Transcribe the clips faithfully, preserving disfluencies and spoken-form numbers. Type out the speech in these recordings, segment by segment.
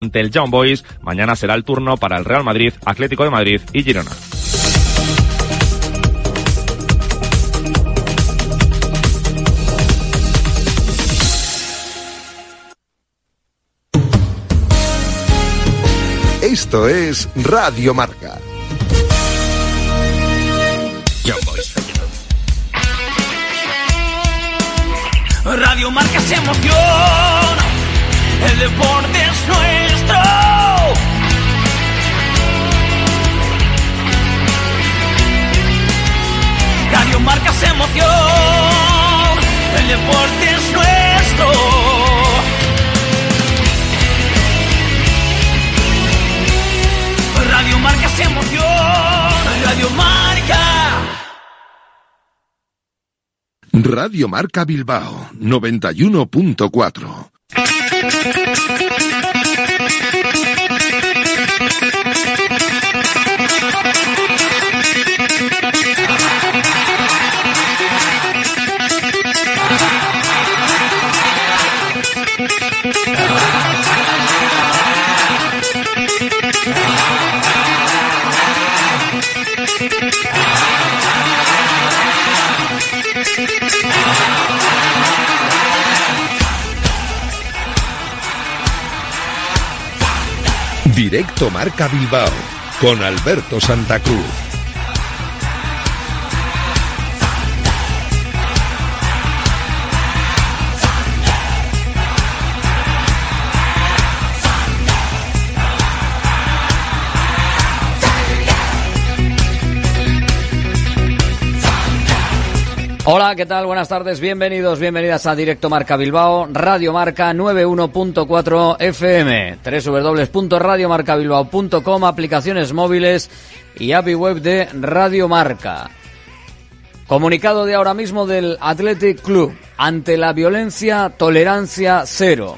ante el Young Boys. Mañana será el turno para el Real Madrid, Atlético de Madrid y Girona. Esto es Radio Marca. Young Boys. Radio Marca se emociona, el deporte es nuestro. Radio Marca se emociona, el deporte es nuestro. Radio Marca se emociona, Radio Marca. Radio Marca Bilbao, noventa y uno punto cuatro. Directo Marca Bilbao con Alberto Santa Cruz. Hola, ¿qué tal? Buenas tardes, bienvenidos, bienvenidas a Directo Marca Bilbao, Radio Marca noventa y uno punto cuatro F M, doble u doble u doble u punto radio marca bilbao punto com, aplicaciones móviles y A P I web de Radio Marca. Comunicado de ahora mismo del Athletic Club: ante la violencia, tolerancia cero.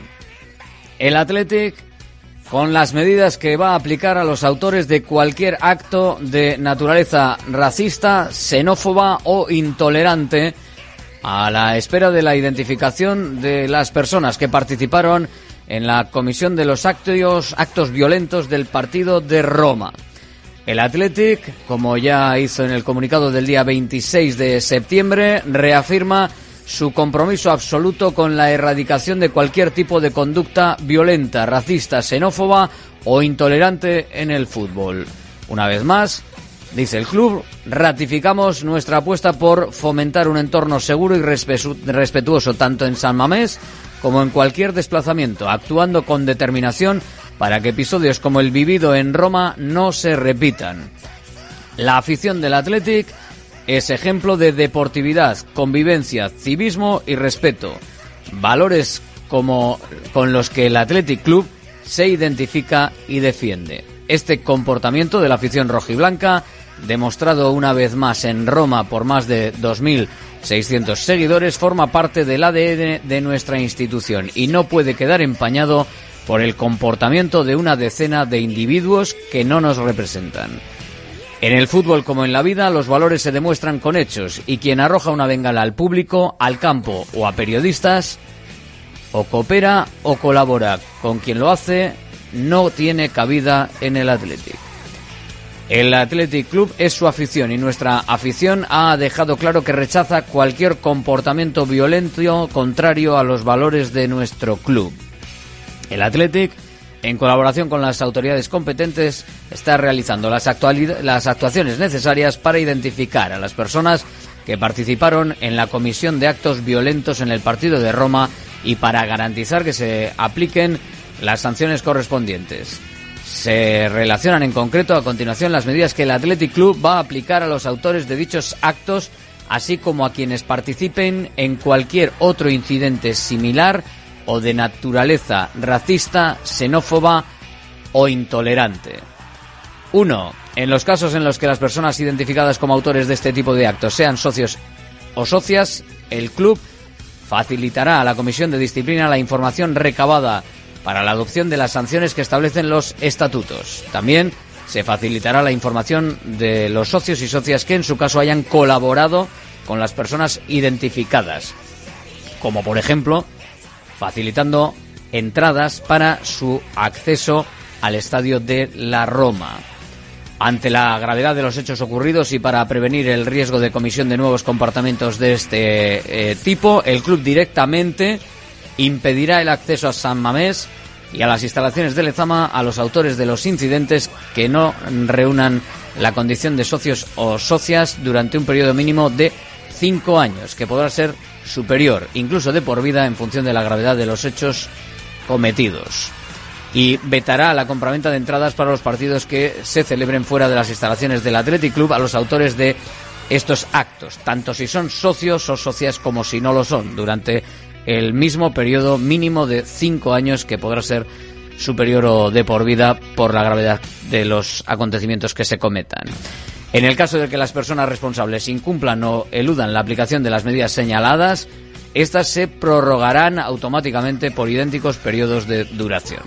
El Athletic, con las medidas que va a aplicar a los autores de cualquier acto de naturaleza racista, xenófoba o intolerante, a la espera de la identificación de las personas que participaron en la comisión de los actos, actos violentos del partido de Roma. El Athletic, como ya hizo en el comunicado del día veintiséis de septiembre, reafirma su compromiso absoluto con la erradicación de cualquier tipo de conducta violenta, racista, xenófoba o intolerante en el fútbol. Una vez más, dice el club, ratificamos nuestra apuesta por fomentar un entorno seguro y respetuoso tanto en San Mamés como en cualquier desplazamiento, actuando con determinación para que episodios como el vivido en Roma no se repitan. La afición del Athletic es ejemplo de deportividad, convivencia, civismo y respeto, valores como con los que el Athletic Club se identifica y defiende. Este comportamiento de la afición rojiblanca, demostrado una vez más en Roma por más de dos mil seiscientos seguidores, forma parte del A D N de nuestra institución y no puede quedar empañado por el comportamiento de una decena de individuos que no nos representan. En el fútbol, como en la vida, los valores se demuestran con hechos, y quien arroja una bengala al público, al campo o a periodistas, o coopera o colabora con quien lo hace, no tiene cabida en el Athletic. El Athletic Club es su afición y nuestra afición ha dejado claro que rechaza cualquier comportamiento violento contrario a los valores de nuestro club. El Athletic, en colaboración con las autoridades competentes, está realizando las, actualidad, las actuaciones necesarias para identificar a las personas que participaron en la comisión de actos violentos en el partido de Roma y para garantizar que se apliquen las sanciones correspondientes. Se relacionan en concreto a continuación las medidas que el Athletic Club va a aplicar a los autores de dichos actos, así como a quienes participen en cualquier otro incidente similar o de naturaleza racista, xenófoba o intolerante. uno. En los casos en los que las personas identificadas como autores de este tipo de actos sean socios o socias, el club facilitará a la Comisión de Disciplina la información recabada para la adopción de las sanciones que establecen los estatutos. También se facilitará la información de los socios y socias que en su caso hayan colaborado con las personas identificadas, como por ejemplo facilitando entradas para su acceso al estadio de la Roma. Ante la gravedad de los hechos ocurridos y para prevenir el riesgo de comisión de nuevos comportamientos de este eh, tipo, el club directamente impedirá el acceso a San Mamés y a las instalaciones de Lezama a los autores de los incidentes que no reúnan la condición de socios o socias durante un periodo mínimo de cinco años, que podrá ser superior, incluso de por vida, en función de la gravedad de los hechos cometidos. Y vetará la compraventa de entradas para los partidos que se celebren fuera de las instalaciones del Athletic Club a los autores de estos actos, tanto si son socios o socias como si no lo son, durante el mismo periodo mínimo de cinco años, que podrá ser superior o de por vida por la gravedad de los acontecimientos que se cometan. En el caso de que las personas responsables incumplan o eludan la aplicación de las medidas señaladas, estas se prorrogarán automáticamente por idénticos periodos de duración.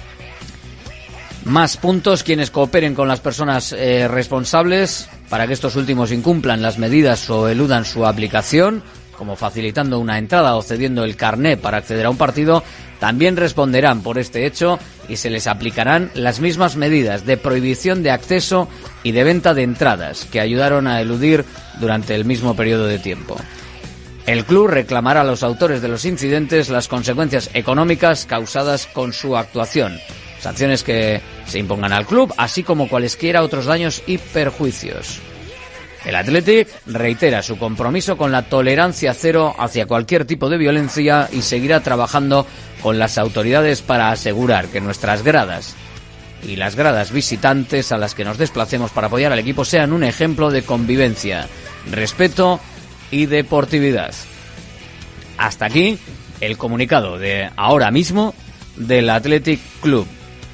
Más puntos: quienes cooperen con las personas eh, responsables para que estos últimos incumplan las medidas o eludan su aplicación, como facilitando una entrada o cediendo el carné para acceder a un partido, también responderán por este hecho y se les aplicarán las mismas medidas de prohibición de acceso y de venta de entradas que ayudaron a eludir durante el mismo periodo de tiempo. El club reclamará a los autores de los incidentes las consecuencias económicas causadas con su actuación, sanciones que se impongan al club, así como cualesquiera otros daños y perjuicios. El Athletic reitera su compromiso con la tolerancia cero hacia cualquier tipo de violencia y seguirá trabajando con las autoridades para asegurar que nuestras gradas y las gradas visitantes a las que nos desplacemos para apoyar al equipo sean un ejemplo de convivencia, respeto y deportividad. Hasta aquí el comunicado de ahora mismo del Athletic Club.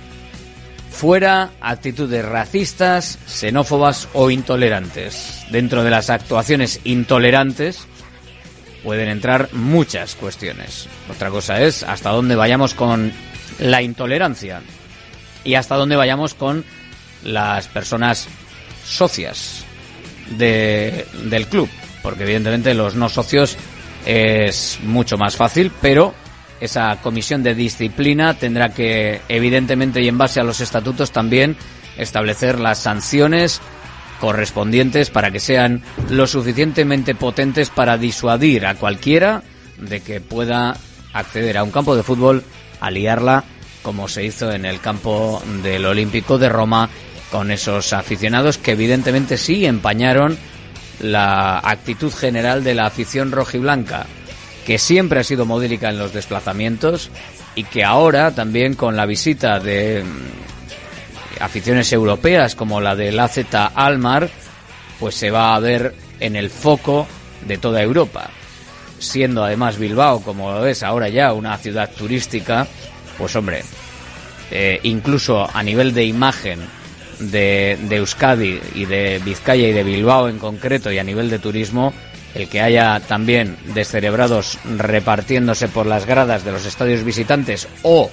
Fuera actitudes racistas, xenófobas o intolerantes. Dentro de las actuaciones intolerantes pueden entrar muchas cuestiones. Otra cosa es hasta dónde vayamos con la intolerancia y hasta dónde vayamos con las personas socias de, del club. Porque evidentemente los no socios es mucho más fácil, pero esa comisión de disciplina tendrá que, evidentemente y en base a los estatutos, también establecer las sanciones correspondientes para que sean lo suficientemente potentes para disuadir a cualquiera de que pueda acceder a un campo de fútbol a liarla, como se hizo en el campo del Olímpico de Roma con esos aficionados que evidentemente sí empañaron la actitud general de la afición rojiblanca, que siempre ha sido modélica en los desplazamientos y que ahora también con la visita de aficiones europeas como la del A Z Alkmaar, pues se va a ver en el foco de toda Europa. Siendo además Bilbao, como lo es ahora ya, una ciudad turística, pues hombre, eh, incluso a nivel de imagen de, de Euskadi y de Vizcaya y de Bilbao en concreto, y a nivel de turismo, el que haya también descerebrados repartiéndose por las gradas de los estadios visitantes o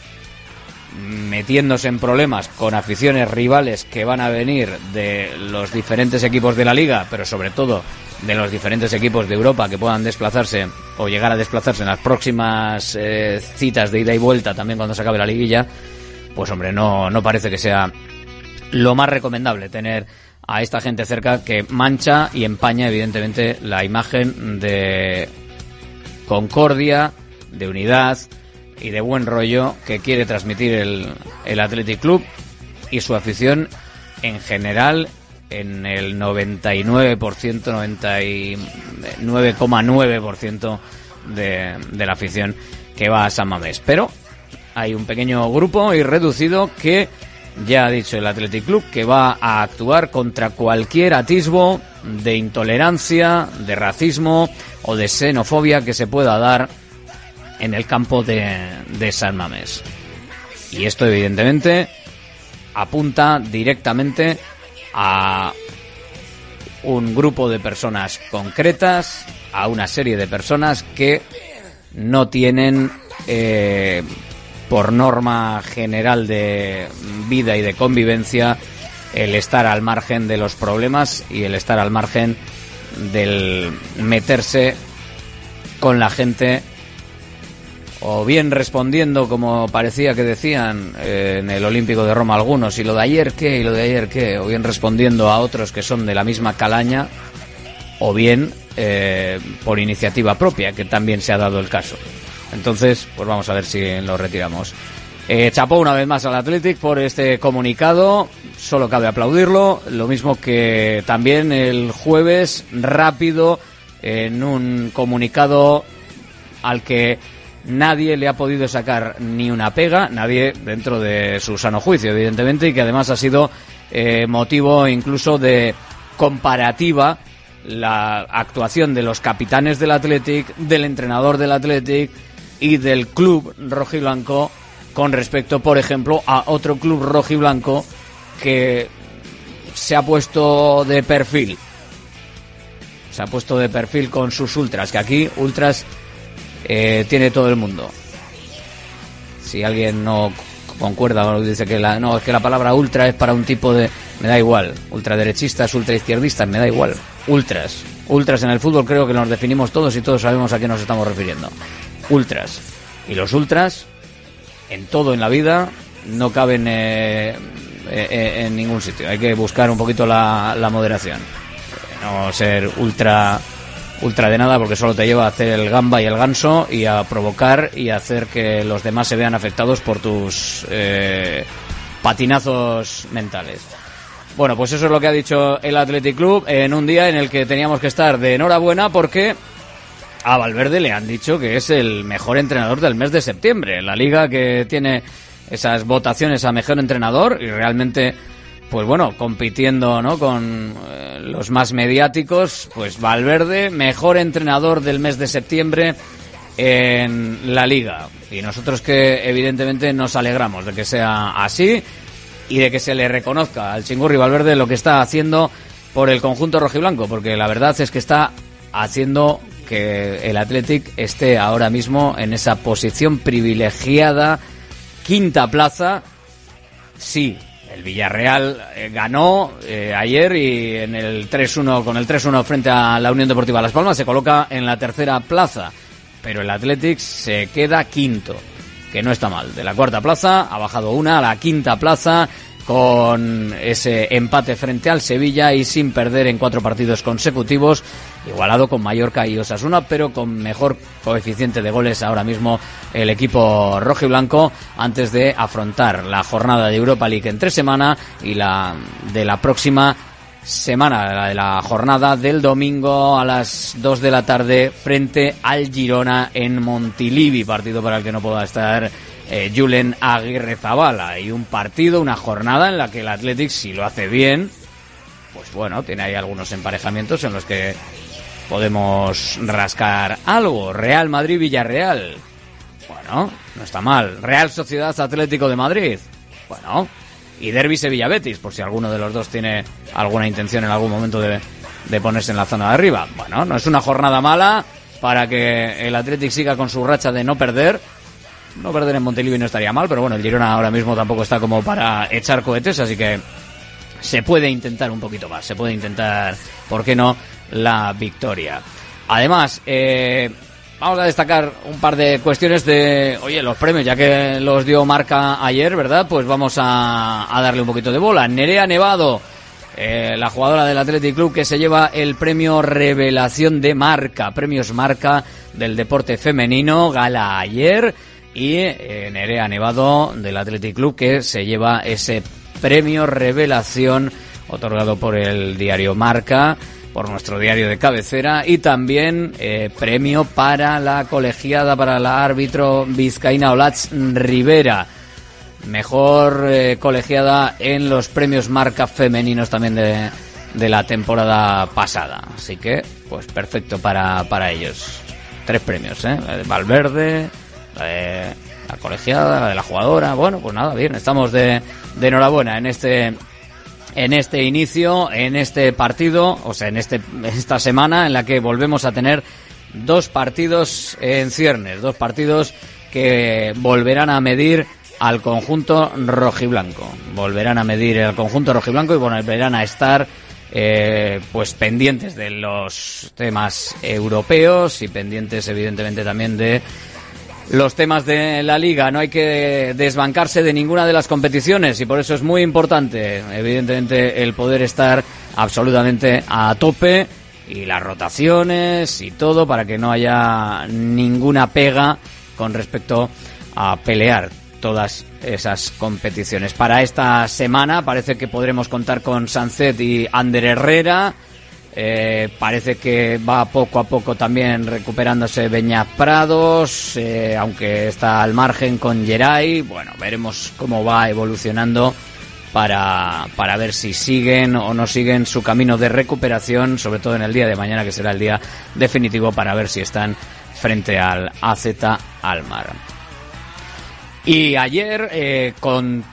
metiéndose en problemas con aficiones rivales que van a venir de los diferentes equipos de la Liga, pero sobre todo de los diferentes equipos de Europa que puedan desplazarse o llegar a desplazarse en las próximas eh, citas de ida y vuelta, también cuando se acabe la liguilla, pues hombre, no, no parece que sea lo más recomendable tener a esta gente cerca, que mancha y empaña evidentemente la imagen de concordia, de unidad y de buen rollo que quiere transmitir el, el Athletic Club y su afición en general, en el noventa y nueve por ciento, noventa y nueve coma nueve por ciento de, de la afición que va a San Mamés. Pero hay un pequeño grupo y reducido que ya ha dicho el Athletic Club que va a actuar contra cualquier atisbo de intolerancia, de racismo o de xenofobia que se pueda dar en el campo de, de San Mamés. Y esto evidentemente apunta directamente a un grupo de personas concretas, a una serie de personas que no tienen eh, por norma general de vida y de convivencia el estar al margen de los problemas y el estar al margen del meterse con la gente o bien respondiendo, como parecía que decían eh, en el Olímpico de Roma algunos, y lo de ayer qué, y lo de ayer qué, o bien respondiendo a otros que son de la misma calaña, o bien eh, por iniciativa propia, que también se ha dado el caso. Entonces, pues vamos a ver si lo retiramos. Eh, chapó una vez más al Athletic por este comunicado, solo cabe aplaudirlo, lo mismo que también el jueves, rápido, en un comunicado al que nadie le ha podido sacar ni una pega, nadie dentro de su sano juicio, evidentemente, y que además ha sido eh, motivo incluso de comparativa la actuación de los capitanes del Athletic, del entrenador del Athletic y del club rojiblanco con respecto, por ejemplo, a otro club rojiblanco que se ha puesto de perfil. Se ha puesto de perfil con sus ultras, que aquí ultras eh, tiene todo el mundo. Si alguien no concuerda o dice que la, no, es que la palabra ultra es para un tipo de... Me da igual. Ultraderechistas, ultraizquierdistas, me da igual. Ultras. Ultras en el fútbol creo que nos definimos todos y todos sabemos a qué nos estamos refiriendo. Ultras. Y los ultras, en todo en la vida, no caben eh, eh, en ningún sitio. Hay que buscar un poquito la, la moderación. No ser ultra ultra de nada, porque solo te lleva a hacer el gamba y el ganso y a provocar y a hacer que los demás se vean afectados por tus eh, patinazos mentales. Bueno, pues eso es lo que ha dicho el Athletic Club en un día en el que teníamos que estar de enhorabuena porque a Valverde le han dicho que es el mejor entrenador del mes de septiembre. La liga que tiene esas votaciones a mejor entrenador y realmente, pues bueno, compitiendo, ¿no?, con eh, los más mediáticos, pues Valverde, mejor entrenador del mes de septiembre en la liga. Y nosotros que evidentemente nos alegramos de que sea así y de que se le reconozca al Chingurri Valverde lo que está haciendo por el conjunto rojiblanco, porque la verdad es que está haciendo que el Athletic esté ahora mismo en esa posición privilegiada, quinta plaza. Sí, el Villarreal eh, ganó eh, ayer y en el tres uno, con el tres uno frente a la Unión Deportiva Las Palmas se coloca en la tercera plaza, pero el Athletic se queda quinto, que no está mal. De la cuarta plaza ha bajado una a la quinta plaza con ese empate frente al Sevilla y sin perder en cuatro partidos consecutivos, igualado con Mallorca y Osasuna, pero con mejor coeficiente de goles ahora mismo el equipo rojiblanco antes de afrontar la jornada de Europa League en tres semanas y la de la próxima semana, la de la jornada del domingo a las dos de la tarde frente al Girona en Montilivi, partido para el que no pueda estar eh, Julen Aguirrezabala. Y un partido, una jornada en la que el Athletic, si lo hace bien, pues bueno, tiene ahí algunos emparejamientos en los que podemos rascar algo. Real Madrid-Villarreal, bueno, no está mal. Real Sociedad Atlético de Madrid, bueno. Y Derbi Sevilla-Betis, por si alguno de los dos tiene alguna intención en algún momento de, de ponerse en la zona de arriba. Bueno, no es una jornada mala para que el Athletic siga con su racha de no perder. No perder en Montilivi no estaría mal, pero bueno, el Girona ahora mismo tampoco está como para echar cohetes, así que se puede intentar un poquito más, se puede intentar, ¿por qué no?, la victoria. Además, eh, vamos a destacar un par de cuestiones de, oye, los premios, ya que los dio Marca ayer, ¿verdad? Pues vamos a, a darle un poquito de bola. Nerea Nevado, eh, la jugadora del Athletic Club que se lleva el premio Revelación de Marca, premios Marca del deporte femenino, gala ayer, y eh, Nerea Nevado del Athletic Club que se lleva ese premio Revelación otorgado por el diario Marca, por nuestro diario de cabecera, y también eh, premio para la colegiada, para la árbitro vizcaína Olatz Rivera, mejor eh, colegiada en los premios Marca femeninos también de, de la temporada pasada. Así que, pues perfecto para, para ellos. Tres premios, ¿eh? La de Valverde, la de la colegiada, la de la jugadora. Bueno, pues nada, bien, estamos de, de enhorabuena en este... en este inicio, en este partido, o sea, en este esta semana en la que volvemos a tener dos partidos en ciernes, dos partidos que volverán a medir al conjunto rojiblanco, volverán a medir al conjunto rojiblanco y volverán a estar eh, pues pendientes de los temas europeos y pendientes evidentemente también de los temas de la Liga. No hay que desbancarse de ninguna de las competiciones y por eso es muy importante, evidentemente, el poder estar absolutamente a tope y las rotaciones y todo para que no haya ninguna pega con respecto a pelear todas esas competiciones. Para esta semana parece que podremos contar con Sancet y Ander Herrera. Eh, parece que va poco a poco también recuperándose Beñat Prados, eh, aunque está al margen con Geray. Bueno, veremos cómo va evolucionando para, para ver si siguen o no siguen su camino de recuperación, sobre todo en el día de mañana, que será el día definitivo para ver si están frente al A Z Alkmaar. Y ayer, eh, con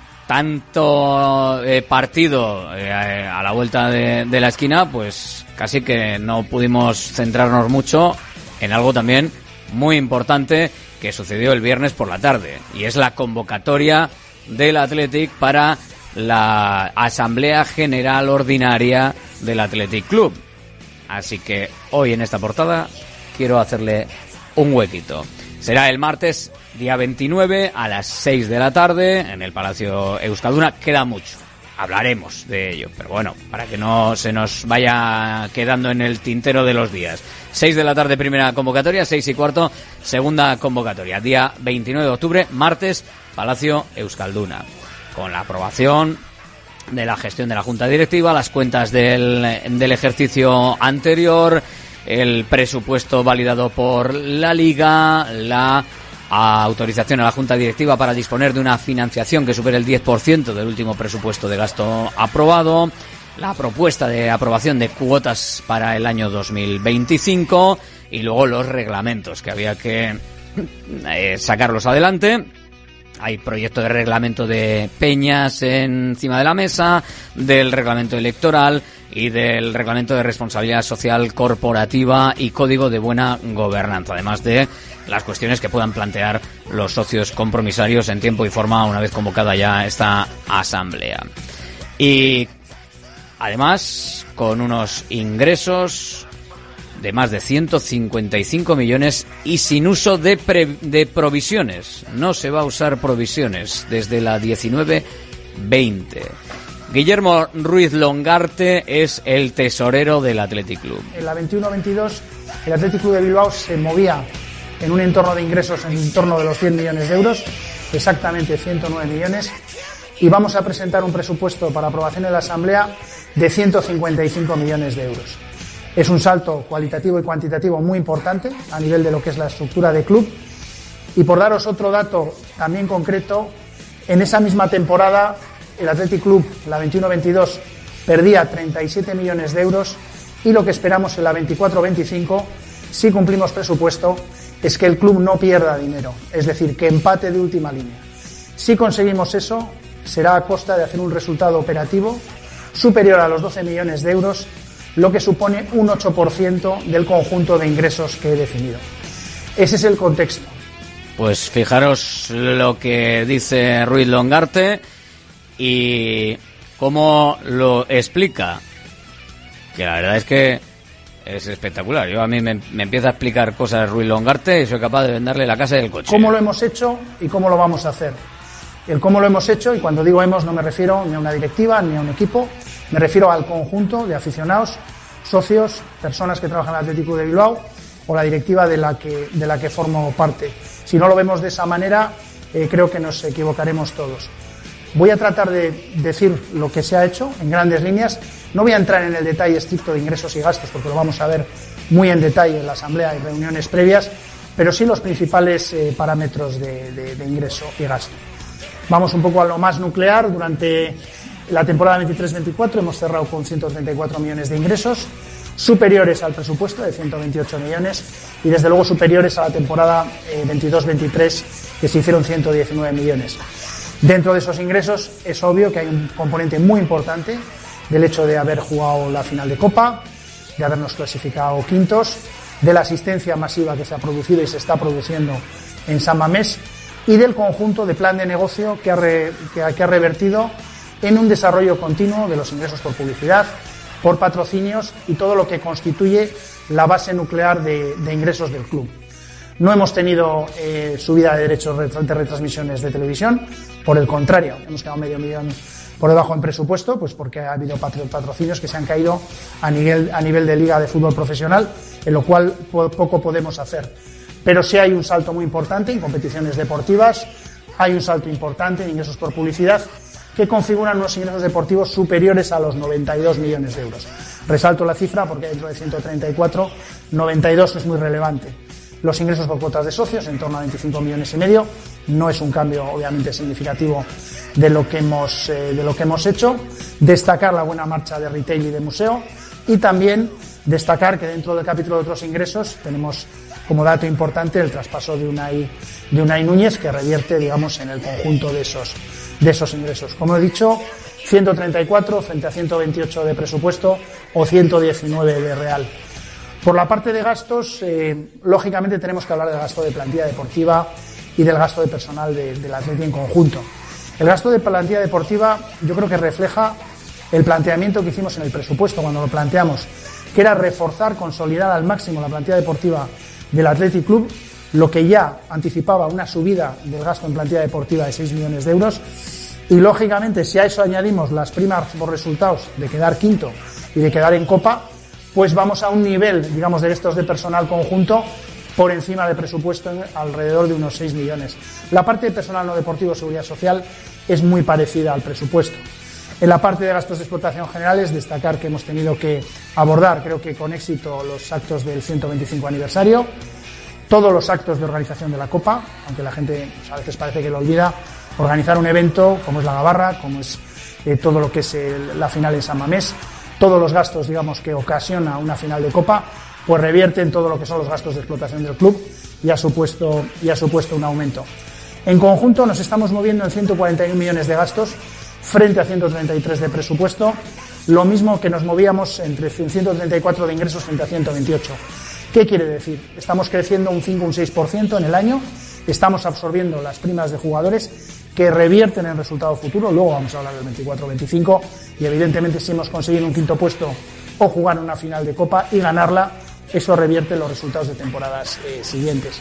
tanto eh, partido eh, a la vuelta de, de la esquina, pues casi que no pudimos centrarnos mucho en algo también muy importante que sucedió el viernes por la tarde, y es la convocatoria del Athletic para la Asamblea General Ordinaria del Athletic Club. Así que hoy en esta portada quiero hacerle un huequito. Será el martes, día veintinueve, a las seis de la tarde, en el Palacio Euskalduna. Queda mucho, hablaremos de ello, pero bueno, para que no se nos vaya quedando en el tintero de los días. seis de la tarde, primera convocatoria, seis y cuarto, segunda convocatoria. Día veintinueve de octubre, martes, Palacio Euskalduna. Con la aprobación de la gestión de la Junta Directiva, las cuentas del, del ejercicio anterior, el presupuesto validado por la Liga, la autorización a la Junta Directiva para disponer de una financiación que supere el diez por ciento del último presupuesto de gasto aprobado, la propuesta de aprobación de cuotas para el año dos mil veinticinco y luego los reglamentos que había que eh, sacarlos adelante. Hay proyecto de reglamento de peñas encima de la mesa, del reglamento electoral y del reglamento de responsabilidad social corporativa y código de buena gobernanza, además de las cuestiones que puedan plantear los socios compromisarios en tiempo y forma una vez convocada ya esta asamblea. Y además con unos ingresos de más de ciento cincuenta y cinco millones y sin uso de, pre, de provisiones. No se va a usar provisiones desde la diecinueve veinte. Guillermo Ruiz Longarte es el tesorero del Athletic Club. En la veintiuno veintidós el Athletic Club de Bilbao se movía en un entorno de ingresos en torno de los cien millones de euros, exactamente ciento nueve millones, y vamos a presentar un presupuesto para aprobación en la Asamblea de ciento cincuenta y cinco millones de euros. Es un salto cualitativo y cuantitativo muy importante a nivel de lo que es la estructura de club. Y por daros otro dato también concreto, en esa misma temporada el Athletic Club, la veintiuno veintidós, perdía treinta y siete millones de euros, y lo que esperamos en la veinticuatro veinticinco, si cumplimos presupuesto, es que el club no pierda dinero, es decir, que empate de última línea. Si conseguimos eso, será a costa de hacer un resultado operativo superior a los doce millones de euros, lo que supone un ocho por ciento del conjunto de ingresos que he definido. Ese es el contexto. Pues fijaros lo que dice Ruiz Longarte y cómo lo explica, que la verdad es que es espectacular. Yo a mí me, me empieza a explicar cosas Ruiz Longarte y soy capaz de venderle la casa y el coche. ¿Cómo lo hemos hecho y cómo lo vamos a hacer? El cómo lo hemos hecho, y cuando digo hemos no me refiero ni a una directiva ni a un equipo, me refiero al conjunto de aficionados, socios, personas que trabajan en el Athletic Club de Bilbao o la directiva de la que, de la que formo parte. Si no lo vemos de esa manera, eh, creo que nos equivocaremos todos. Voy a tratar de decir lo que se ha hecho en grandes líneas. No voy a entrar en el detalle estricto de ingresos y gastos, porque lo vamos a ver muy en detalle en la asamblea y reuniones previas, pero sí los principales eh, parámetros de, de, de ingreso y gasto. Vamos un poco a lo más nuclear. Durante la temporada veintitrés veinticuatro hemos cerrado con ciento treinta y cuatro millones de ingresos, superiores al presupuesto de ciento veintiocho millones, y desde luego superiores a la temporada eh, veintidós veintitrés, que se hicieron ciento diecinueve millones. Dentro de esos ingresos es obvio que hay un componente muy importante del hecho de haber jugado la final de Copa, de habernos clasificado quintos, de la asistencia masiva que se ha producido y se está produciendo en San Mamés, y del conjunto de plan de negocio que ha, re, que, ha, que ha revertido en un desarrollo continuo de los ingresos por publicidad, por patrocinios y todo lo que constituye la base nuclear de, de ingresos del club. No hemos tenido eh, subida de derechos de retransmisiones de televisión, por el contrario, hemos quedado medio millón por debajo en presupuesto, pues porque ha habido patrocinios que se han caído a nivel, a nivel de liga de fútbol profesional, en lo cual po- poco podemos hacer. Pero sí hay un salto muy importante en competiciones deportivas, hay un salto importante en ingresos por publicidad, que configuran unos ingresos deportivos superiores a los noventa y dos millones de euros. Resalto la cifra porque dentro de ciento treinta y cuatro, noventa y dos es muy relevante. Los ingresos por cuotas de socios, en torno a veinticinco millones y medio, no es un cambio obviamente significativo de lo que hemos, eh, de lo que hemos hecho. Destacar la buena marcha de retail y de museo, y también destacar que dentro del capítulo de otros ingresos tenemos como dato importante el traspaso de Unai, de Unai Núñez, que revierte, digamos, en el conjunto de esos, de esos ingresos. Como he dicho, ciento treinta y cuatro frente a ciento veintiocho de presupuesto o ciento diecinueve de real. Por la parte de gastos, eh, lógicamente tenemos que hablar del gasto de plantilla deportiva y del gasto de personal de, del Atleti en conjunto. El gasto de plantilla deportiva yo creo que refleja el planteamiento que hicimos en el presupuesto cuando lo planteamos, que era reforzar, consolidar al máximo la plantilla deportiva del Athletic Club, lo que ya anticipaba una subida del gasto en plantilla deportiva de seis millones de euros. Y lógicamente, si a eso añadimos las primas por resultados de quedar quinto y de quedar en Copa, pues vamos a un nivel, digamos, de gastos de personal conjunto por encima de presupuesto, en alrededor de unos seis millones. La parte de personal no deportivo, seguridad social, es muy parecida al presupuesto. En la parte de gastos de explotación generales, destacar que hemos tenido que abordar, creo que con éxito, los actos del ciento veinticinco aniversario, todos los actos de organización de la Copa, aunque la gente pues, a veces parece que lo olvida, organizar un evento como es la Gabarra, como es eh, todo lo que es el, la final en San Mamés, todos los gastos, digamos, que ocasiona una final de Copa, pues revierte en todo lo que son los gastos de explotación del club y ha supuesto, y ha supuesto un aumento. En conjunto nos estamos moviendo en ciento cuarenta y un millones de gastos frente a ciento treinta y tres de presupuesto, lo mismo que nos movíamos entre ciento treinta y cuatro de ingresos frente a ciento veintiocho. ¿Qué quiere decir? Estamos creciendo un cinco o un seis por ciento en el año, estamos absorbiendo las primas de jugadores que revierten en resultado futuro, luego vamos a hablar del veinticuatro veinticinco, y evidentemente si hemos conseguido un quinto puesto o jugar una final de Copa y ganarla, eso revierte en los resultados de temporadas eh, siguientes.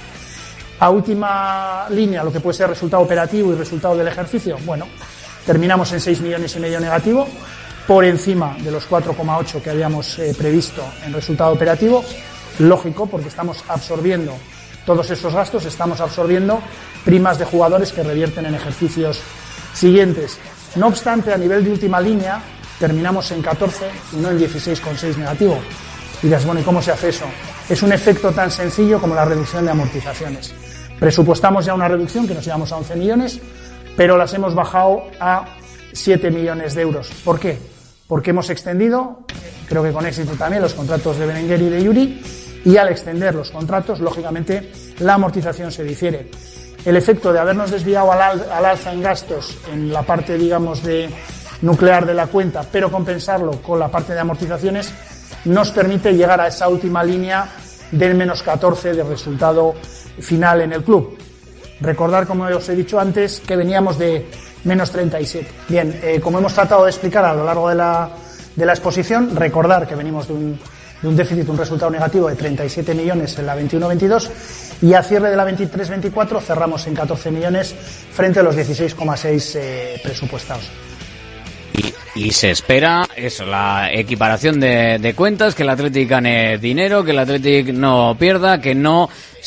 A última línea, lo que puede ser resultado operativo y resultado del ejercicio, bueno, terminamos en seis millones y medio negativo, por encima de los cuatro coma ocho que habíamos eh, previsto en resultado operativo. Lógico, porque estamos absorbiendo todos esos gastos, estamos absorbiendo primas de jugadores que revierten en ejercicios siguientes. No obstante, a nivel de última línea, terminamos en catorce y no en dieciséis coma seis negativo. Y dirás, bueno, ¿y cómo se hace eso? Es un efecto tan sencillo como la reducción de amortizaciones. Presupuestamos ya una reducción que nos llevamos a once millones, pero las hemos bajado a siete millones de euros. ¿Por qué? Porque hemos extendido, creo que con éxito también, los contratos de Berenguer y de Yuri, y al extender los contratos, lógicamente, la amortización se difiere. El efecto de habernos desviado al, al, al alza en gastos en la parte, digamos, de nuclear de la cuenta, pero compensarlo con la parte de amortizaciones, nos permite llegar a esa última línea del menos catorce de resultado final en el club. Recordar, como os he dicho antes, que veníamos de menos treinta y siete. Bien, eh, como hemos tratado de explicar a lo largo de la, de la exposición, recordar que venimos de un, de un déficit, un resultado negativo de treinta y siete millones en la veintiuno veintidós, y a cierre de la veintitrés veinticuatro cerramos en catorce millones frente a los dieciséis coma seis eh, presupuestados. Y, y se espera eso, la equiparación de, de cuentas, que el Athletic gane dinero, que el Athletic no pierda, que no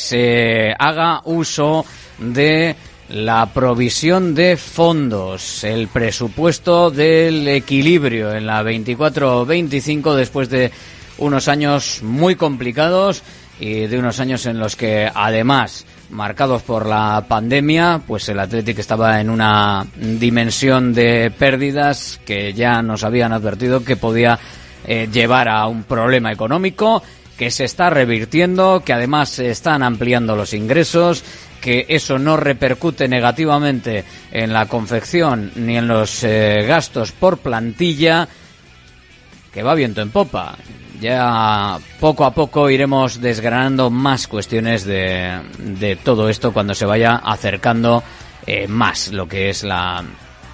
se haga uso de la provisión de fondos, el presupuesto del equilibrio en la veinticuatro veinticinco, después de unos años muy complicados y de unos años en los que, además, marcados por la pandemia, pues el Athletic estaba en una dimensión de pérdidas que ya nos habían advertido que podía eh, llevar a un problema económico, que se está revirtiendo, que además se están ampliando los ingresos, que eso no repercute negativamente en la confección ni en los eh, gastos por plantilla, que va viento en popa. Ya poco a poco iremos desgranando más cuestiones de, de todo esto cuando se vaya acercando eh, más lo que es la,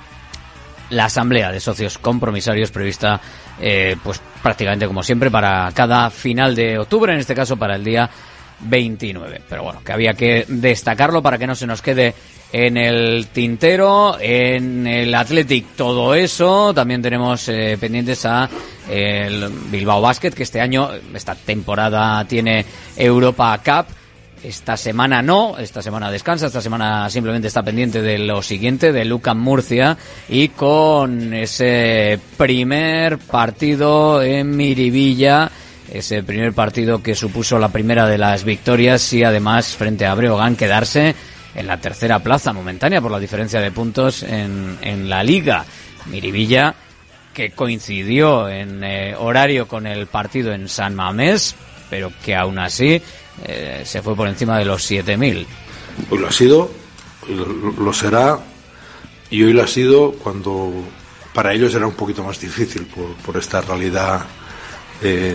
la asamblea de socios compromisarios prevista eh, pues prácticamente como siempre para cada final de octubre, en este caso para el día veintinueve. Pero bueno, que había que destacarlo para que no se nos quede en el tintero. En el Athletic todo eso. También tenemos eh, pendientes a el Bilbao Basket, que este año, esta temporada tiene Europa Cup. Esta semana no, esta semana descansa, esta semana simplemente está pendiente de lo siguiente, de Lucas Murcia, y con ese primer partido en Miribilla, ese primer partido que supuso la primera de las victorias, y además frente a Breogán quedarse en la tercera plaza momentánea por la diferencia de puntos en, en la Liga. Miribilla, que coincidió en eh, horario con el partido en San Mamés, pero que aún así eh, se fue por encima de los siete mil. Hoy lo ha sido, lo, lo será, y hoy lo ha sido cuando para ellos era un poquito más difícil por, por esta realidad. Eh,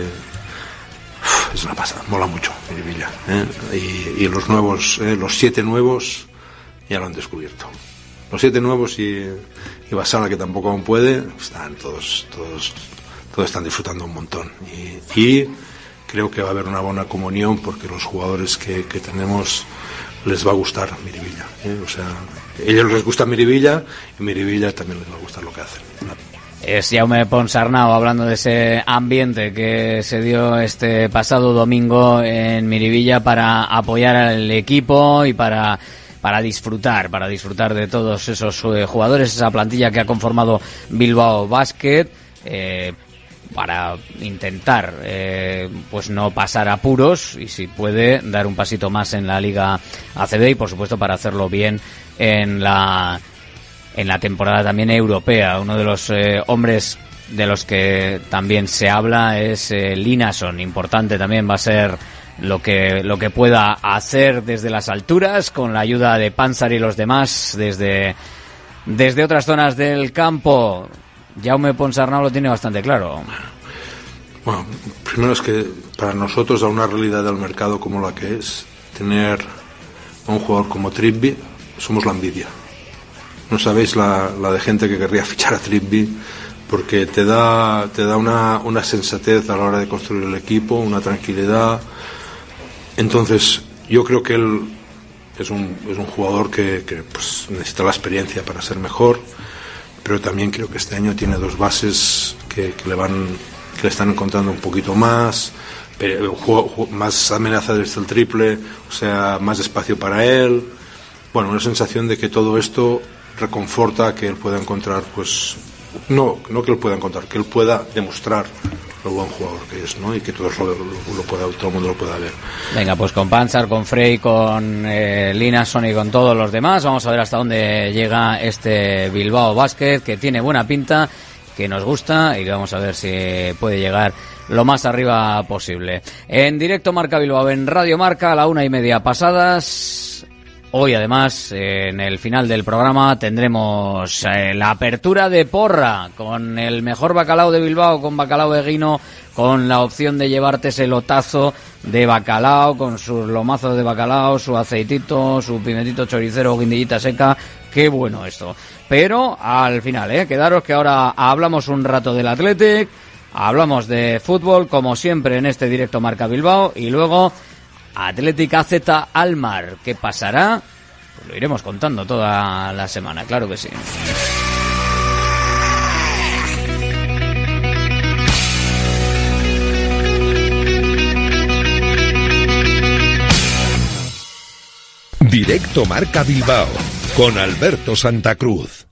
es una pasada, mola mucho Miribilla, ¿eh? y, y los nuevos, eh, los siete nuevos ya lo han descubierto. Los siete nuevos y, y Basala, que tampoco aún puede, están todos, todos, todos están disfrutando un montón, y, y creo que va a haber una buena comunión, porque los jugadores que, que tenemos les va a gustar Miribilla, ¿eh? O sea, a ellos les gusta Miribilla y Miribilla también les va a gustar lo que hacen. Es Jaume Ponsarnau hablando de ese ambiente que se dio este pasado domingo en Miribilla para apoyar al equipo y para para disfrutar, para disfrutar de todos esos eh, jugadores, esa plantilla que ha conformado Bilbao Basket, eh, para intentar eh, pues no pasar apuros y, si puede, dar un pasito más en la Liga A C B, y por supuesto para hacerlo bien en la en la temporada también europea. Uno de los eh, hombres de los que también se habla es eh, Linason. Importante también va a ser lo que lo que pueda hacer desde las alturas, con la ayuda de Panzar y los demás desde desde otras zonas del campo. Jaume Ponsarnau lo tiene bastante claro. Bueno, primero es que para nosotros, a una realidad del mercado como la que es, tener a un jugador como Trippi, somos la envidia. No sabéis la, la de gente que querría fichar a Trippi, porque te da te da una, una sensatez a la hora de construir el equipo, una tranquilidad. Entonces, yo creo que él es un, es un jugador que, que pues, necesita la experiencia para ser mejor, pero también creo que este año tiene dos bases que, que le van que le están encontrando un poquito más, pero, juego, juego, más amenaza desde el triple, o sea, más espacio para él. Bueno, una sensación de que todo esto reconforta que él pueda encontrar, pues, no, no que él pueda encontrar, que él pueda demostrar lo buen jugador que es, ¿no? Y que todos lo, lo, lo pueda, todo el mundo lo pueda ver. Venga, pues con Panzar, con Frey, con eh, Linason y con todos los demás, vamos a ver hasta dónde llega este Bilbao Basket, que tiene buena pinta, que nos gusta, y vamos a ver si puede llegar lo más arriba posible. En directo Marca Bilbao, en Radio Marca, a la una y media pasadas. Hoy, además, en el final del programa tendremos eh, la apertura de porra con el mejor bacalao de Bilbao, con bacalao Eguino, con la opción de llevarte ese lotazo de bacalao, con sus lomazos de bacalao, su aceitito, su pimentito choricero, guindillita seca. Qué bueno esto. Pero al final, eh, quedaros que ahora hablamos un rato del Athletic, hablamos de fútbol, como siempre en este directo Marca Bilbao, y luego Athletic A Z Almar. ¿Qué pasará? Pues lo iremos contando toda la semana, claro que sí. Directo Marca Bilbao con Alberto Santa Cruz.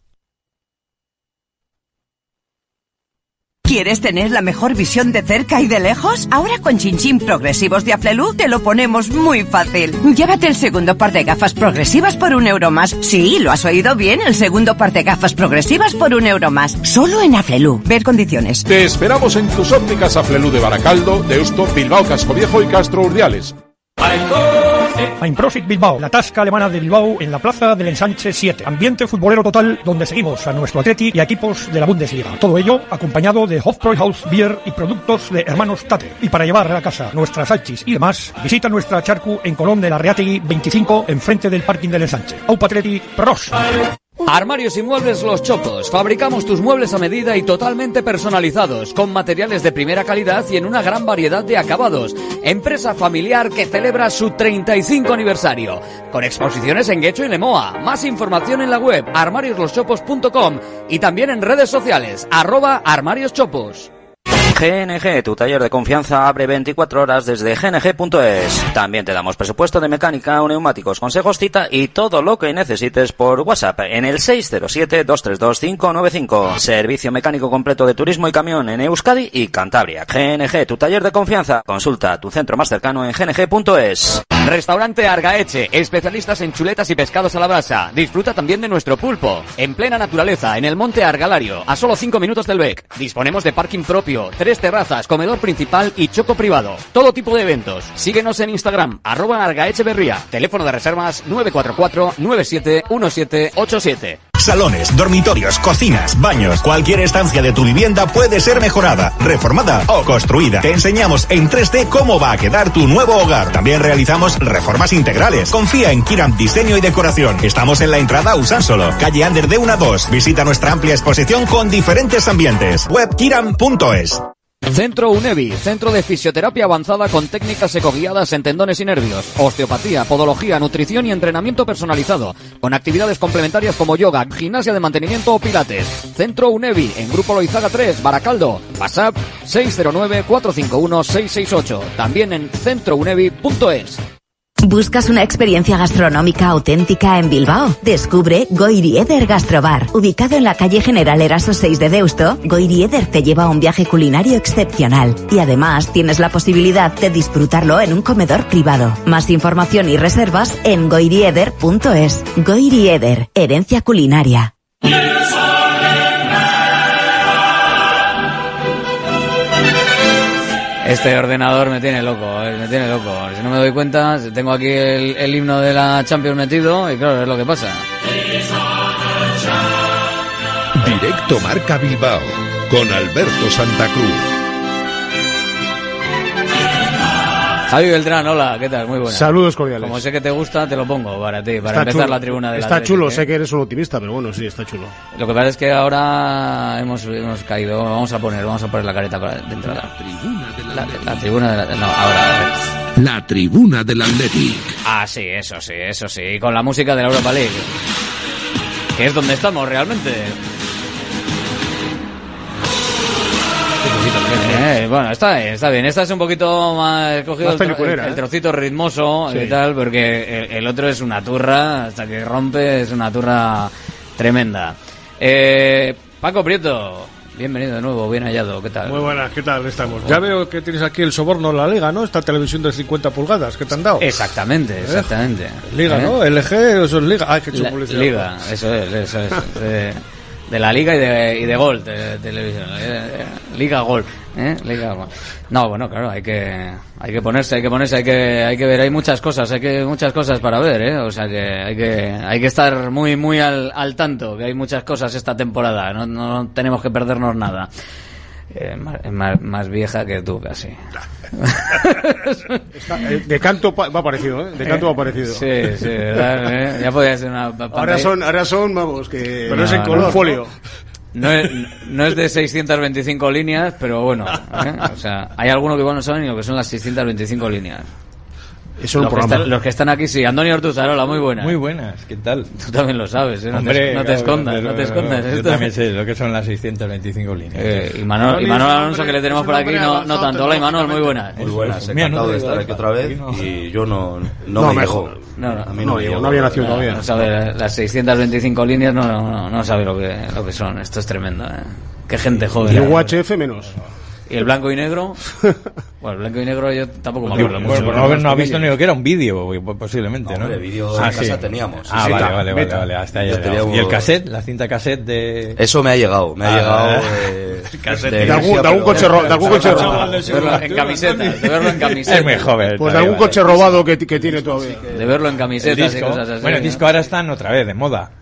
¿Quieres tener la mejor visión de cerca y de lejos? Ahora con Chinchín progresivos de Aflelu te lo ponemos muy fácil. Llévate el segundo par de gafas progresivas por un euro más. Sí, lo has oído bien, el segundo par de gafas progresivas por un euro más. Solo en Aflelu. Ver condiciones. Te esperamos en tus ópticas Aflelu de Baracaldo, Deusto, Bilbao, Cascoviejo y Castro Urdiales. Einprosit Bilbao, la tasca alemana de Bilbao en la plaza del Ensanche siete. Ambiente futbolero total donde seguimos a nuestro Atleti y a equipos de la Bundesliga. Todo ello acompañado de Hofbräuhaus Beer y productos de Hermanos Tate. Y para llevar a casa nuestras salchis y demás, visita nuestra charcu en Colón de la Reategui veinticinco, enfrente del parking del Ensanche. Aupa Atleti, pros. Armarios y Muebles Los Chopos. Fabricamos tus muebles a medida y totalmente personalizados, con materiales de primera calidad y en una gran variedad de acabados. Empresa familiar que celebra su treinta y cinco aniversario, con exposiciones en Guecho y Lemoa. Más información en la web armarios los chopos punto com y también en redes sociales, arroba armarioschopos. G N G, tu taller de confianza, abre veinticuatro horas desde g n g punto es. También te damos presupuesto de mecánica, neumáticos, consejos, cita y todo lo que necesites por WhatsApp en el seis cero siete, dos tres dos, cinco nueve cinco. Servicio mecánico completo de turismo y camión en Euskadi y Cantabria. G N G, tu taller de confianza. Consulta tu centro más cercano en g n g punto es. Restaurante Argaeche, especialistas en chuletas y pescados a la brasa. Disfruta también de nuestro pulpo, en plena naturaleza, en el monte Argalario, a solo cinco minutos del Bec. Disponemos de parking propio, tres terrazas, comedor principal y choco privado. Todo tipo de eventos. Síguenos en Instagram, arroba Argaecheverría. Teléfono de reservas nueve cuatro cuatro, nueve siete uno siete ocho siete. Salones, dormitorios, cocinas, baños, cualquier estancia de tu vivienda puede ser mejorada, reformada o construida. Te enseñamos en tres D cómo va a quedar tu nuevo hogar. También realizamos reformas integrales. Confía en Kiram Diseño y Decoración. Estamos en la entrada Usánsolo, calle Ander de uno a dos. Visita nuestra amplia exposición con diferentes ambientes. web kiram punto es. Centro UNEVI, centro de fisioterapia avanzada con técnicas ecoguiadas en tendones y nervios, osteopatía, podología, nutrición y entrenamiento personalizado, con actividades complementarias como yoga, gimnasia de mantenimiento o pilates. Centro UNEVI, en Grupo Loizaga tres, Baracaldo. WhatsApp seis cero nueve, cuatro cinco uno, seis seis ocho. También en centro unevi punto es. ¿Buscas una experiencia gastronómica auténtica en Bilbao? Descubre Goirieder Gastrobar. Ubicado en la calle General Eraso seis de Deusto, Goirieder te lleva a un viaje culinario excepcional. Y además tienes la posibilidad de disfrutarlo en un comedor privado. Más información y reservas en goirieder punto es. Goirieder, herencia culinaria. Este ordenador me tiene loco, me tiene loco. Si no me doy cuenta, tengo aquí el, el himno de la Champions metido y claro, es lo que pasa. Directo Marca Bilbao, con Alberto Santa Cruz. Javi Beltrán, hola, ¿qué tal? Muy buena. Saludos cordiales. Como sé que te gusta, te lo pongo para ti, para está empezar chulo. la tribuna de la Está chulo, ¿eh? Sé que eres un optimista, pero bueno, sí, está chulo. Lo que pasa es que ahora hemos, hemos caído, vamos a poner, vamos a poner la careta para de entrada. La tribuna del la, Athletic. la tribuna de la, no, ahora, a ver. La tribuna del Athletic. Ah, sí, eso sí, eso sí, y con la música de la Europa League, que es donde estamos realmente. Eh, bueno, está bien, está bien. Esta es un poquito más... He cogido más el, tro, el, ¿eh? el trocito ritmoso y sí. tal, porque el, el otro es una turra, hasta que rompe, es una turra tremenda. Eh, Paco Prieto, bienvenido de nuevo, bien hallado, ¿qué tal? Muy buenas, ¿qué tal estamos? Ya veo que tienes aquí el soborno en la Liga, ¿no? Esta televisión de cincuenta pulgadas que te han dado. Exactamente, exactamente. ¿Eh? Liga, ¿Eh? ¿no? L G, eso es Liga. Ay, qué chulo publicidad. Liga, eso es, eso es. de, de la Liga y de, y de Gol, de, de televisión. Eh, Liga Gol. ¿Eh? Liga, bueno. No, bueno, claro, hay que hay que ponerse, hay que ponerse, hay que hay que ver, hay muchas cosas, hay que muchas cosas para ver, ¿eh? O sea que hay que hay que estar muy muy al, al tanto, que hay muchas cosas esta temporada, no, no tenemos que perdernos nada. Eh, más, más, más vieja que tú casi. Está, eh, de canto pa, va parecido, ¿eh? De canto va parecido. Sí, sí, ¿verdad? ¿Eh? Ya podría ser una pantalla. Ahora son, ahora son, vamos, que pero no, es en color, no, folio. No es, no es de seiscientas veinticinco líneas, pero bueno, ¿eh? O sea, hay algunos que igual no saben ni lo que son las seiscientas veinticinco líneas. Eso es un los, que están, los que están aquí sí. Antonio Ortuzar, hola, muy buenas. Muy buenas, ¿qué tal? Tú también lo sabes, ¿eh? No, Hombre, te, no te escondas, claro, no te escondas. Yo esto. también sé lo que son las seiscientas veinticinco líneas. Eh, y Manuel, y Manuel Alonso, que le tenemos por aquí, no, no tanto. Hola, Manuel, muy buenas. Muy buenas, encantado de estar aquí otra vez. Y yo no, no, no me llegó. No, no, a mí no, no, me llegó. No había nacido todavía. No sabe, las seiscientas veinticinco líneas no, no, no sabe lo que, lo que son. Esto es tremendo, ¿eh? Qué gente joven. Y el U H F menos. ¿Y el blanco y negro? Bueno, el blanco y negro yo tampoco me acuerdo bueno, mucho. Bueno, no, no ha visto ni lo que era un vídeo, posiblemente, ¿no? No, el vídeo ah, en casa sí. teníamos. Ah, sí, vale, sí, vale, vale, vale, hasta ahí. Teníamos... ¿Y el cassette? ¿La cinta cassette de...? Eso me ha llegado, me ha ah, llegado... Eh, de, de, de, algún, de algún coche robado. De algún coche robado. De verlo en camisetas, de verlo en camisetas. Es muy joven. Pues de algún coche robado que, que tiene todavía. De verlo en camisetas y cosas así. Bueno, el disco ahora están otra vez de moda.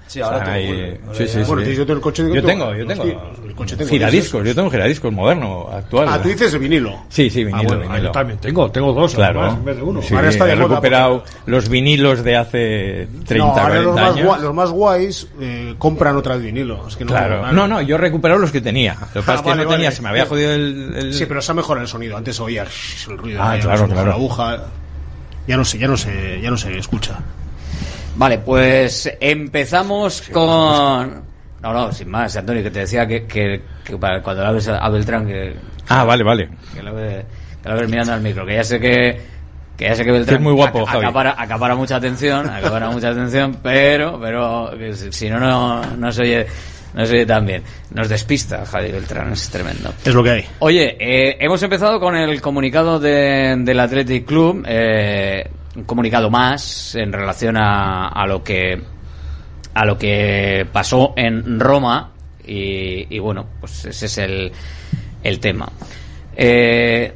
Sí, ahora Están tengo ahí- uno. sí, sí, Bueno, sí. yo tengo el coche de Yo tengo, yo tengo. El coche tengo Giradiscos, yo tengo un giradiscos moderno, actual. Ah, tú dices el vinilo. Sí, sí, vinilo, Ah, bueno, vinilo. yo también tengo, tengo dos Claro. además, en vez de uno. Sí, Ahora está de he moda recuperado los vinilos de hace treinta, no, ahora los cuarenta más, años. guay, los más guays eh, compran otra vez vinilo. Es que no, Claro. claro. No, no, yo he recuperado los que tenía. Lo que pasa Ah, es que vale, no tenía, vale. se me había jodido el... el- Sí, pero se ha mejorado el sonido. Antes oía el ruido. Ah, de claro, la claro. aguja. Ya no sé, ya no sé, ya no se escucha. Vale, pues empezamos con... No, no, sin más, Antonio, que te decía que, que, que para cuando la ves a Beltrán, que, Ah, vale, vale. que la ves, que la ves mirando al micro, que ya sé que, que ya sé que Beltrán Que es muy guapo, aca- Javi. acapara, acapara mucha atención, acapara mucha atención, pero, pero que si si no, no, no se oye, no se oye tan bien. Nos despista Javi Beltrán, es tremendo. Es lo que hay. Oye, eh, hemos empezado con el comunicado de, del Athletic Club, eh, un comunicado más en relación a, a lo que a lo que pasó en Roma y, y bueno, pues ese es el, el tema. Eh,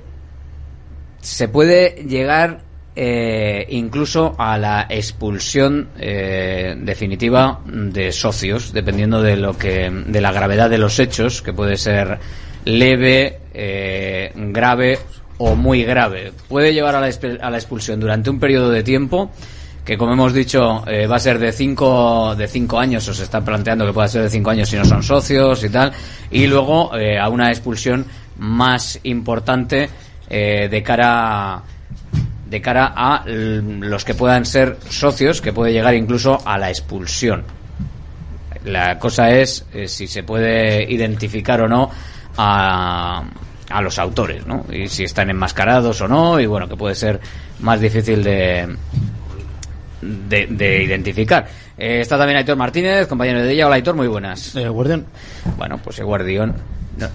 se puede llegar eh, incluso a la expulsión eh, definitiva de socios, dependiendo de lo que de la gravedad de los hechos, que puede ser leve, eh, grave o muy grave. Puede llevar a la, exp- a la expulsión durante un periodo de tiempo que, como hemos dicho, eh, va a ser de cinco de cinco años, o se está planteando que pueda ser de cinco años si no son socios y tal, y luego eh, a una expulsión más importante eh, de cara de cara a l- los que puedan ser socios, que puede llegar incluso a la expulsión. La cosa es eh, si se puede identificar o no a, a los autores, ¿no? Y si están enmascarados o no, y bueno, que puede ser más difícil de de, de identificar. Eh, está también Aitor Martínez, compañero de ella. Hola, Aitor, muy buenas. Eh, guardián. Bueno, pues el guardián. No,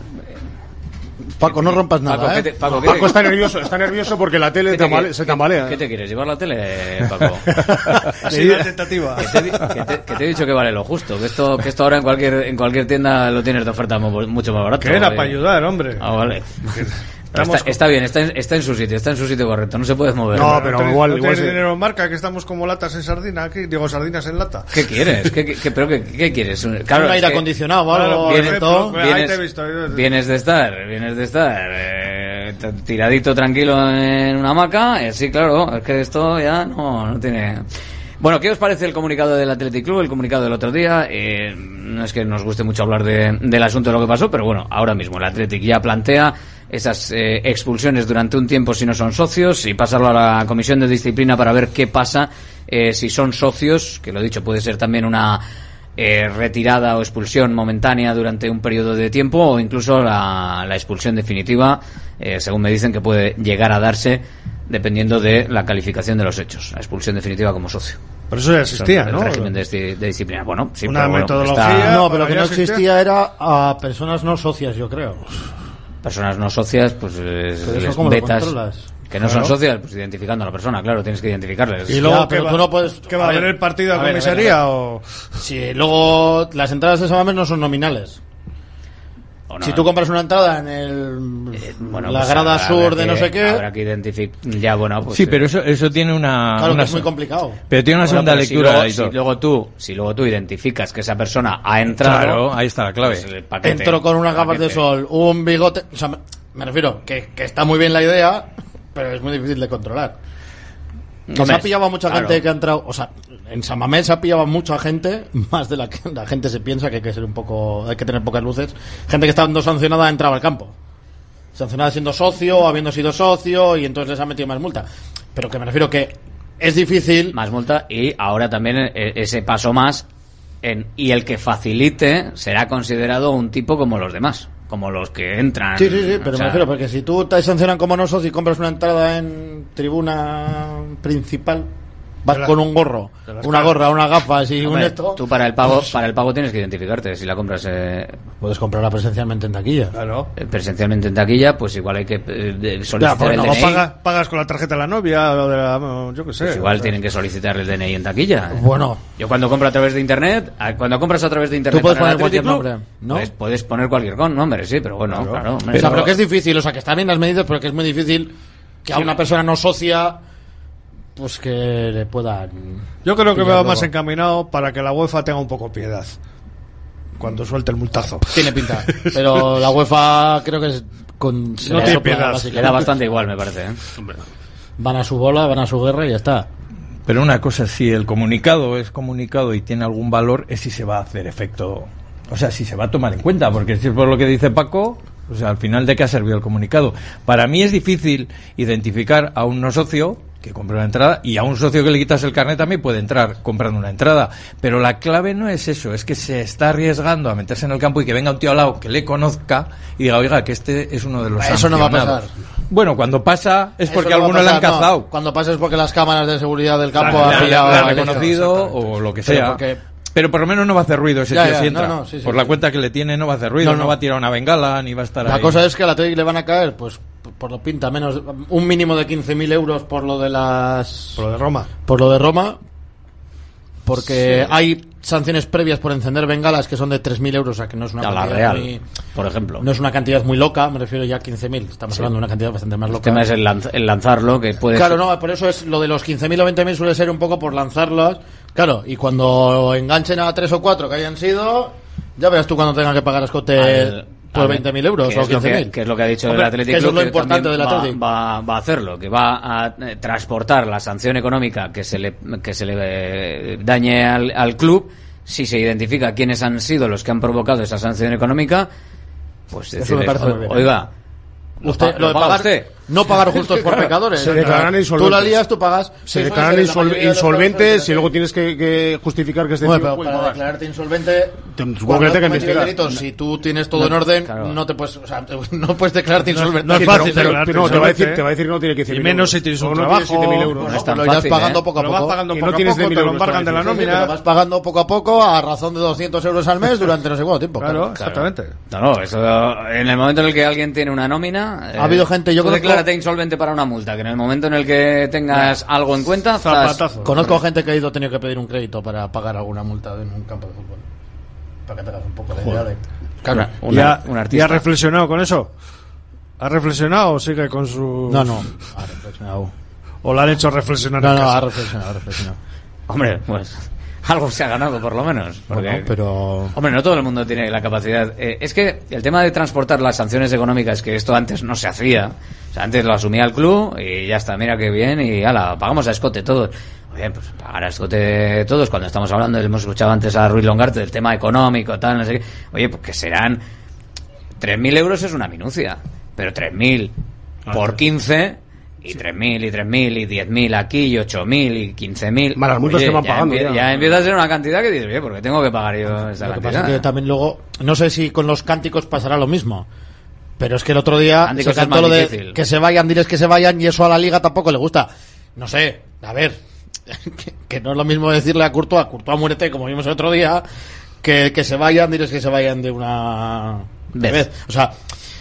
Paco, no rompas nada, Paco, ¿eh? ¿qué te- Paco, ¿qué Paco te- está nervioso, está nervioso porque la tele ¿qué te- tambale- qué- se tambalea. ¿Qué te quieres? ¿Llevar la tele, Paco? Ha sido una tentativa. Que te, di- que te- que te he dicho que vale lo justo, que esto que esto ahora en cualquier en cualquier tienda lo tienes de oferta mu- mucho más barato. Que era Eh, para ayudar, hombre. Ah, vale. Pero Estamos está, está bien, está en, está en su sitio, está en su sitio correcto, no se puede mover. No, pero ¿No igual, tenéis igual sí. dinero en marca, que estamos como latas en sardina aquí? Digo, sardinas en lata. ¿Qué quieres? ¿Qué, qué, qué- pero qué, qué quieres? Claro, un es aire que acondicionado o algo. Claro, por vienes, ejemplo, ahí vienes- te he visto, ahí te he visto. vienes de estar, vienes de estar eh, t- tiradito tranquilo en una hamaca, eh, sí, claro, es que esto ya no, no tiene... Bueno, ¿qué os parece el comunicado del Athletic Club, el comunicado del otro día? Eh, no es que nos guste mucho hablar de, del asunto de lo que pasó, pero bueno, ahora mismo el Athletic ya plantea esas eh, expulsiones durante un tiempo si no son socios y pasarlo a la comisión de disciplina para ver qué pasa eh, si son socios, que lo dicho, puede ser también una eh, retirada o expulsión momentánea durante un periodo de tiempo o incluso la, la expulsión definitiva, eh, según me dicen que puede llegar a darse dependiendo de la calificación de los hechos, la expulsión definitiva como socio. Pero eso ya existía, El ¿no? régimen de, de disciplina. Bueno, sí, Una pero bueno, metodología- está- No, pero lo que no ¿Ya existía? existía era a personas no socias, yo creo. personas no socias, pues les, Pero eso les ¿cómo lo vetas controlas? que no Claro. son socias, pues identificando a la persona, claro, tienes que identificarles. Y luego, Ya, ¿qué pero va, tú no puedes- ¿qué va a a ver, haber el partido a a ver, a ver, comisaría a ver. o...? Si luego las entradas de Samames no son nominales. O no, Si no. tú compras una entrada en el Bueno, la pues grada habrá sur que- de no sé qué, habrá que identificar. Ya, bueno, pues. Sí, eh, pero eso, eso tiene una... claro una que es muy so- complicado. Pero tiene una bueno, segunda pero si lectura, luego, Aitor. si luego tú, si luego tú identificas que esa persona ha entrado. Claro, ahí está la clave. pues el paquete, Entro con unas gafas de paquete. sol, un bigote, o sea, me, me refiero que, que está muy bien la idea, pero es muy difícil de controlar. Que Hombre, se ha pillado a mucha claro. gente que ha entrado, o sea, en San Mamés se ha pillado a mucha gente, más de la que la gente se piensa, que hay que ser un poco, hay que tener pocas luces, gente que estando sancionada ha entrado al campo. Sancionada siendo socio, habiendo sido socio, y entonces les ha metido más multa. Pero que me refiero que es difícil. Más multa y ahora también eh, ese paso más en, y el que facilite será considerado un tipo como los demás, como los que entran. Sí, sí, sí, pero o sea, me refiero, porque si tú te sancionan como no socio y compras una entrada en tribuna principal, vas De la- con un gorro, de las una caras. gorra, unas gafas y un hombre, esto, tú para el pago, para el pago tienes que identificarte. Si la compras eh, puedes comprarla presencialmente en taquilla. Claro. eh, presencialmente en taquilla, pues igual hay que eh, de- solicitar pues el no, D N I. O pagas, pagas con la tarjeta de la novia o de la... yo qué sé. Pues igual o sea. tienen que solicitar el D N I en taquilla. Bueno. Yo cuando compro a través de internet, a- cuando compras a través de internet, Tú puedes para el poner cualquier Athletic Club, nombre, ¿no? pues puedes poner cualquier con nombre, sí, pero bueno, claro. Claro. hombre, O sea, eso- pero que es difícil, o sea, que están bien las medidas, pero que es muy difícil que a una persona no socia pues que le puedan... Yo creo que pillar va luego. más encaminado para que la UEFA tenga un poco piedad cuando suelte el multazo. Tiene pinta. Pero la UEFA creo que es con... se No le tiene sopla, piedad. básicamente. Le da bastante igual, me parece, ¿eh? Van a su bola, van a su guerra y ya está. Pero una cosa, si el comunicado es comunicado y tiene algún valor, es si se va a hacer efecto, o sea, si se va a tomar en cuenta, porque si es por lo que dice Paco, o sea, al final, ¿de qué ha servido el comunicado? Para mí es difícil identificar a un no socio que compra una entrada y a un socio que le quitas el carnet también puede entrar comprando una entrada, pero la clave no es eso, es que se está arriesgando a meterse en el campo y que venga un tío al lado que le conozca y diga, oiga, que este es uno de los Eso no va a sancionados. pasar. Bueno, cuando pasa es Eso porque no va a alguno le han pasar, no. cazado. Cuando pasa es porque las cámaras de seguridad del campo Claro, han le- pillado le han al hecho. reconocido o lo que Pero sea. porque- Pero por lo menos no va a hacer ruido ese Ya, tío ya, si entra. no, no, sí, sí, por sí. la cuenta que le tiene no va a hacer ruido, No, no, no. va a tirar una bengala ni va a estar La ahí. cosa es que a la Athletic le van a caer, pues, por lo pinta, menos un mínimo de quince mil euros por lo de las... Por lo de Roma. Por lo de Roma, porque Sí. hay sanciones previas por encender bengalas que son de tres mil euros, o sea que no es una A la cantidad Real, muy... por ejemplo. No es una cantidad muy loca, me refiero ya a quince mil, estamos Sí. hablando de una cantidad bastante más El loca. tema es el, lanz- el lanzarlo, que puede Claro, ser- no, por eso es lo de los quince mil o veinte mil suele ser un poco por lanzarlas. Claro, y cuando enganchen a tres o cuatro que hayan sido, ya verás tú cuando tengan que pagar escote Al- por a ver, veinte mil euros que o es lo quince que, mil. que es lo que ha dicho Hombre, el Atlético. que eso es lo que importante también del va- Athletic. Va, va a hacerlo, que va a eh, transportar la sanción económica que se le, que se le eh, dañe al, al club. Si se identifica quiénes han sido los que han provocado esa sanción económica, pues Eso decirles, me parece "O- muy bien. oiga, Usted, pa- lo de paga pagar, usted". no pagar justos por Claro, pecadores. se O sea, declaran Tú insolventes. la lías, tú pagas. Se Sí, declaran suele ser la insol- mayoría de los insolventes casos, y luego tienes que, que justificar que es de Bueno, fijo pero y para pagar. declararte insolvente, Te- supongo cuando que has te que cometido el investigar. delito, si tú tienes todo No, en orden, claro. no te puedes, o sea, no puedes declararte No es- insolvente. no es Sí, fácil pero- declararte pero- No, te va a decir, ¿eh? te va a decir no tiene quince mil Y menos euros. si tienes un O no trabajo. siete mil euros. Bueno, No es tan pues lo irás fácil, pagando ¿eh? poco a Lo vas poco. pagando Y poco no a tienes poco, de te mil lo euros, embargan de la sí, sí, nómina. pero vas pagando poco a poco a razón de doscientos euros al mes durante no sé cuánto tiempo. Claro, exactamente. No, no, eso, en el momento en el que alguien tiene una nómina, Ha habido gente, yo tú conozco- declárate insolvente para una multa, que en el momento en el que tengas algo en cuenta, zas. Conozco gente que ha ido tenido que pedir un crédito para pagar alguna multa en un campo de fútbol. Para que te hagas un poco de idea de... Claro, Una- ¿Y ha- un ¿Y artista. ha reflexionado con eso? ¿Ha reflexionado o sigue con su...? No, no, ha reflexionado. ¿O la han hecho reflexionar No, en no, casa? ha reflexionado, ha reflexionado. Hombre, pues algo se ha ganado por lo menos. Porque, Bueno, pero... Hombre, no todo el mundo tiene la capacidad. Eh, es que el tema de transportar las sanciones económicas, que esto antes no se hacía. O sea, antes lo asumía el club y ya está, mira qué bien y ala, pagamos a escote todos. Oye, pues pagar a escote todos cuando estamos hablando, hemos escuchado antes a Ruiz Longarte del tema económico, tal, no sé qué. Oye, pues que serán tres mil euros es una minucia, pero tres mil por quince y tres mil y tres mil y diez mil aquí y ocho mil y quince mil. Más las multas que van ya pagando, empie- ya. ya empieza a ser una cantidad que dices, oye, ¿por qué tengo que pagar yo esa Lo que cantidad? pasa es que también luego, no sé si con los cánticos pasará lo mismo, pero es que el otro día Cánticos se es cantó más lo de difícil. que se vayan, diles que se vayan y eso a la liga tampoco le gusta. No sé, a ver, que, que no es lo mismo decirle a Courtois, Courtois muérete como vimos el otro día, que, que se vayan, diles que se vayan de una Vez. vez. O sea,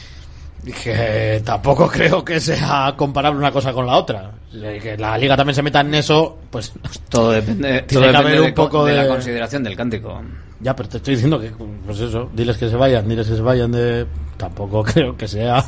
que tampoco creo que sea comparable una cosa con la otra. Que la liga también se meta en eso, pues Todo depende, todo tiene que depende haber de, un poco de de, la consideración del cántico. Ya, pero te estoy diciendo que, pues eso, diles que se vayan, diles que se vayan de... Tampoco creo que sea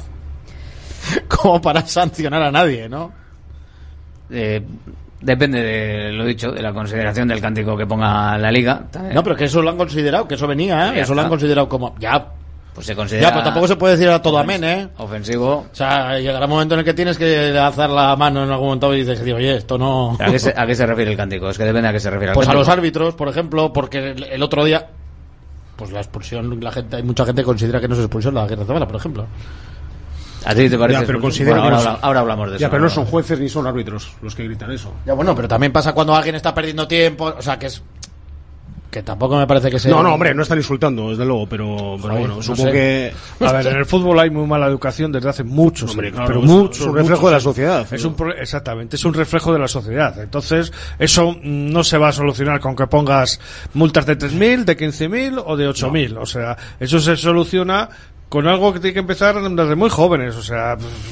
como para sancionar a nadie, ¿no? Eh, depende de lo dicho, de la consideración del cántico que ponga la liga. También. No, pero que eso lo han considerado, que eso venía, ¿eh? Ya Eso lo han está. considerado como... Ya, Pues se considera ya, pero tampoco se puede decir a todo amén, ¿eh? ofensivo. O sea, llegará un momento en el que tienes que alzar la mano en algún momento y dices, oye, esto no... ¿A qué, se, ¿A qué se refiere el cántico? Es que depende a qué se refiere el Pues a cántico. los árbitros, por ejemplo, porque el, el otro día, pues la expulsión, la gente, hay mucha gente que considera que no es expulsión la guerra civil, por ejemplo. ¿A ti te parece? Ya, pero expulsión? considero Bueno, que ahora, no habla- ahora hablamos de eso. Ya, pero no ahora. son jueces ni son árbitros los que gritan eso. Ya, bueno, pero también pasa cuando alguien está perdiendo tiempo, o sea, que es... Que tampoco me parece que sea... No, no, hombre, no están insultando, desde luego, pero, pero Joder, bueno, no supongo sé. que... A ver, en el fútbol hay muy mala educación desde hace muchos Hombre, años, claro, pero es- muchos, es un reflejo muchos de la años. sociedad, Es ¿no? un pro- exactamente, es un reflejo de la sociedad. Entonces, eso mm, no se va a solucionar con que pongas multas de tres mil, de quince mil o de ocho mil. O sea, eso se soluciona con algo que tiene que empezar desde muy jóvenes. O sea,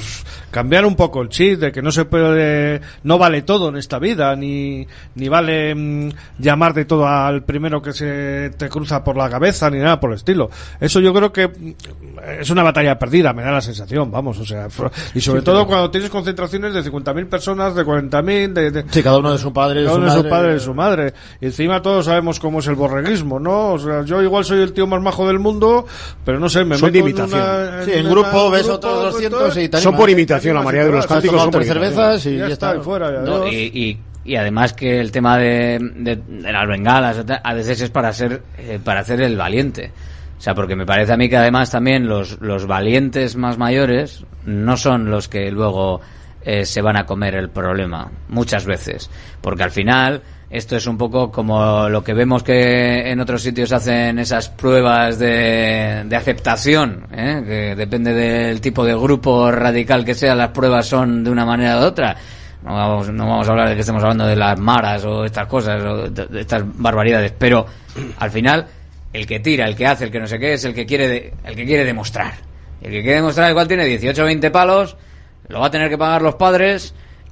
cambiar un poco el chip de que no se puede, no vale todo en esta vida, ni, ni vale mmm, llamar de todo al primero que se te cruza por la cabeza, ni nada por el estilo. Eso yo creo que es una batalla perdida, me da la sensación, vamos, o sea, y sobre sí, todo pero... cuando tienes concentraciones de cincuenta mil personas, de cuarenta mil, de, de... Sí, cada uno de su padre, cada de su uno madre, de su padre, de su madre. Y encima todos sabemos cómo es el borreguismo, ¿no? O sea, yo igual soy el tío más majo del mundo, pero no sé, me son meto de imitación. En una, en sí, en una, grupo un ves grupo, otros doscientos y son por imitación, la mayoría de los cánticos son por tres cervezas y ya, ya está, y fuera, ya no, y, y, y además que el tema de, de, de las bengalas a veces es para ser eh, para hacer el valiente. O sea, porque me parece a mí que además también los, los valientes más mayores no son los que luego eh, se van a comer el problema, muchas veces. Porque al final esto es un poco como lo que vemos que en otros sitios hacen esas pruebas de, de aceptación, ¿eh? Que depende del tipo de grupo radical que sea, las pruebas son de una manera u otra. No vamos, no vamos a hablar de que estemos hablando de las maras o estas cosas, o de, de estas barbaridades, pero al final el que tira, el que hace, el que no sé qué, es el que quiere de, el que quiere demostrar. El que quiere demostrar, igual tiene dieciocho o veinte palos, lo va a tener que pagar los padres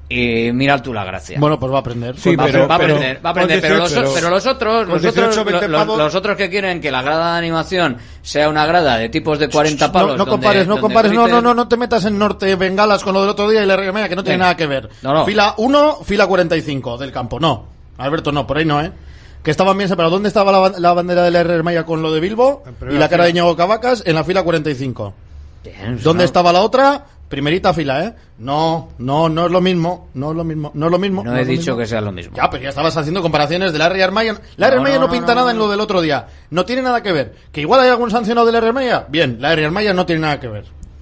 y mira tú la gracia. Bueno, pues va a aprender. Sí, va, pero, va a aprender, aprender, pero, va a aprender, pero, los, pero, pero los otros, los otros, los, los, los otros que quieren que la grada de animación sea una grada de tipos de cuarenta palos. No, no donde, compares, no donde compares, griten... no, no, no, no te metas en Norte Bengalas con lo del otro día y la R Maya, que no tiene Venga. nada que ver. No, no. Fila uno, fila cuarenta y cinco del campo. No, Alberto, no, por ahí no, ¿eh? Que estaban bien separados. ¿Dónde estaba la, la bandera de la R Maya con lo de Bilbo y la cara de Íñigo Cavacas? En la fila cuarenta y cinco. Bien, ¿dónde no. estaba la otra? Primerita fila, ¿eh? No, no, no es lo mismo, no es lo mismo, no es lo mismo. No, no he es dicho mismo. que sea lo mismo. Ya, pero ya estabas haciendo comparaciones de la R Maya. La R Maya no, no, no pinta no, no, nada en lo del otro día. No tiene nada que ver. Que igual hay algún sancionado de la R Maya. Bien, la R Maya no tiene nada que ver.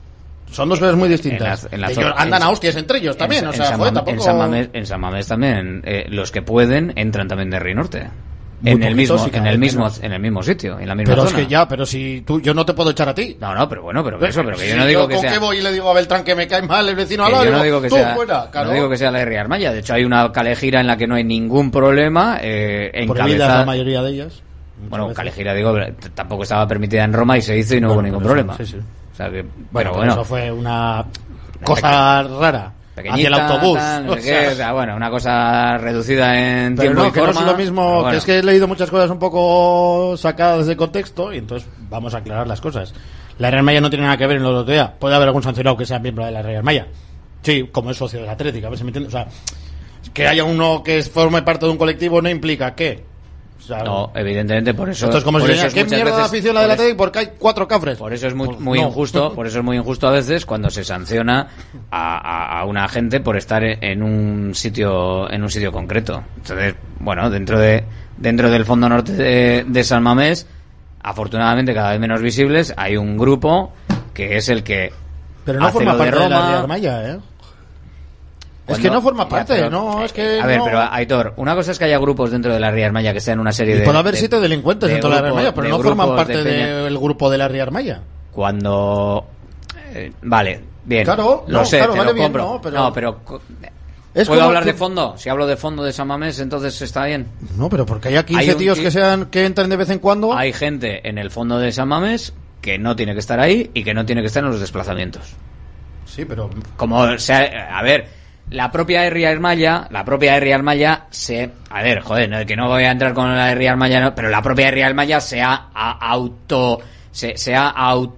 Son dos cosas muy distintas. En la, en la ellos andan en, a hostias entre ellos también. En, o sea, en, joder, San, tampoco... en, San Mamés, en San Mamés también, eh, los que pueden entran también de Río Norte. En el, mismo, sí, en el mismo en el mismo sitio, en la misma pero zona. Es que ya, pero si tú, yo no te puedo echar a ti. No, no, pero bueno, pero que eso, pero que si yo no digo yo que con sea. ¿Con qué voy y le digo a Beltrán que me cae mal el vecino al lado? Yo no digo que tú sea, fuera, claro. No digo que sea la R Armaya. De hecho, hay una calejira en la que no hay ningún problema. Eh, Prohibidas la mayoría de ellas. Bueno, calejira digo, tampoco estaba permitida en Roma y se hizo y no bueno, hubo ningún problema. Sí, sí. O sea que, bueno, bueno, bueno. Eso fue una cosa rara. Hacia el autobús. Tal, no sé qué, o sea, bueno, una cosa reducida en pero tiempo no, y que forma. No es lo mismo, bueno. que es que he leído muchas cosas un poco sacadas de contexto y entonces vamos a aclarar las cosas. La Real Maya no tiene nada que ver en lo de otro día. Puede haber algún sancionado que sea miembro de la Real Maya. Sí, como es socio de la Atlética, a ver si me entiendes. O sea, que haya uno que forme parte de un colectivo no implica que... O sea, no, evidentemente, por eso. Entonces, como por si eso es ¿qué mierda de afición la del Atlético? Porque hay cuatro cafres. Por eso es muy, muy no. injusto, por eso es muy injusto a veces cuando se sanciona a, a, a una gente por estar en un sitio, en un sitio concreto. Entonces, bueno, dentro de, dentro del fondo norte de, de San Mamés, afortunadamente cada vez menos visibles, hay un grupo que es el que. Pero no hace forma lo parte de Roma. de la Real Maya, ¿eh? Cuando, es que no forma parte, ya, pero, no, es que A ver, no. pero Aitor, una cosa es que haya grupos dentro de la Ría Armaya que sean una serie y de... puede haber de, siete delincuentes de dentro de la Ría Armaya, pero de no forman parte de del de grupo de la Ría Armaya. Cuando... Eh, vale, bien. Claro, lo no, sé, claro, te vale lo bien, compro. no, pero... No, pero... Es ¿Puedo hablar que... de fondo? Si hablo de fondo de San Mamés, entonces está bien. No, pero porque hay quince hay tíos un... que sean que entran de vez en cuando. Hay gente en el fondo de San Mamés que no tiene que estar ahí y que no tiene que estar en los desplazamientos. Sí, pero... Como sea... A ver... La propia R. Armaya, la propia R. Armaya se... A ver, joder, no, que no voy a entrar con la R. Armaya, no, pero la propia R. Armaya se ha, ha auto... Se, se ha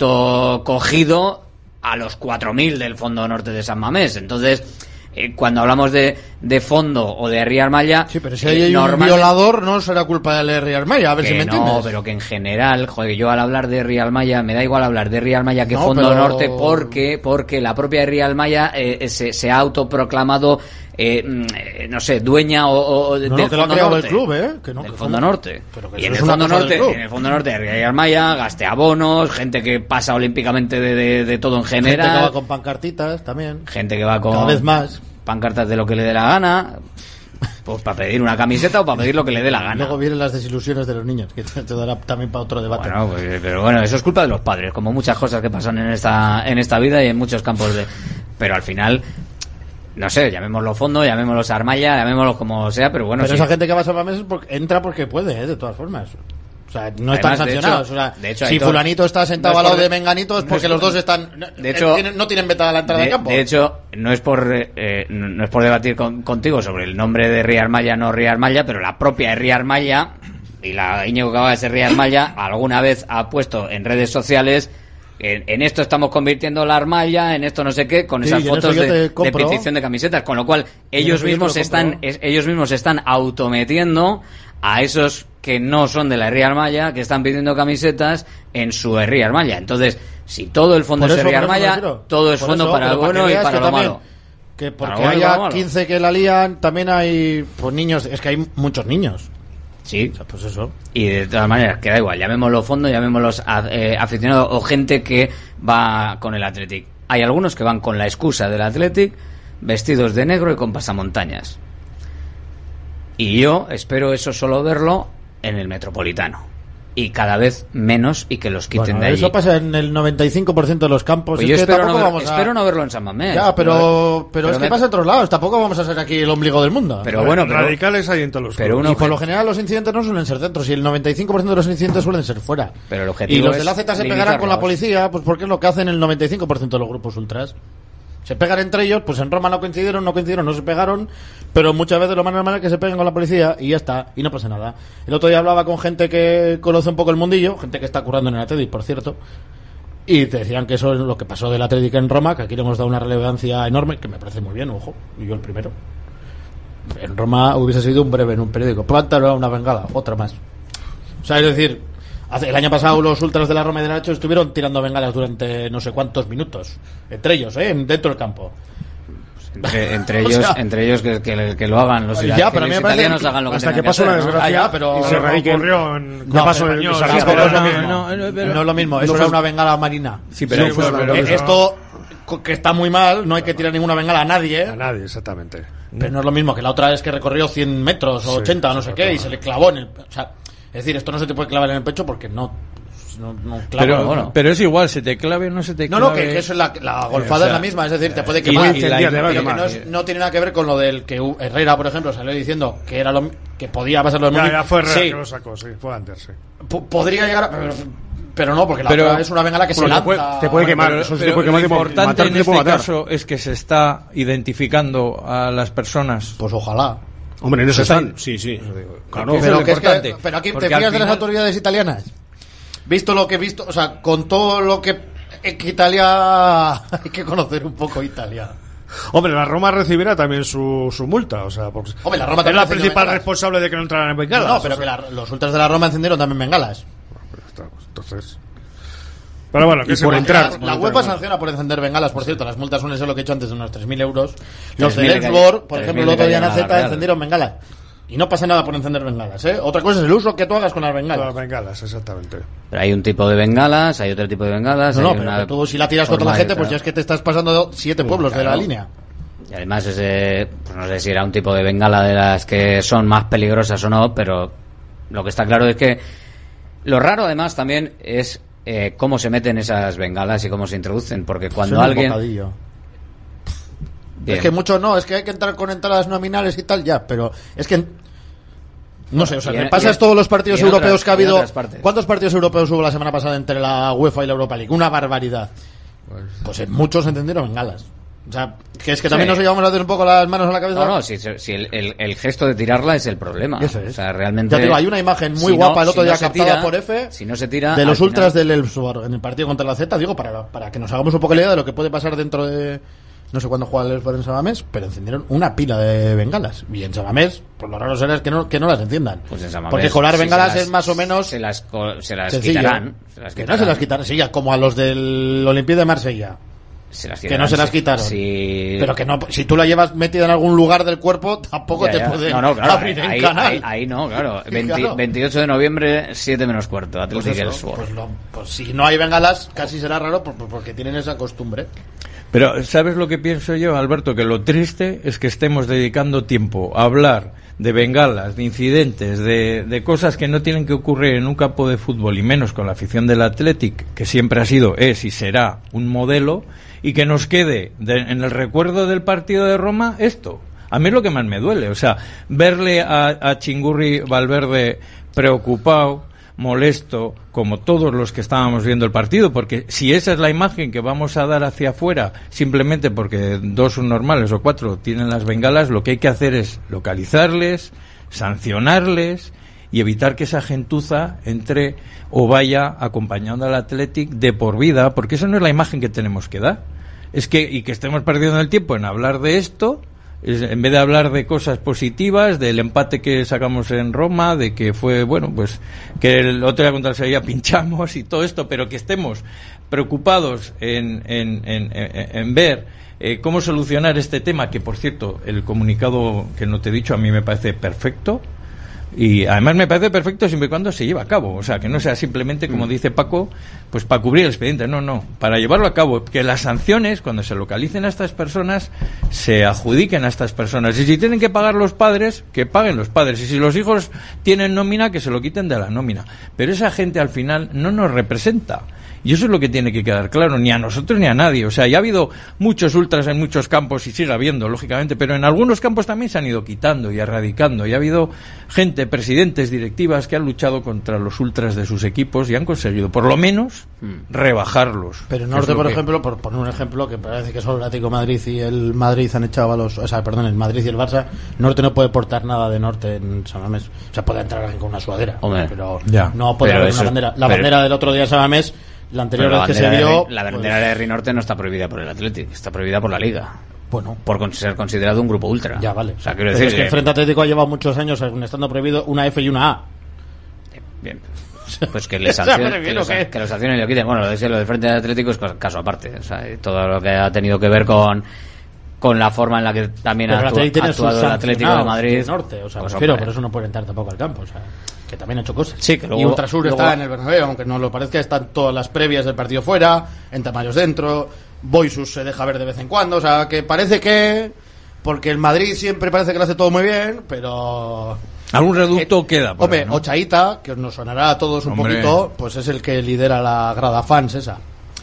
autocogido a los cuatro mil del fondo norte de San Mamés. Entonces, eh, cuando hablamos de, de fondo o de R. Armaya... Sí, pero si hay eh, un violador no será culpa de la R. Armaya, a ver si me entiendes. No, pero que en general, joder, yo al hablar de R. Armaya, me da igual hablar de R. Armaya que no, fondo pero... norte porque porque la propia R. Armaya eh, se, se ha autoproclamado... Eh, no sé, dueña o, o no, del no, que lo fondo ha creado norte, el club, ¿eh? Que no, del que fondo no. norte. Pero que y en es el una fondo cosa norte, del club. en el fondo norte de Ría Armaya, gaste abonos, gente que pasa olímpicamente de, de, de todo en general. Gente que va con pancartitas también. Gente que va con cada vez más pancartas de lo que le dé la gana. Pues para pedir una camiseta o para pedir lo que le dé la gana. Luego vienen las desilusiones de los niños, que te dará también para otro debate. Bueno, pues, pero bueno, eso es culpa de los padres, como muchas cosas que pasan en esta en esta vida y en muchos campos de... Pero al final... No sé, llamémoslo fondo, llamémoslo Armaya, llamémoslo como sea, pero bueno... Pero sí. Esa gente que va a San Mamés porque, entra porque puede, ¿eh? De todas formas. O sea, no están Además, de sancionados. hecho- o sea, de hecho, si Aitor, fulanito está sentado no es al lado por- de Menganito es no porque es los por- dos están... de hecho- eh, tienen- no tienen vetada la entrada de, de campo. de hecho, no es por eh, no no es por debatir con- contigo sobre el nombre de Riyad Maya no Riyad Maya, pero la propia Riyad Maya y la Íñigo que acaba de ser Riyad Maya alguna vez ha puesto en redes sociales en, en esto estamos convirtiendo la Armalla, en esto no sé qué, con Sí, esas y en fotos eso yo de, te compro. de petición de camisetas, con lo cual Y en ellos eso yo te mismos lo están compro. es- ellos mismos se están autometiendo a esos que no son de la Riyad Maya, que están pidiendo camisetas en su Riyad Maya. Entonces, si todo el fondo Por es eso, Riyad por eso me Maya, refiero. todo es Por fondo eso, para pero lo bueno que y veas para que lo también- malo. Que Para porque lo bueno y para lo haya malo. quince que la lían, también hay pues niños, es que hay muchos niños. Sí. O sea, pues eso. Y de todas maneras, que da igual, llamémoslo fondo, llamémoslos a- eh, aficionados o gente que va con el Athletic. Hay algunos que van con la excusa del Athletic, vestidos de negro y con pasamontañas. Y yo espero eso solo verlo en el Metropolitano. Y cada vez menos y que los quiten Bueno, de allí. eso pasa en el noventa y cinco por ciento de los campos. Pues es yo que espero, tampoco no, ver- vamos a... espero no verlo en San Mamés. Ya, pero, pero, es que me- pasa en otros lados. Tampoco vamos a ser aquí el ombligo del mundo. Pero bueno, pero- radicales hay en todos los pero clubes. uno Y por que- lo general los incidentes no suelen ser dentro. Si el noventa y cinco por ciento de los incidentes suelen ser fuera. Pero el Y objetivo los es de la Z se pegarán con la limitarlos. policía, pues porque es lo que hacen el noventa y cinco por ciento de los grupos ultras. Se pegan entre ellos, pues en Roma no coincidieron, no coincidieron, no se pegaron, pero muchas veces lo más normal es que se peguen con la policía y ya está, y no pasa nada. El otro día hablaba con gente que conoce un poco el mundillo, gente que está currando en el Athletic, por cierto, y te decían que eso es lo que pasó del Athletic en Roma, que aquí le hemos dado una relevancia enorme, que me parece muy bien, ojo, y yo el primero. En Roma hubiese sido un breve en un periódico, plántalo a una bengala, otra más. O sea, es decir, hace, el año pasado los ultras de la Roma y del Nacho estuvieron tirando bengalas durante no sé cuántos minutos, entre ellos, ¿eh? Dentro del campo. Entre, entre O ellos, sea- entre ellos que, que- que lo hagan los, Ya, ita- pero a que mí los me parece italianos que hagan lo que hasta tengan que pasó hacer, la ¿no? desgracia, Ah, ya, pero- y se ocurrió en No, paso pero- de español. sí, ¿sabes? pero no es lo No, mismo. no, no, pero- No es lo mismo, no eso fue- era una bengala marina. Sí, pero Sí, fue- pero- pero- Eh, pero- esto co- que está muy mal, no hay que tirar ninguna bengala a nadie. A nadie, exactamente. Pero no es lo mismo que la otra vez que recorrió cien metros o Sí, ochenta o no sé exacto. qué y se le clavó en el... O sea, es decir, esto no se te puede clavar en el pecho porque no... no, no clava, pero, bueno. pero es igual, se te clave o no se te No, clave. no, que, que eso es la, la golfada Eh, o sea, es la misma, es decir, te puede y- quemar. y la- Pero y- que no, es- no tiene nada que ver con lo del que U- Herrera, por ejemplo, salió diciendo que era lo que podía pasar lo Ya, mismo. ya fue Herrera Sí, que lo sacó, sí, fue antes, sí. po- podría llegar a... Pero, pero no, porque la Pero- otra es una bengala que se Bueno, lanza. te puede- te puede quemar, Pero, eso sí te pero puede lo quemar, te puede importante matar, en te este puede matar. caso es que se está identificando a las personas. Pues ojalá. Hombre, en eso Se está- están, sí, sí. Claro. Porque eso Pero, es que lo es que- importante. pero aquí te Porque fías al de las final- autoridades italianas. Visto lo que he visto, o sea, con todo lo que, que Italia hay que conocer un poco Italia. Hombre, la Roma recibirá también su, su multa, o sea, porque Hombre, la Roma es también la encendió principal bengalas. responsable de que no entraran en bengalas. No, pero o que sea, la- los ultras de la Roma encendieron también bengalas. entonces. Pero bueno, que Y se por va- entrar, por la entrar, UEFA ¿no? sanciona por encender bengalas, por cierto. Las multas suelen ser lo que he hecho antes de unos tres mil euros. tres Los de mil que Lensborg, hay- por tres ejemplo, mil el otro que día en hay en la Z Real. encendieron bengalas. Y no pasa nada por encender bengalas, ¿eh? Otra cosa es el uso que tú hagas con las bengalas. Las bengalas, exactamente. Pero hay un tipo de bengalas, hay otro tipo de bengalas. No, no, hay pero una que tú si la tiras contra la forma de gente, pues tra- ya es que te estás pasando siete pueblos de la claro. línea. Y además ese, pues no sé si era un tipo de bengala de las que son más peligrosas o no, pero lo que está claro es que lo raro además también es eh, cómo se meten esas bengalas y cómo se introducen, porque cuando Son un alguien... bocadillo. Bien. Es que mucho no, es que hay que entrar con entradas nominales y tal, ya, pero es que... No sé, o sea, Y en- me pasas y- todos los partidos y en europeos otras- que ha y en habido... otras partes. ¿Cuántos partidos europeos hubo la semana pasada entre la UEFA y la Europa League? Una barbaridad. Pues en muchos entendieron bengalas. O sea, que es que también Sí. nos llevamos a hacer un poco las manos a la cabeza. No, no, si, si el, el- el gesto de tirarla es el problema. Eso es. O sea, realmente... Ya te digo, hay una imagen muy si no- guapa el otro si no día se captada tira- por F Si no se tira... de al los final- ultras del Elfsborg en el partido contra la Z, digo, para, para que nos hagamos un poco la idea de lo que puede pasar dentro de... No sé cuándo juega el Elfsborg en Samamés, pero encendieron una pila de bengalas. Y en Samamés, pues lo raro será es que no, que no las enciendan. Pues en Samamés, Porque colar sí, bengalas se las- es más o menos... Se las, co- se las sencillo. quitarán. Se las Que no quitarán. se las quitarán, sí, ya, como a los del Olympique de Marsella. Se las Que quitarán, no se las sí. quitaron. Sí. Pero que no, si tú la llevas metida en algún lugar del cuerpo, tampoco Ya, te ya. pueden No, no, claro, abrir en ahí, canal. ahí- ahí no, claro. veinte Claro. veintiocho de noviembre, siete menos cuarto. Pues, Athletic eso, Elfsborg. pues, lo- pues si no hay bengalas, casi será raro por- por- porque tienen esa costumbre. Pero, ¿sabes lo que pienso yo, Alberto? Que lo triste es que estemos dedicando tiempo a hablar de bengalas, de incidentes, de, de cosas que no tienen que ocurrir en un campo de fútbol y menos con la afición del Athletic, que siempre ha sido, es y será un modelo, y que nos quede de- en el recuerdo del partido de Roma esto. A mí es lo que más me duele, o sea, verle a, a Chingurri Valverde preocupado, molesto como todos los que estábamos viendo el partido, porque si esa es la imagen que vamos a dar hacia afuera simplemente porque dos subnormales o cuatro tienen las bengalas, lo que hay que hacer es localizarles, sancionarles y evitar que esa gentuza entre o vaya acompañando al Athletic de por vida, porque esa no es la imagen que tenemos que dar. Es que, y que estemos perdiendo el tiempo en hablar de esto, es, en vez de hablar de cosas positivas, del empate que sacamos en Roma, de que fue, bueno, pues, que el otro día contra el Sevilla pinchamos y todo esto, pero que estemos preocupados en, en, en, en, en ver eh, cómo solucionar este tema, que por cierto, el comunicado que no te he dicho a mí me parece perfecto. Y además me parece perfecto siempre y cuando se lleve a cabo, o sea, que no sea simplemente, como dice Paco, pues para cubrir el expediente, no, no, para llevarlo a cabo, que las sanciones, cuando se localicen a estas personas, se adjudiquen a estas personas, y si tienen que pagar los padres, que paguen los padres, y si los hijos tienen nómina, que se lo quiten de la nómina, pero esa gente al final no nos representa. Y eso es lo que tiene que quedar claro, ni a nosotros ni a nadie. O sea, ya ha habido muchos ultras en muchos campos y sigue habiendo, lógicamente, pero en algunos campos también se han ido quitando y erradicando. Y ha habido gente, presidentes, directivas, que han luchado contra los ultras de sus equipos y han conseguido, por lo menos, mm. rebajarlos. Pero en Norte, por que... ejemplo, por poner un ejemplo, que parece que solo el Atlético de Madrid y el Madrid han echado a los... O sea, perdón, el Madrid y el Barça, Norte no puede portar nada de Norte en San Mamés. O sea, puede entrar alguien con una sudadera, Hombre, pero ya. no puede pero haber eso, una bandera. La pero... bandera del otro día en San Mamés, la anterior vez que se vio... De, la bandera pues, de Rinorte no está prohibida por el Athletic, está prohibida por la Liga. Bueno. Por ser considerado un grupo ultra. Ya, vale. O sea, quiero pero decir es que el Frente Atlético ha llevado muchos años estando prohibido una F y una A. Bien. Pues que le sancionen, que, los, que los sancionen y lo quiten. Bueno, lo de lo del Frente Atlético es caso aparte. O sea, todo lo que ha tenido que ver con con la forma en la que también ha actu actuado el Atlético de Madrid. De norte, o sea, pues prefiero, por eso no puede entrar tampoco al campo. O sea, que también ha hecho cosas. Sí, que luego, y Ultrasur luego... está en el Bernabéu, aunque no lo parezca, están todas las previas del partido fuera, en Tamaños dentro, Boisus se deja ver de vez en cuando, o sea, que parece que... Porque el Madrid siempre parece que lo hace todo muy bien, pero... Algún reducto eh, queda. Hombre, ahí, ¿no? Ochaíta, que nos sonará a todos un Hombre. poquito, pues es el que lidera la grada fans esa.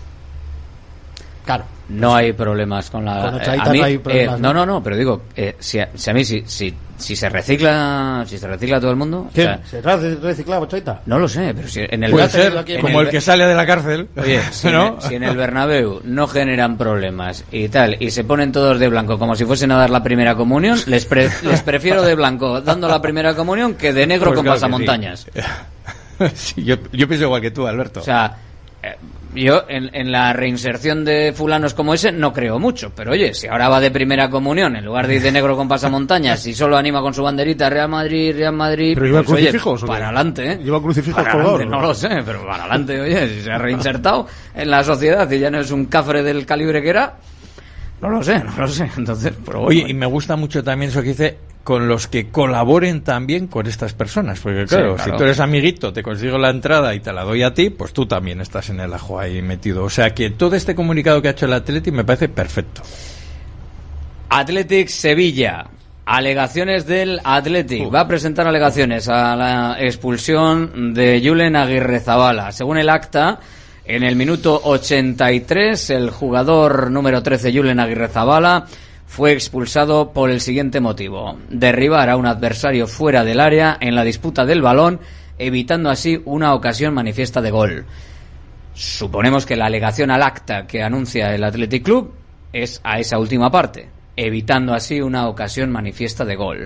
Claro. No hay problemas con la... Con Ochaíta eh, mí, no hay problemas. Eh, no, no, no, pero digo, eh, si, a, si a mí, si, si, si se recicla, si se recicla todo el mundo... ¿Qué? O sea, ¿Se recicla Ochaíta? No lo sé, pero si en el... Puede ser, aquí, como el, el que sale de la cárcel. Oye, si, ¿no? en, si en el Bernabéu no generan problemas y tal, y se ponen todos de blanco como si fuesen a dar la primera comunión, les, pre, les prefiero de blanco dando la primera comunión que de negro pues con claro pasamontañas. Sí. Sí, yo, yo pienso igual que tú, Alberto. O sea... Eh, Yo en, en la reinserción de fulanos como ese no creo mucho, pero oye, si ahora va de primera comunión en lugar de ir de negro con pasamontañas y solo anima con su banderita Real Madrid, Real Madrid, pero lleva pues, crucifijos, oye, para adelante, ¿eh? Lleva crucifijos colgados. No lo sé, pero para adelante, oye, si se ha reinsertado en la sociedad y ya no es un cafre del calibre que era, no lo sé, no lo sé. Entonces, pero oye, bueno. Y me gusta mucho también eso que dice, con los que colaboren también con estas personas, porque claro, sí, claro, si tú eres amiguito, te consigo la entrada y te la doy a ti, pues tú también estás en el ajo ahí metido. O sea que todo este comunicado que ha hecho el Athletic me parece perfecto. Athletic Sevilla, alegaciones del Athletic. Uh. Va a presentar alegaciones a la expulsión de Julen Aguirrezabala. Según el acta, en el minuto ochenta y tres, el jugador número trece, Julen Aguirrezabala, fue expulsado por el siguiente motivo: derribar a un adversario fuera del área en la disputa del balón, evitando así una ocasión manifiesta de gol. Suponemos que la alegación al acta que anuncia el Athletic Club es a esa última parte, evitando así una ocasión manifiesta de gol.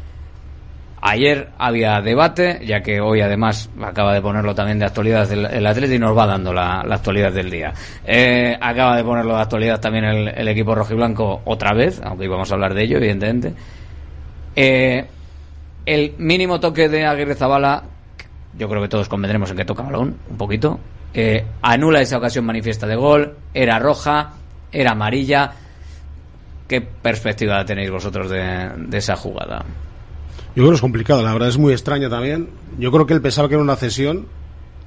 Ayer había debate, ya que hoy además acaba de ponerlo también de actualidad el, el Athletic y nos va dando la, la actualidad del día. Eh, acaba de ponerlo de actualidad también el, el equipo rojiblanco otra vez, aunque íbamos a hablar de ello, evidentemente. Eh, el mínimo toque de Aguirrezabala, yo creo que todos convendremos en que toca balón, un poquito, eh, anula esa ocasión manifiesta de gol, era roja, era amarilla. ¿Qué perspectiva tenéis vosotros de, de esa jugada? Yo creo que es complicado, la verdad es muy extraña también. Yo creo que él pensaba que era una cesión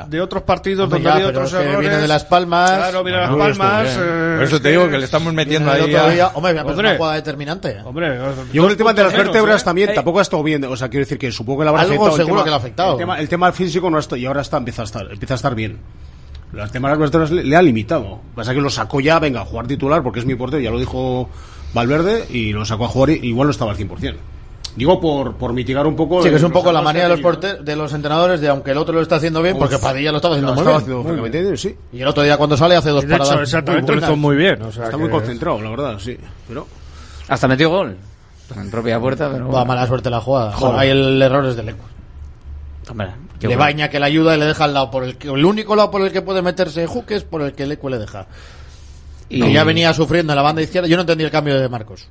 segunda. De otros partidos Hombre, donde ya, había pero otros es que errores. viene de Las Palmas. Claro, viene de Bueno, Las Palmas. esto, eh, Por eso es te digo que que le estamos metiendo Viene ahí. del otro día. a- Hombre, pero es Hombre. una jugada determinante. Hombre, Yo con el tema de las menos, vértebras ¿eh? también Eh, tampoco ha estado bien. O sea, quiero decir que supongo que le habrá Algo afectado. el seguro tema- que le ha afectado. El tema, el tema físico no está, y ahora está, empieza a estar, empieza a estar bien. El tema de las vértebras le, le ha limitado. Pasa que lo sacó ya, venga, a jugar titular, porque es mi portero, ya lo dijo Valverde, y lo sacó a jugar y igual no estaba al cien por ciento. Digo por, por mitigar un poco. Sí, que es un los poco la errores manía que de ha los tenido. porter- de los entrenadores de aunque el otro lo está haciendo bien, porque Uf, Padilla lo estaba haciendo lo muy estaba bien. haciendo Muy bien. perfectamente, sí. Y el otro día cuando sale hace dos De hecho, paradas. exactamente, muy lo hizo buenas. muy bien. O sea, Está que- muy concentrado, la verdad, sí. Pero Hasta metió gol. En propia puerta, pero. Va, mala suerte la jugada. Joder. Ahí el error es de Leco. Hombre, le creo... baña que le ayuda y le deja al lado por el que, el único lado por el que puede meterse Juque es por el que Leque le deja. Y no, ya venía sufriendo en la banda izquierda. Yo no entendí el cambio de Marcos.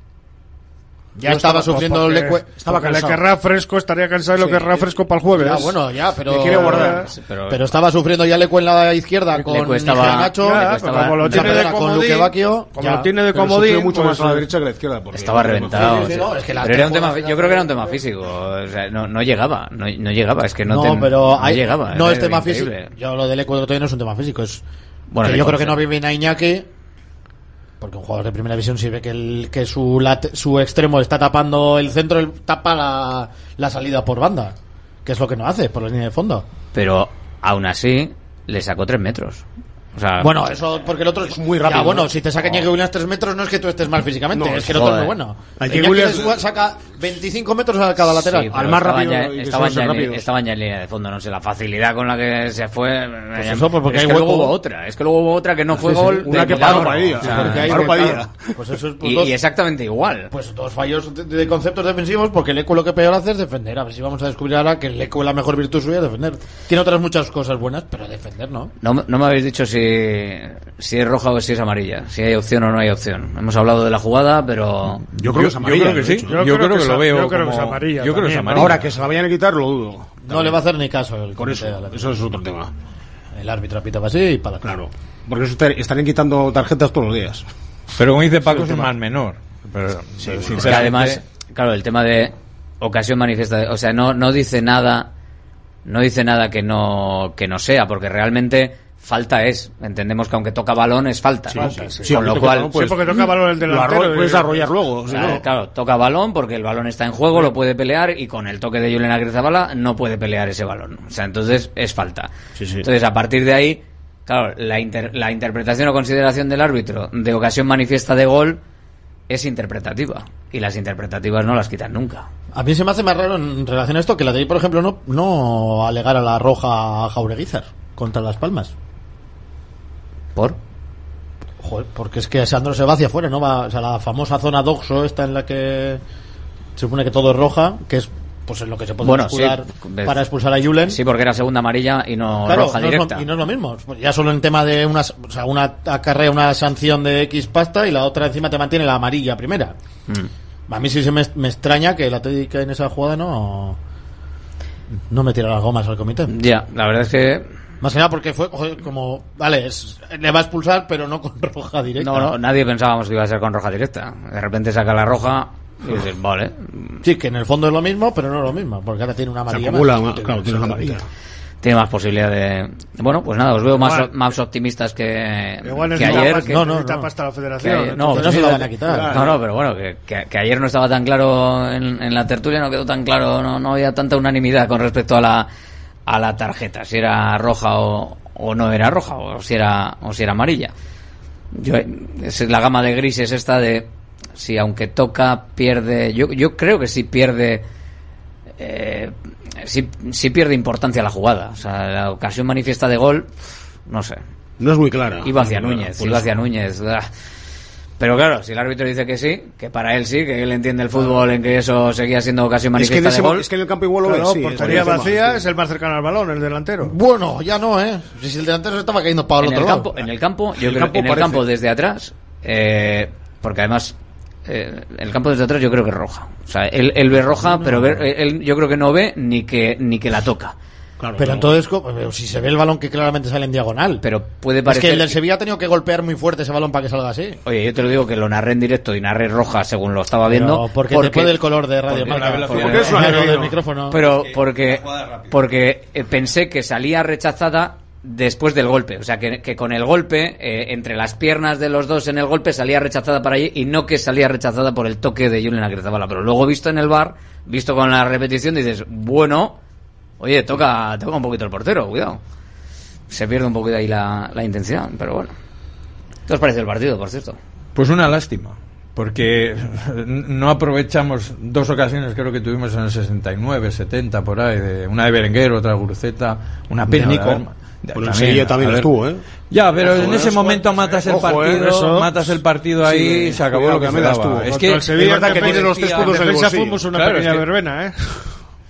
Ya estaba, estaba sufriendo el Leque. Estaba que le querrá fresco, estaría cansado y sí, lo querrá fresco para el jueves. Ya, bueno, ya, pero. Le quiere guardar. Pero, pero estaba sufriendo ya Leque en la izquierda con Leque estaba, Nacho. Ya, estaba, como lo tiene de comodín, Baquio, como lo tiene de comodín, mucho pues, más a la derecha que a la izquierda. Estaba reventado. Sí, sí, no, es que pero era un tema, yo creo que era un tema físico. O sea, no, no llegaba, no, no llegaba. Es que no, no te, pero no hay, llegaba. No es tema físico. Yo lo de Leque todavía no es un tema físico. Es bueno, que yo creo que no vive a Iñaki. Porque un jugador de primera división, si ve que, el, que su, late, su extremo está tapando el centro, él tapa la, la salida por banda, que es lo que no hace por la línea de fondo. Pero aún así le sacó tres metros. O sea, bueno, eso porque el otro es muy rápido. Ya, bueno, ¿no? Si te saca Iñaki oh. Williams tres metros, no es que tú estés mal físicamente, no, es que el otro es muy bueno. Iñaki Williams saca veinticinco metros a cada lateral. Sí, al más rápido. Ya, estaban, ya en, estaban ya en línea de fondo, no sé, la facilidad con la que se fue. Pues eso, pues porque es hay que hueco. luego hubo otra, es que luego hubo otra que no fue sí, sí. gol. Una que paró Padilla. O sea, porque hay paró Padilla. Pues eso es, pues y, dos, y exactamente igual. Pues dos fallos de, de conceptos defensivos, porque el Leque lo que peor hace es defender. A ver si vamos a descubrir ahora que el Leque la mejor virtud suya es defender. Tiene otras muchas cosas buenas, pero defender no. No, no me habéis dicho si, si es roja o si es amarilla, si hay opción o no hay opción. Hemos hablado de la jugada, pero yo creo que es amarilla. Yo creo que sí. Yo, yo creo, creo que, que lo veo. Yo creo como... que es amarilla. Yo creo que es amarilla. Ahora que se la vayan a quitar lo dudo. No también. le va a hacer ni caso el Por eso, eso es otro tema. El árbitro pitaba así y para claro. Porque eso estarían quitando tarjetas todos los días. Pero como dice Paco, es más menor. Pero, sí, pero sinceramente... además, claro, el tema de ocasión manifiesta, o sea, no no dice nada, no dice nada que no que no sea, porque realmente falta es, entendemos que aunque toca balón es falta, sí, ¿no? sí, sí, sí, con lo cual pues, sí, porque toca balón el delantero lo puedes arrollar luego, claro, si no. claro, toca balón porque el balón está en juego, sí. Lo puede pelear y con el toque de Julen Agrizabala no puede pelear ese balón, o sea, entonces es falta. Sí, sí. Entonces a partir de ahí, claro, la, inter, la interpretación o consideración del árbitro de ocasión manifiesta de gol es interpretativa y las interpretativas no las quitan nunca. A mí se me hace más raro en relación a esto que la de ahí, por ejemplo, no, no alegara la roja a Jaureguizar contra Las Palmas. ¿Por? Joder, porque es que Sandro se va hacia afuera, ¿no? Va, o sea, la famosa zona doxo esta en la que se supone que todo es roja, que es pues en lo que se puede bueno, muscular sí, para expulsar a Julen. Sí, porque era segunda amarilla y no claro, roja no directa. Es lo, y no es lo mismo. Ya solo en tema de una, o sea, una acarrea una sanción de X pasta y la otra encima te mantiene la amarilla primera. Mm. A mí sí se me, me extraña que la técnica en esa jugada no no me tira las gomas al comité. Ya, la verdad es que más que nada porque fue joder, como vale, es, le va a expulsar pero no con roja directa. No, no, nadie pensábamos que iba a ser con roja directa. De repente saca la roja y dices, vale. Sí, que en el fondo es lo mismo, pero no es lo mismo, porque ahora tiene una amarilla. Se acumula, más, claro, tiene una amarilla. Tiene más posibilidad de... Bueno, pues nada, os veo más, más optimistas que, igual que ayer. Pasta, que, no, no, no. Pasta la federación. Que, no, que no se lo van a quitar. No, no, pero bueno, que, que, que ayer no estaba tan claro en, en la tertulia, no quedó tan claro, no, no había tanta unanimidad con respecto a la a la tarjeta, si era roja o, o no era roja, o si era o si era amarilla. Yo, es la gama de grises esta de si aunque toca pierde, yo yo creo que sí pierde eh, sí, sí pierde importancia la jugada, o sea, la ocasión manifiesta de gol, no sé. No es muy clara. Iba hacia Núñez, iba hacia Núñez. Pero claro, si el árbitro dice que sí, que para él sí, que él entiende el fútbol en que eso seguía siendo ocasión manifiesta es que de gol. Es que en el campo igual lo claro, ves, sí, portería vacía es el más cercano al balón, el delantero. Bueno, ya no, ¿eh? Si el delantero se estaba cayendo para el en otro el lado. Campo, en el campo, yo el creo campo en el parece. campo desde atrás, eh, porque además eh, el campo desde atrás yo creo que es roja. O sea, él, él ve roja, no, pero ver, él yo creo que no ve ni que ni que la toca. Claro, pero no. Entonces, si se ve el balón que claramente sale en diagonal. Pero puede parecer... Es que el del Sevilla ha tenido que golpear muy fuerte ese balón para que salga así. Oye, yo te lo digo que lo narré en directo y narré roja según lo estaba viendo. Pero porque, porque después del color de Radio porque, Marca. Porque, porque es una del micrófono. Pero porque, porque eh, pensé que salía rechazada después del golpe. O sea, que, que con el golpe, eh, entre las piernas de los dos en el golpe, salía rechazada para allí y no que salía rechazada por el toque de Julen Agrizabala. Pero luego visto en el V A R, visto con la repetición, dices, bueno... Oye, toca, toca un poquito el portero, cuidado. Se pierde un poquito ahí la, la intención, pero bueno. ¿Qué os parece el partido, por cierto? Pues una lástima, porque no aprovechamos dos ocasiones, creo que tuvimos en el sesenta y nueve, setenta, por ahí, de una de Berenguer, otra de Guruceta, una pena. De Nico. Pues el Sevilla también estuvo, ¿eh? Ya, pero Ojo, en ese momento matas el Ojo, partido, eso. matas el partido ahí Sí, y se acabó lo que me daba. Es que el Sevilla es verdad que tiene los tres puntos en el defensa bolsillo. fuimos una Claro, pequeña es que- verbena, ¿eh?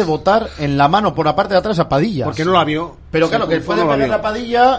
de botar en la mano por la parte de atrás a Padilla. Porque no la vio. Pero claro, que Sí, puede no la pegar vio. a Padilla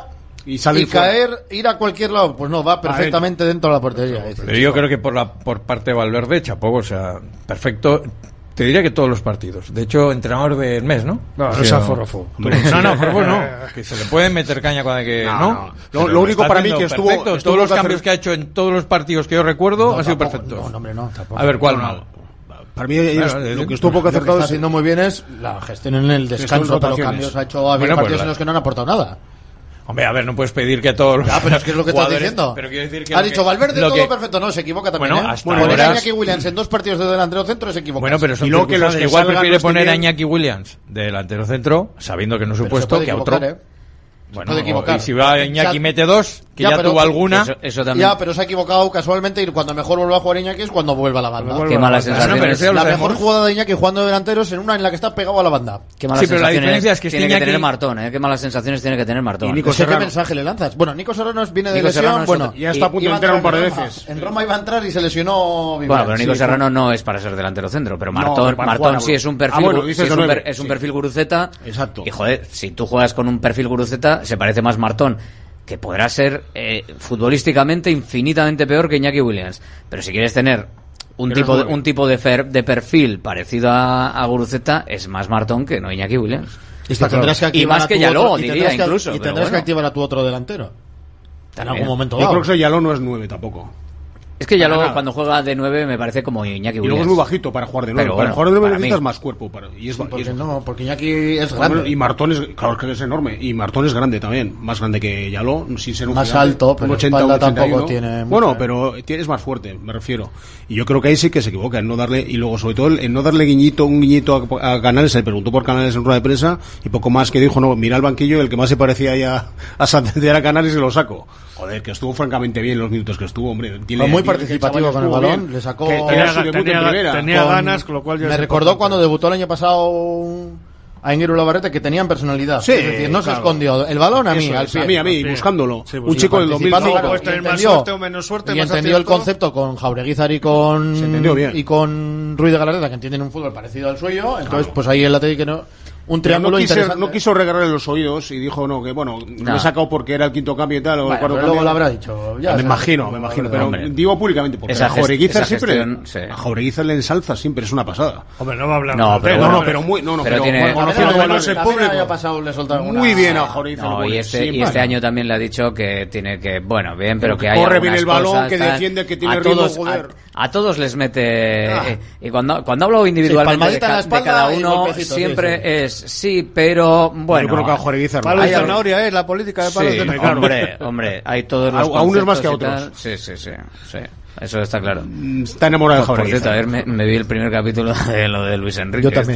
y, sale y caer, ir a cualquier lado, pues no, va perfectamente dentro de la portería. Pero yo creo que por la por parte de Valverde, chapó, o sea, perfecto. Te diría que todos los partidos. De hecho, entrenador del mes, ¿no? No, o no es Forofo. No, no, Forofo no. Que se le pueden meter caña cuando hay que... No, no. no. Lo, lo único para mí que estuvo... Perfecto. estuvo Todos los que cambios hacer... que ha hecho en todos los partidos que yo recuerdo no, han sido tampoco, perfectos. No, hombre, no. Tampoco. A ver, ¿cuál no, mal? no. Para mí bueno, es, lo que estuvo poco acertado lo que está es... haciendo muy bien es la gestión en el descanso, pero cambios ha hecho a bueno, partidos pues la... en los que no han aportado nada. Hombre, a ver, no puedes pedir que a todos los Ya, pero es que es lo que estás diciendo. Pero quiero decir que ha dicho que, Valverde todo que... perfecto, no, se equivoca también. Bueno, ¿eh? hasta Poner ahora... a Iñaki Williams en dos partidos de delantero centro se equivoca. Bueno, pero son y luego que los que igual prefiere no poner bien... a Iñaki Williams de delantero centro, sabiendo que no es su puesto, que a otro. ¿eh? Bueno, y si va Iñaki mete dos, que ya, ya tuvo alguna. Eso, eso también. Ya, pero se ha equivocado casualmente y cuando mejor vuelva a jugar Iñaki es cuando vuelva a la banda. Qué mala sensación. No, la mejor jugada de Iñaki jugando de delanteros en una en la que está pegado a la banda. Qué malas sí, pero la diferencia es es que tiene Iñaki... que tener Martón, ¿eh? Qué malas sensaciones tiene que tener Martón. Y Nico Serrano. ¿Qué mensaje le lanzas? Bueno, Nico Serrano viene de Nico lesión, Serrano bueno, ya está a punto de entrar un par de veces. En Roma iba a entrar y se lesionó. Bueno, pero Nico sí, Serrano no es para ser delantero centro, pero Martón, no, Martón sí es un perfil, ah, bueno, sí es, un per, es un perfil Guruceta. Exacto. Y joder, si tú juegas con un perfil Guruceta, se parece más Martón, que podrá ser eh, futbolísticamente infinitamente peor que Iñaki Williams. Pero si quieres tener un pero tipo de, un tipo de, fer, de perfil parecido a, a Guruceta, es más Martón que no Iñaki Williams. Y, tendrás que y más que Yaló, diría que, incluso. Y tendrás bueno. que activar a tu otro delantero. En algún momento Yo creo que Yaló no es nueve tampoco. Es que ya luego cuando juega de nueve me parece como Iñaki Williams. Y luego es muy bajito para jugar de nueve. Pero para bueno, jugar de nueve para necesitas mí. más cuerpo. Para, y es, sí, porque y es, no, porque Iñaki es grande. Bueno, y Martón es, claro que es enorme. Y Martón es grande también. Más grande que Yaló, sin ser un más gigante, alto, pero un ochenta, espalda un ochenta y uno. Tampoco tiene. Bueno, mucha. pero es más fuerte, me refiero. Y yo creo que ahí sí que se equivoca en no darle, y luego sobre todo en no darle guiñito, un guiñito a, a Canales. Se le preguntó por Canales en rueda de prensa y poco más que dijo, no, mira el banquillo, el que más se parecía ya a Santander a Canales y lo saco. Joder, que estuvo francamente bien los minutos que estuvo, hombre. Tiene, muy participativo con el balón, bien. Le sacó... Que tenía, tenía, tenía con, ganas, con lo cual... Ya me recordó importante. Cuando debutó el año pasado a Inguero Labarrete, que tenían personalidad. Sí, es decir, no claro. se escondió. El balón a mí, Eso, al pie. A mí, a mí, sí. buscándolo. Sí, un chico del dos mil cinco. Puedes tener más suerte o menos suerte. Y más entendió acierto. el concepto con Jaureguizar y con... Se entendió bien. Y con Ruiz de Galarreta, que entienden un fútbol parecido al suyo. Entonces, claro. pues ahí el Atleti que no... Un triángulo no quiso, interesante. No quiso regarle los oídos y dijo, no, que bueno, no. me he sacado porque era el quinto cambio y tal. O bueno, el cuarto pero cambio. luego lo habrá dicho. Ya, me imagino, me imagino. Pero hombre, digo públicamente, porque a Jaureguizar siempre. Gestión, sí. A Jaureguizar le ensalza siempre, es una pasada. Hombre, no va a hablar. No, pero, no, bueno, no, pero muy. No, no, pero, pero, tiene, bueno, pero bueno, el público. Pasado, le alguna... Muy bien a Jaureguizar. No, y este, y este año también le ha dicho que tiene que. Bueno, bien, pero que, que corre bien el balón, cosas, que defiende, que tiene a ritmo, todos, joder. A, a todos les mete. Ah. Eh, y cuando, cuando hablo individualmente sí, de, ca, de cada uno, siempre sí, sí. es sí, pero bueno. Yo creo que a Jaureguizar. Palo y zanahoria es la política de palos sí, de claro. Hombre, hombre, hay todos los. A, a unos más que a otros. Sí, sí, sí, sí. Eso está claro. Está enamorado de Por Jaureguizar. cierto, ayer me, me vi el primer capítulo de lo de Luis Enrique. Yo también.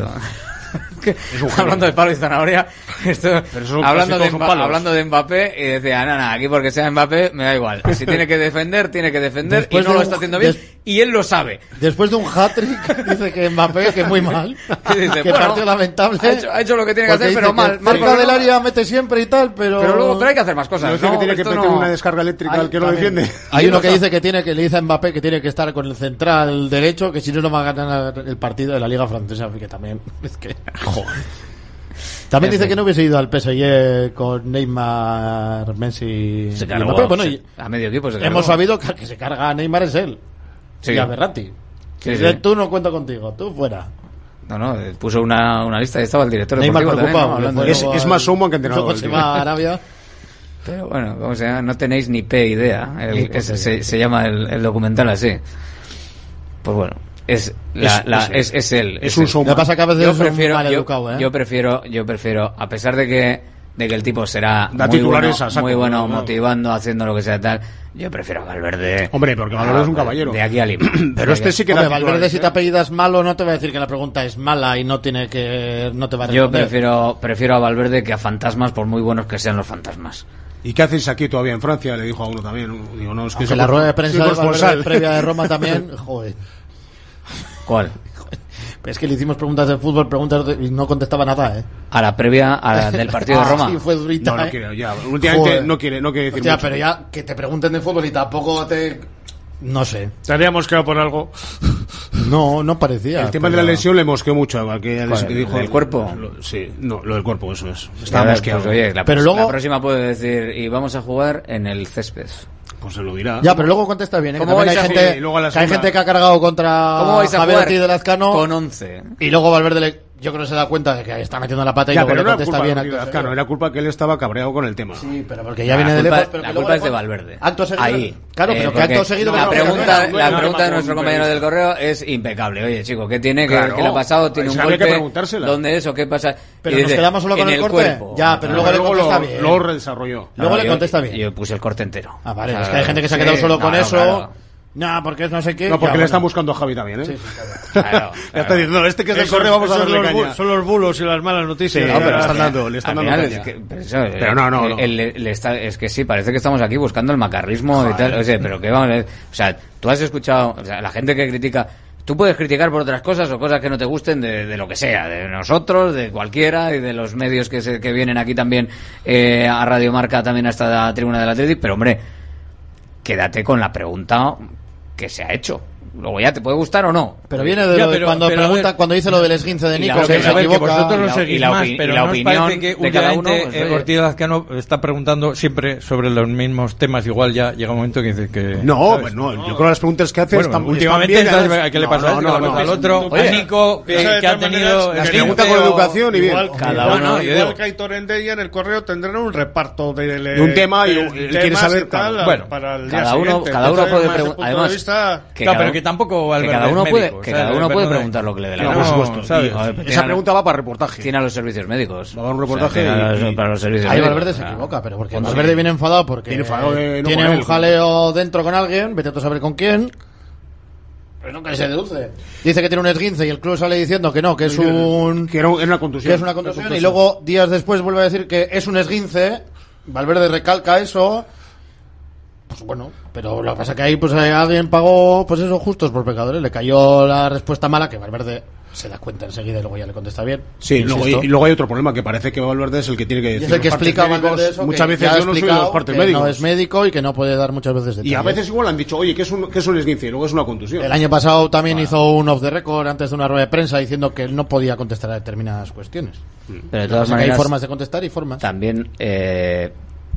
Hablando de palo y zanahoria, esto, hablando, de Mba, hablando de Mbappé, y decía, no, no, aquí porque sea Mbappé me da igual. Si tiene que defender, tiene que defender después y no lo está haciendo bien des... y él lo sabe. Después de un hat-trick dice que Mbappé, que muy mal, dice, que bueno, partido lamentable. Ha hecho, ha hecho lo que tiene que hacer, pero mal. Cerca del área mete siempre y tal, pero... Pero luego pero hay que hacer más cosas. No, no, que tiene que meter no... una descarga eléctrica hay, al que lo defiende. Hay uno que dice que tiene que le dice a Mbappé que tiene que estar con el central derecho, que si no no va a ganar el partido de la Liga Francesa, que también es que joder. También dice que no hubiese ido al P S G con Neymar, Messi se cargó, y Mbappé. Bueno, y a medio equipo se cargó. Hemos sabido que el que se carga a Neymar es él. Sí. Y a Berratti. Sí, sí. Tú no cuento contigo, tú fuera. No, no, puso una, una lista y estaba el director Neymar deportivo preocupado, también, ¿no? Es, es más humo que entrenador. Se va a Arabia. Pero bueno, como se llama, no tenéis ni P idea. El, ese, se, se llama el, el documental así. Pues bueno. Es, la, es, la, es, es él. Es, es un showman. Me pasa que a veces yo es prefiero, un mal yo, educado, ¿eh? yo prefiero, yo prefiero, a pesar de que, de que el tipo será da muy bueno, saco, muy bueno claro. motivando, haciendo lo que sea tal, yo prefiero a Valverde. Hombre, porque Valverde a, es un caballero. De aquí a Lima. Pero este sí que Hombre, da Valverde, si te apellidas malo, no te va a decir que la pregunta es mala y no tiene que, no te va a responder. Yo prefiero, prefiero a Valverde que a fantasmas, por muy buenos que sean los fantasmas. ¿Y qué hacéis aquí todavía en Francia? Le dijo a uno también. Digo, no, es que la rueda de prensa de Valverde previa de Roma también, joder. ¿Cuál? Es que le hicimos preguntas de fútbol, preguntas de, y no contestaba nada, ¿eh? A la previa a la del partido ah, de Roma. Sí, fue durita. No, no ¿eh? quiere, ya. Últimamente joder. no quiere, no quiere decir Hostia, mucho. pero ya que te pregunten de fútbol y tampoco te... No sé. Estaríamos quedado por algo. No, no parecía. El tema pero... de la lesión le mosqueó mucho. Que, ¿Cuál, que dijo ¿el cuerpo? Lo, sí, no, lo del cuerpo, eso es. Estaba Ya, mosqueado. Pues, oye, la, pero pros- luego... la próxima puede decir, y vamos a jugar en el césped. Pues se lo dirá. Ya, pero luego contesta bien, ¿eh? ¿Cómo También hay vais a gente, sí, luego a la que hay segunda- gente que ha cargado contra ¿Cómo vais a Javier jugar Ortiz de Lazcano con once? y luego Valverde le... yo creo que se da cuenta de que está metiendo la pata y Ya, luego pero le no era contesta culpa bien. de acto Lazcano, seguido. era culpa que él estaba cabreado con el tema. Sí, pero porque ya La viene de culpa- lejos. Pero la que culpa luego es de le- Valverde. Acto seguido. Ahí. Claro, Eh, pero que porque acto seguido... La no, pregunta, no, no, no, la no, pregunta no, de no, nuestro no, compañero no, del correo es impecable. Oye, chico, ¿qué tiene? ¿Qué, Claro. qué le ha pasado? ¿Tiene un Esa habría que golpe? preguntársela. ¿Dónde es o qué pasa? Pero Y nos dice, quedamos solo con en el corte. cuerpo. Ya, pero Ah, luego le luego contesta lo, bien. lo redesarrolló. Luego No, le yo- contesta bien. Yo puse el corte entero. Ah, vale, O sea, es que hay gente que se ha sí, quedado solo no, con no, eso. claro. No, porque es no sé qué. No, porque ya, le están bueno. buscando a Javi también, ¿eh? Sí, sí, claro. Claro, Ya claro. está diciendo, no, este que es del Esos- correo, vamos a esos darle los bu- caña. Son los bulos y las malas noticias. Sí, No, pero le están está- dando, le están Al dando final caña. es que, pero, eso, Pero no, no, el- no. el- el- está- es que sí, parece que estamos aquí buscando el macarrismo y tal. O sea, pero que vamos, eh, o sea, tú has escuchado, o sea, la gente que critica, tú puedes criticar por otras cosas o cosas que no te gusten de, de lo que sea, de nosotros, de cualquiera y de los medios que se, que vienen aquí también eh, a Radio Marca, también hasta la tribuna del Athletic, pero hombre, quédate con la pregunta que se ha hecho. Luego ya te puede gustar o no. Pero viene de Ya, lo de pero- cuando pero a pregunta, ver- cuando dice lo del esguince de Y la Nico, que opinión- se a ver, que equivoca. vosotros lo y la- seguís y la más, opi- pero y la ¿no os opinión parece que de cada uno, últimamente pues, eh, oye. Ortiz Lazcano está preguntando siempre sobre los mismos temas? Igual ya llega un momento que dice que... No, ¿sabes? pues no, yo creo que las preguntas que hace Bueno, están, últimamente, están bien, ¿sabes además- qué le No, pasa? no, a no, este, no, al no. otro, Oye, a Nico, que, Esa de que ha todas tenido... maneras, Las que preguntas igual- con educación y bien. igual, Cada igual- uno, yo igual digo. que Aitor Endella en el correo tendrán un reparto de, De un tema y de él quiere temas saber, y tal, claro. Bueno, para el día cada uno, siguiente. cada uno Entonces, puede desde ese preguntar. punto de Además, vista, que Claro, cada, pero que tampoco que Valverde cada es uno médico, puede, o que sea, cada uno puede Valverde- preguntar lo que le dé la No, gana. por supuesto. ¿sabes? Y, joder, pues Esa tiene- pregunta va para reportaje. tiene a los servicios médicos. Va a haber un O sea, reportaje tiene a los- y- para los servicios Ahí médicos. Valverde se O sea, equivoca, pero porque pues Valverde sí. viene enfadado porque Viene enfadado de no tiene con un él. jaleo dentro con alguien, vete tú a saber con quién. Pero nunca se deduce. Dice que tiene un esguince y el club sale diciendo que no, que es un Que era un- era una contusión. que es una contusión y luego días después vuelve a decir que es un esguince. Valverde recalca eso. Pues bueno, pero lo que pasa es que ahí pues eh, alguien pagó pues eso justos por pecadores, le cayó la respuesta mala que Valverde se da cuenta enseguida y luego ya le contesta bien. Sí, luego, Insisto. y, y luego hay otro problema, que parece que Valverde es el que tiene que Y decir es el que los partes explica a médicos. Valverde eso, Muchas que veces ya ha yo no soy de explicado los partes que médicos. no es médico y que no puede dar muchas veces detalles. Y a veces igual han dicho, oye, que es un, que es un esguince y luego es una contusión. El año pasado también hizo un off the record antes de una rueda de prensa diciendo que él no podía contestar a determinadas cuestiones. Pero de Lo todas que pasa es que maneras, hay formas de contestar y formas. también eh,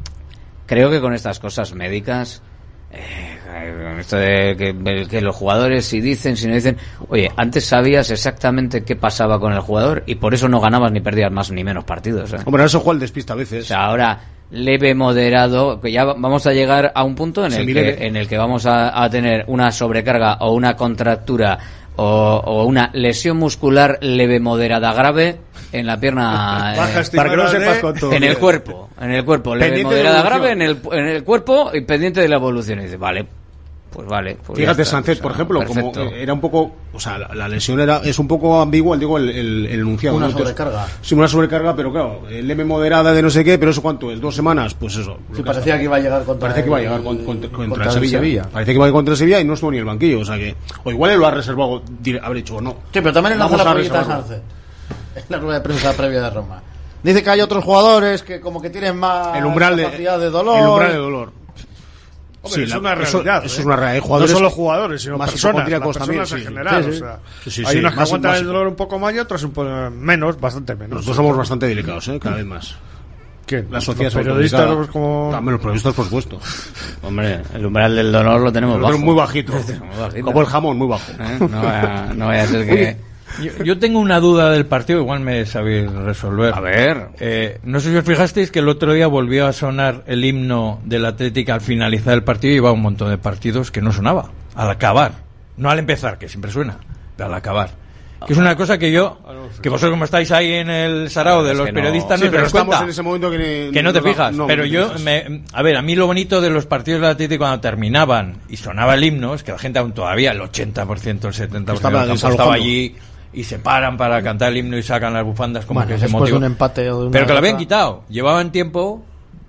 creo que con estas cosas médicas, eh, con esto de que, que los jugadores si dicen, si no dicen, oye, antes sabías exactamente qué pasaba con el jugador y por eso no ganabas ni perdías más ni menos partidos. ¿eh? Hombre, eso juega el despista a veces. O sea, ahora leve, moderado, que ya va- vamos a llegar a un punto en el Semileve. que, en el que vamos a, a tener una sobrecarga o una contractura o, o una lesión muscular leve, moderada, grave en la pierna, Baja eh, estimada para que no de- sepas cuánto. en el cuerpo, en el cuerpo, leve, Pendiente de moderada, evolución. grave en el, en el cuerpo y pendiente de la evolución. Y dice, vale, pues vale. Pues ya Fíjate, está, Sánchez, o sea, por ejemplo, como perfecto. eh, era un poco, o sea, la, la lesión era es un poco ambigua, digo, el, el, el enunciado. Una ¿no? Entonces, sobrecarga. Sí, una sobrecarga, pero claro, el M moderada de no sé qué, pero eso cuánto es, dos semanas, pues eso. lo Sí, que parecía está. que iba a llegar contra Parece que iba a el- llegar con- con- contra, contra el el Sevilla. Sevilla. Parece que iba a ir contra el Sevilla y no estuvo ni en el banquillo, o sea que, o igual él lo ha reservado, dire- haber dicho o no. Sí, pero también en la Vamos la a pollita reservarlo. Sánchez. En la rueda de prensa previa de Roma. Dice que hay otros jugadores que como que tienen más El umbral de, capacidad de dolor. el umbral de dolor. Hombre, es la- una eso- realidad. Eso, ¿eh? es una realidad. Hay jugadores no solo jugadores, sino más personas. Las hipocondríacos personas también, en sí. general. Sí, o sí. sea, Sí, sí, hay sí, unas que más- aguantan más- el dolor un poco más y otras un poco menos, bastante menos. Nosotros somos bastante delicados, ¿eh? Cada vez más. ¿Quién? La sociedad Los periodistas, autorizada. pues, como... También los periodistas, por supuesto. Hombre, el umbral del dolor lo tenemos Lo bajo. tenemos muy bajito. Muy bajito. Como el jamón, muy bajo. ¿Eh? No, vaya, no vaya a ser que... Oye, yo, yo tengo una duda del partido, igual me sabéis resolver. A ver. Eh, no sé si os fijasteis que el otro día volvió a sonar el himno del Atlético al finalizar el partido y iba un montón de partidos que no sonaba. Al acabar. No al empezar, que siempre suena, pero al acabar. Que es una cosa que yo, que vosotros como estáis ahí en el sarao de Es los que no- periodistas Sí, no pero os estamos cuenta. en ese momento que, ni- Que no te no- fijas, no, pero no te yo, fijas. me, a ver, a mí lo bonito de los partidos del Atlético cuando terminaban y sonaba el himno es que la gente aún todavía, el ochenta por ciento, el setenta por ciento Estaba del campo desalojando. estaba allí y se paran para cantar el himno y sacan las bufandas como Bueno, que se después de motivan. un empate o de una Pero que lo habían derrota. quitado, llevaban tiempo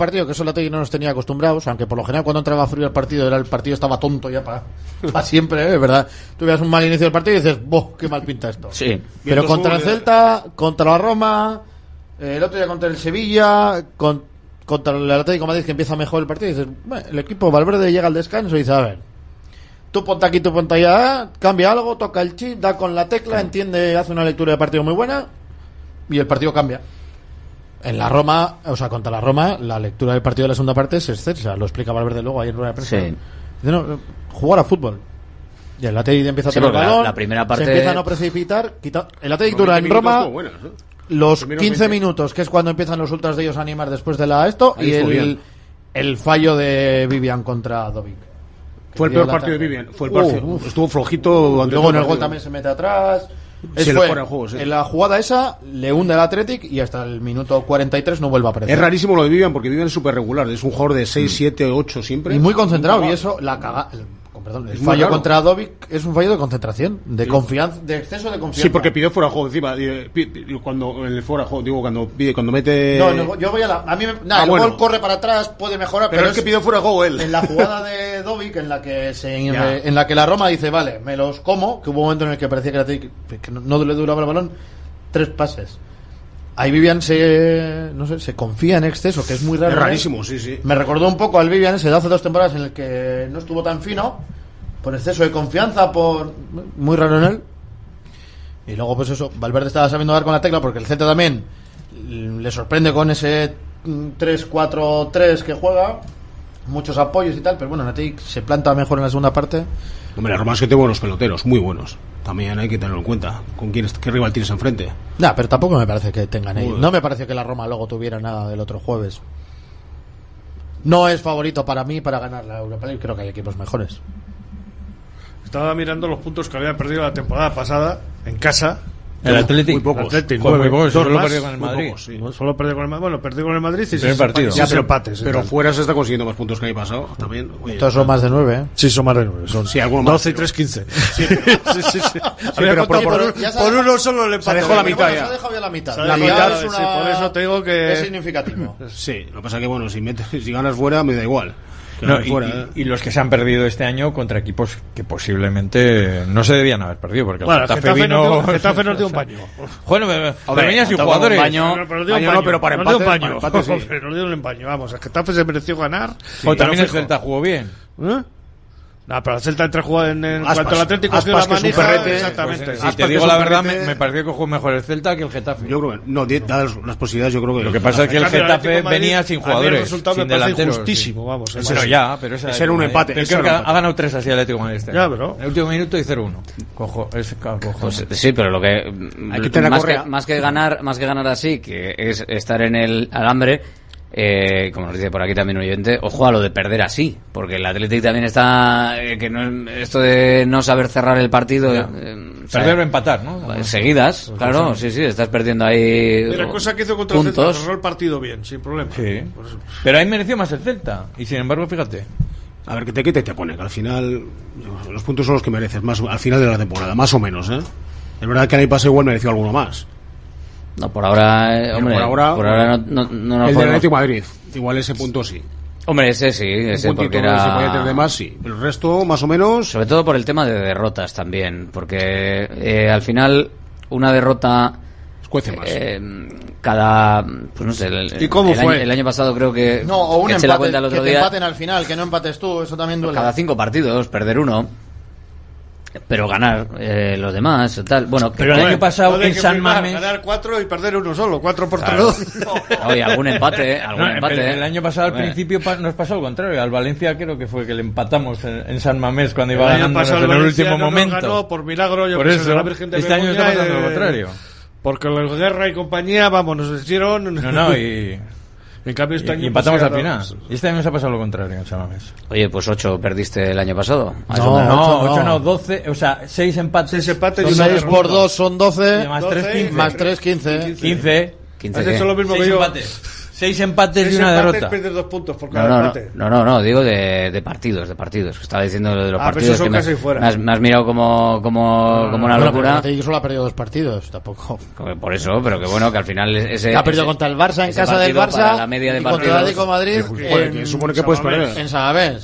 partido, que eso la no nos tenía acostumbrados, aunque por lo general cuando entraba frío el partido, era el partido estaba tonto ya para pa siempre, ¿eh? ¿Verdad? Tú veas un mal inicio del partido y dices, ¡boh, qué mal pinta esto! Sí. Pero contra el Celta, contra la Roma, Eh, el otro día contra el Sevilla, con, contra el Atlético de Madrid, que empieza mejor el partido, y dices, bueno, el equipo Valverde llega al descanso y dice, a ver, tú ponte aquí, tú ponte allá, cambia algo, toca el chip, da con la tecla, entiende, hace una lectura de partido muy buena y el partido cambia. En la Roma, o sea, contra la Roma, la lectura del partido de la segunda parte es excelsa, lo explica Valverde luego ahí en rueda de prensa. Sí. Dice, no, jugar a fútbol. Y el Atlético empieza a sí, tener el balón, la, la primera parte... se empieza a no precipitar, quita... el Atlético dura en Roma buenas, ¿eh? Los quince minutos, que es cuando empiezan los ultras de ellos a animar después de la esto, ahí y el, el fallo de Vivian contra Dovic. Fue el peor partido de Vivian, fue el partido, uh, estuvo flojito. Luego en el gol también se mete atrás. Es fue, el juego, sí. En la jugada esa le hunde el Athletic y hasta el minuto cuarenta y tres no vuelve a aparecer. Es rarísimo lo de Vivian porque Vivian es súper regular, es un jugador de seis, siete, ocho siempre. Y muy concentrado, y eso la caga... Perdón, el fallo contra Dovic es un fallo de concentración, de sí. confianza, de exceso de confianza. Sí, porque pidió fuera de juego encima. Cuando en el fuera de juego, digo, cuando pide, cuando mete. No, no yo voy a la. A mí me, nah, ah, el bueno. gol corre para atrás, puede mejorar, pero, pero es que pidió fuera de juego él. En la jugada de Dovic, en la que se, en la que la Roma dice, vale, me los como, que hubo un momento en el que parecía que, la, que no, no le duraba el balón, tres pases. Ahí Vivian se, no sé, se confía en exceso, que es muy raro. Es rarísimo, ¿eh? sí, sí. Me recordó un poco al Vivian ese de hace dos temporadas en el que no estuvo tan fino, por exceso de confianza, por muy raro en él. Y luego pues eso, Valverde estaba sabiendo dar con la tecla porque el Celta también le sorprende con ese tres cuatro tres que juega, muchos apoyos y tal, pero bueno, Natic se planta mejor en la segunda parte. Hombre, la Roma es que tiene buenos peloteros, muy buenos. También hay que tenerlo en cuenta. ¿Con quién, qué rival tienes enfrente? No, pero tampoco me parece que tengan ahí. No me parece que la Roma luego tuviera nada del otro jueves. No es favorito para mí para ganar la Europa League, creo que hay equipos mejores. Estaba mirando los puntos que había perdido la temporada pasada en casa. El Atlético. Muy pocos. Atlético, muy pocos. Solo perdió con el Madrid. Pocos, sí. Solo perdió con el Madrid. Bueno, perdió con el Madrid y seis partidos. Ya, pero empates. Pero fuera se está consiguiendo más puntos que el año pasado. También. Oye, estos son más de nueve, ¿eh? Sí, son más de nueve. Son sí, doce y tres, quince. Sí, sí, sí. sí. Pero por, por, por, por uno solo le empate. Se dejó la mitad bueno, ya. Se ha dejado ya la mitad. La mitad, es una... sí, por eso te digo que... Es significativo. Sí, lo que pasa es que, bueno, si, metes, si ganas fuera me da igual. No, y, fuera, ¿eh? y, y los que se han perdido este año contra equipos que posiblemente no se debían haber perdido porque bueno, el Getafe, Getafe vino... no, Getafe nos dio un paño. Bueno, pero, pero venían sin jugadores. Baño, no, pero, dio baño, un paño, no, pero para nos empate, dio un paño. Para empate, sí. Nos dio un empaño, vamos. El Getafe se mereció ganar. Sí, o también el Celta jugó bien. ¿Eh? No, pero el Celta entre jugó en, en Aspas, cuanto al Atlético Aspas, la manija, superrete, exactamente. Pues, si te digo la verdad, me, me pareció que jugó mejor el Celta que el Getafe. Yo creo que no, dadas las posibilidades, yo creo que lo que pasa es que el Getafe venía sin jugadores, sin delanteros. Justísimo, vamos. Pero ya, pero esa era un empate. El que ha ganado tres así el Atlético de Madrid este. Ya, pero el último minuto y cero uno. Cojo, es cojo. Pues, sí, pero lo que hay que tener más que, más que ganar, más que ganar así, que es estar en el alambre. Eh, como nos dice por aquí también un oyente, ojo a lo de perder así, porque el Atlético también está eh, que no, esto de no saber cerrar el partido, eh, perder o empatar, ¿no? Pues, seguidas, pues claro, sí, sí, estás perdiendo ahí. La cosa que hizo contra puntos. el Celta, cerró el partido bien, sin problema. Sí. Pues, pero ahí mereció más el Celta y sin embargo, fíjate. A ver, que te quite y te pone, que al final los puntos son los que mereces, más al final de la temporada, más o menos, ¿eh? Es verdad que el año pasado igual mereció alguno más. No, por ahora, eh, hombre, por ahora, por ahora no, no, no nos el del Atlético de Madrid, igual ese punto sí. Hombre, ese sí, ese porque era... Se podía tener de más, sí. El resto, más o menos... Sobre todo por el tema de derrotas también, porque eh, al final una derrota... Escuece más. Eh, cada... Pues no sé, el, ¿Y cómo el fue? Año, el año pasado creo que... No, o un que empate, la cuenta el otro que te día, empaten al final, que no empates tú, eso también duele. Cada cinco partidos, perder uno... Pero ganar eh, los demás, tal. Bueno, pero el año pasado no en San firmar, Mamés ganar cuatro y perder uno solo, cuatro por claro. tres. Oye, algún empate, ¿eh? algún no, empate. El, el año pasado al bueno. principio nos pasó al contrario. Al Valencia creo que fue que le empatamos en, en San Mamés cuando iba el ganando el en el último no momento. Ganó por milagro, yo por que eso, de la Virgen de este año está pasando lo contrario. Porque los Guerra y compañía, vamos, nos hicieron. No, no, y. En cambio, este y, año y empatamos al final. Y este año se ha pasado lo contrario en San Mamés. Oye, pues ocho perdiste el año pasado. No, no, ocho no, doce, o sea, seis empates. seis empates y seis por dos son doce. Más tres, quince. Más tres, quince. quince. quince. Has hecho lo mismo seis que yo. Empates. Seis empates seis y una empates, derrota. Pierdes dos puntos por no, cada no, empate. No, no, no, digo de, de partidos, de partidos. Estaba diciendo lo de los ah, partidos que me, me, has, me has mirado como, como, como una bueno, locura. Yo solo ha perdido dos partidos, tampoco. Por eso, pero que bueno, que al final ese... Ha perdido contra el Barça en casa del Barça la media de y contra el Atlético de Madrid. Eh, que supone que puedes perder. En San Mamés.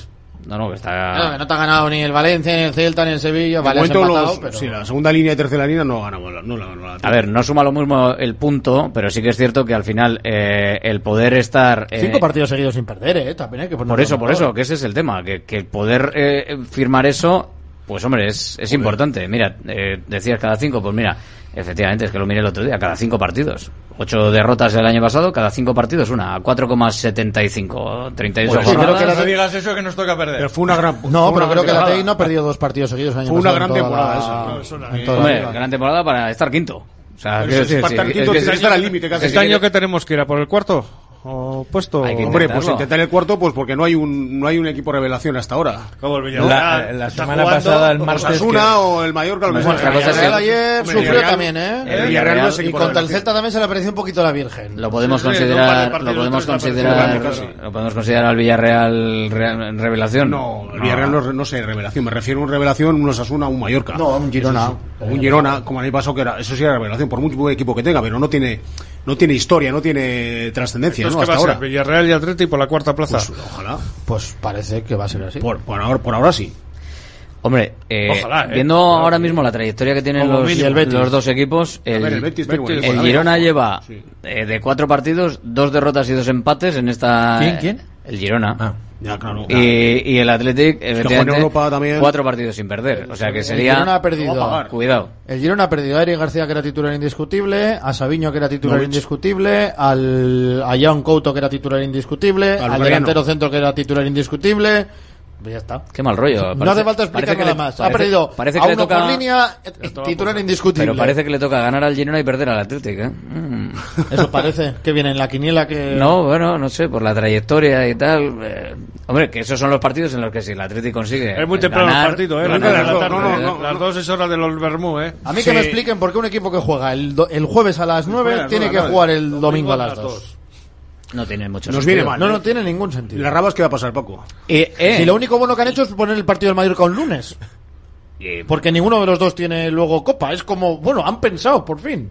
No, no, que está... No, que no te ha ganado ni el Valencia, ni el Celta, ni el Sevilla. Vale, has empatado, los, pero... sí, la segunda línea y tercera línea no ganamos. No, no, no, no, a ver, no suma lo mismo el punto, pero sí que es cierto que al final eh, el poder estar... Eh, Cinco partidos seguidos sin perder, ¿eh? También hay que ponerlo. Por eso, por eso, que ese es el tema, que, que el poder eh, firmar eso, pues hombre, es, es importante. Mira, eh, decías cada cinco, pues mira, efectivamente, es que lo miré el otro día, cada cinco partidos. Ocho derrotas el año pasado, cada cinco partidos una, cuatro coma setenta y cinco, treinta y dos pues jornadas. Creo que no digas eso que nos toca perder. Pero fue una gran... No, pero creo que la T I no ha perdido dos partidos seguidos el año Fue una pasado. gran temporada la... esa. No, no, Hombre, gran temporada para estar quinto. O sea, pero decir, para estar sí, quinto es que, tienes que estar al límite casi. ¿Este año que tenemos que ir a por el cuarto? ¿O puesto? Hombre, pues intentar el cuarto, pues porque no hay un no hay un equipo revelación hasta ahora. Como el la, la semana pasada, el martes. Osasuna que... o el Mallorca. Bueno, el Villarreal ayer Hombre, sufrió Villarreal, también, ¿eh? El Villarreal no es y equipo contra el revelación. Celta también se le apareció un poquito la Virgen. Lo podemos Sí, considerar, sí, lo podemos considerar, partidos, lo podemos considerar al Villarreal re, revelación. No, el Villarreal no, no sé, revelación. Me refiero a un revelación, un Osasuna, un Mallorca. No, un Girona. O un Girona, como el año pasado que era. Eso sí era revelación, por muy buen equipo que tenga, pero no tiene no tiene historia, no tiene trascendencia, ¿no? ¿Qué Hasta va a ahora. ser? Villarreal y Atleti por la cuarta plaza. Pues, ojalá. Pues parece que va a ser así. Por, por ahora, por ahora sí. Hombre, eh, Ojalá, eh. viendo Ojalá, ahora eh. mismo la trayectoria que tienen Como los, mínimo, el Betis. los dos equipos, el, ver, el Betis tiene el buena- Girona buena- lleva sí. eh, de cuatro partidos, dos derrotas y dos empates en esta... ¿Quién, quién? El Girona. Ah. Ya, claro. Y, y el Athletic, juega en efectivamente, Europa también. cuatro partidos sin perder. O sea que El sería... Girona ha perdido. No va a pagar. Cuidado. El Girona ha perdido a Eric García, que era titular indiscutible, a Sabiño, que era titular Novich. indiscutible, al, a Jan Couto, que era titular indiscutible, Al al Mariano. delantero centro, que era titular indiscutible. Pues ya está. Qué mal rollo. no hace falta explicar parece que nada le- más. parece- ha perdido parece a que le uno toca- por línea, eh, titular indiscutible. Pero parece que le toca ganar al Girona y perder al Athletic, ¿eh? Mm. Eso parece. Que viene en la quiniela que... No, bueno, no sé, por la trayectoria y tal. eh, hombre, que esos son los partidos en los que si el Athletic consigue Es muy temprano ganar, el partido, ¿eh? ganar, Las, no, dos, no, no, no, las dos es hora de los Bermú, ¿eh? A mí Sí. que me expliquen por qué un equipo que juega el, do- el jueves a las nueve Juega a las tiene nueve, que claro. jugar el domingo a las dos. no tiene mucho Nos sentido. viene mal. No, ¿eh? no tiene ningún Y sentido. las rabas que va a pasar poco. Eh, eh, Si lo único bueno que han hecho es poner el partido del Mallorca un lunes. eh, Porque ninguno de los dos tiene luego Copa. Es como, bueno, han pensado, por fin.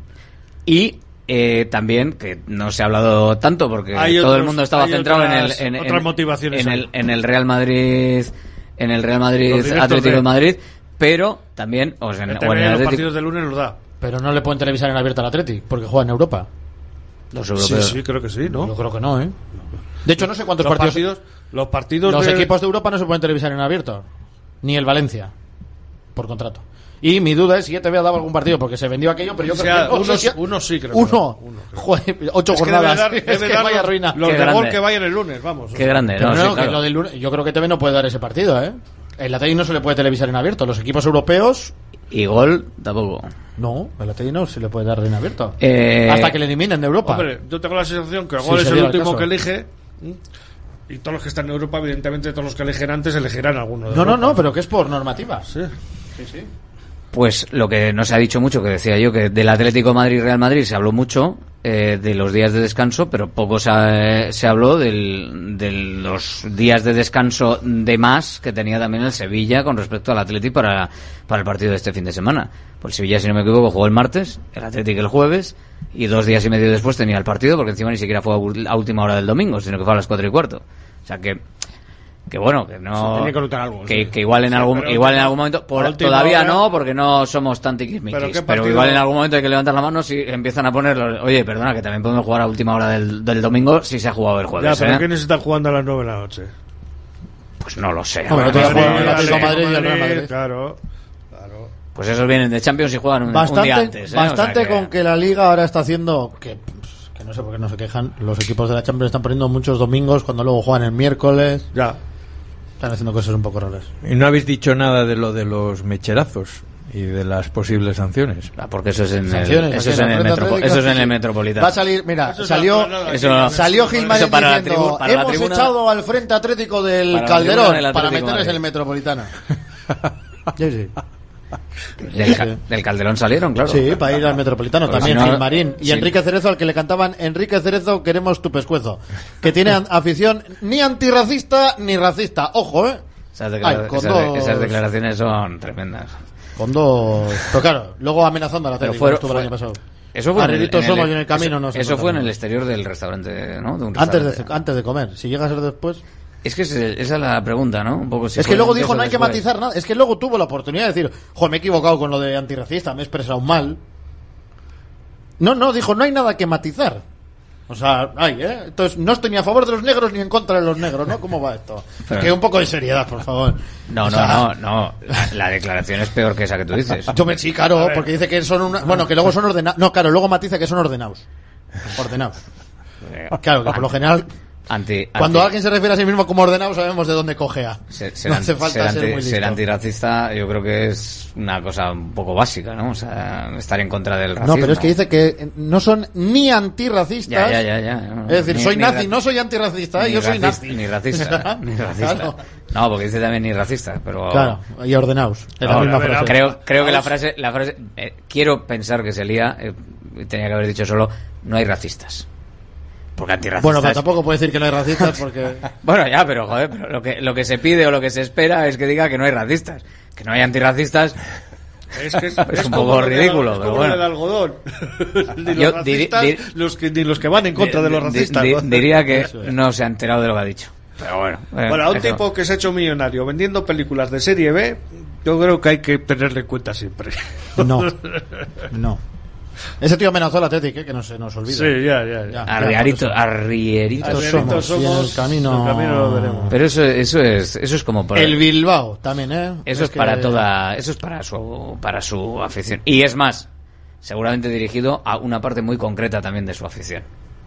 Y eh, también, que no se ha hablado tanto porque Hay todo otros- el mundo estaba hay centrado otras- en el en, otras en- motivaciones en ahí. el, en el Real Madrid, en el Real Madrid Los directos Atlético de- de Madrid, pero también o sea, en, El o T V, en el los Atlético, partidos de lunes los da. Pero no le pueden televisar en abierta al Athletic, porque juega en Europa. los Sí, europeos. sí, creo que sí, ¿no? Yo creo que no, ¿eh? De hecho, no sé cuántos Los partidos... partidos, los partidos Los de... equipos de Europa no se pueden televisar en abierto. Ni el Valencia. Por contrato. Y mi duda es si ya te había dado algún partido, porque se vendió aquello, pero yo O sea, creo que... uno, sí, uno sí, creo. que Uno. no. Uno, creo. Joder, ocho Es que debe jornadas. dar- es debe que dar vaya los- ruina. Los Qué de gol grande. que vayan el lunes, vamos. Qué grande, Pero ¿no? no, Sí, que claro. lo del lunes- yo creo que T V no puede dar ese partido, ¿eh? El Athletic no se le puede televisar en abierto. Los equipos europeos... Y gol tampoco. No, el Athletic no se le puede dar en abierto. Eh, Hasta que le eliminen de Europa. Hombre, yo tengo la sensación que el Sí, gol es el sería el último caso. que elige. ¿m? Y todos los que están en Europa, evidentemente, todos los que eligen antes elegirán alguno. de No, no, Europa. no, pero que es por normativa. Sí. Sí, sí. Pues lo que no se ha dicho mucho, que decía yo, que del Atlético Madrid-Real Madrid se habló mucho eh, de los días de descanso, pero poco se, ha- se habló del, de los días de descanso de más que tenía también el Sevilla con respecto al Atlético para, para el partido de este fin de semana. Pues el Sevilla, si no me equivoco, jugó el martes, el Atlético el jueves, y dos días y medio después tenía el partido, porque encima ni siquiera fue a ul- a última hora del domingo, sino que fue a las cuatro y cuarto. O sea que... Que bueno, que Se no. tiene que notar algo, que, sí. que igual en Sí, algún pero igual en última- algún momento por- a última todavía hora- no, porque no somos tan tiquismiquis, ¿Pero qué pero, partido? igual en algún momento hay que levantar la mano si empiezan a ponerlo. Oye, perdona, que también podemos jugar a última hora del, del domingo si se ha jugado el Ya, jueves, pero ¿eh? ¿quiénes están jugando a las nueve de la noche? Pues no lo sé. Hombre, Ahora otro día mismo, juegan el no lo Atlético sé. Madrid y el Real Madrid. Claro, claro. Pues esos vienen de Champions y juegan un, un Bastante, día antes, ¿eh? bastante O sea que- con que la Liga ahora está haciendo... Que, pues, que no sé por qué no se quejan. Los equipos de la Champions están poniendo muchos domingos cuando luego juegan el miércoles. Ya. Están haciendo cosas un poco raras. Y no habéis dicho nada de lo de los mecherazos y de las posibles sanciones. Ah, porque eso es en el, Sanciones, eso es aquí en el, la Frente metropo- Atlética. eso es en el Metropolitano. Va a salir, mira, Eso es salió, algo- Eso- salió Gilmarín eso para la diciendo, tribu- para la hemos tribuna- echado al Frente Atlético del para la Calderón tribuna del para Atlético meterles Madrid. en el Metropolitano. Sí, sí. Del, ca- del Calderón salieron, claro. Sí, para ir al Metropolitano Porque también, si no- Gilmarín. Y sí. Enrique Cerezo, al que le cantaban Enrique Cerezo, queremos tu pescuezo. Que tiene an- afición ni antirracista ni racista. Ojo, ¿eh? Esas, declara- Ay, con esas- dos- esas declaraciones son tremendas. Con dos... Pero claro, luego amenazando a la Pero tele, fueron- estuvo el fue- año pasado. Eso fue en el, Arriditos en el- somos y en el camino eso, no se eso fue en encuentran. el exterior del restaurante, ¿no? De un Antes restaurante. de, antes de comer. Si llega a ser después... Es que esa es la pregunta, ¿no? Un poco si es que luego dijo eso no hay que después. matizar nada. Es que luego tuvo la oportunidad de decir, joder, me he equivocado con lo de antirracista, me he expresado mal. No, no, dijo, no hay nada que matizar. O sea, hay, ¿eh? Entonces, no estoy ni a favor de los negros ni en contra de los negros, ¿no? ¿Cómo va esto? Pero... Que un poco de seriedad, por favor. No, o no, sea... no, no. La, la declaración es peor que esa que tú dices. Yo me, sí, claro, porque dice que son una... Bueno, que luego son ordenados. No, claro, luego matiza que son ordenados. Ordenados. Claro, que por lo general... Anti, Cuando anti, alguien se refiere a sí mismo como ordenado, sabemos de dónde cogea. Ser, ser, no hace falta ser, ser, anti, muy listo. ser antirracista yo creo que es una cosa un poco básica, ¿no? O sea, estar en contra del racismo. No, pero es que dice que no son ni antirracistas. Ya, ya, ya, ya. Es decir, ni, soy ni nazi, ra- no soy antirracista, ni yo soy racista, nazi. Ni racista, ni racista. Claro. No, porque dice también ni racista, pero... Claro, y ordenados. En la No, misma ver, frase. Creo, creo que la frase... La frase eh, quiero pensar que se lía, eh, tenía que haber dicho solo, no hay racistas. Porque antirracistas... Bueno, pero tampoco puede decir que no hay racistas porque... Bueno, ya, pero joder, pero lo que, lo que se pide o lo que se espera es que diga que no hay racistas. Que no hay antirracistas... Es que es, es, es un como poco lo de- ridículo, es pero como bueno. el algodón. Ni los Yo racistas, diri- dir- los que, ni los que van en contra de los Di- racistas. di- ¿no? diría que no se ha enterado de lo que ha dicho. Pero bueno. eh, Bueno, a un eso. tipo que se ha hecho millonario vendiendo películas de serie B, yo creo que hay que tenerle en cuenta siempre. No. No. Ese tío amenazó al Athletic, ¿eh? Que no se nos olvide. Sí, ya, ya, ya. Arrierito, arrieritos Arrieritos somos. somos, y en el camino- el camino lo veremos. Pero eso, eso es, eso es como para... El Bilbao también, ¿eh? Eso es, que- para toda, eso es para su, para su afición. Y es más, seguramente dirigido a una parte muy concreta también de su afición.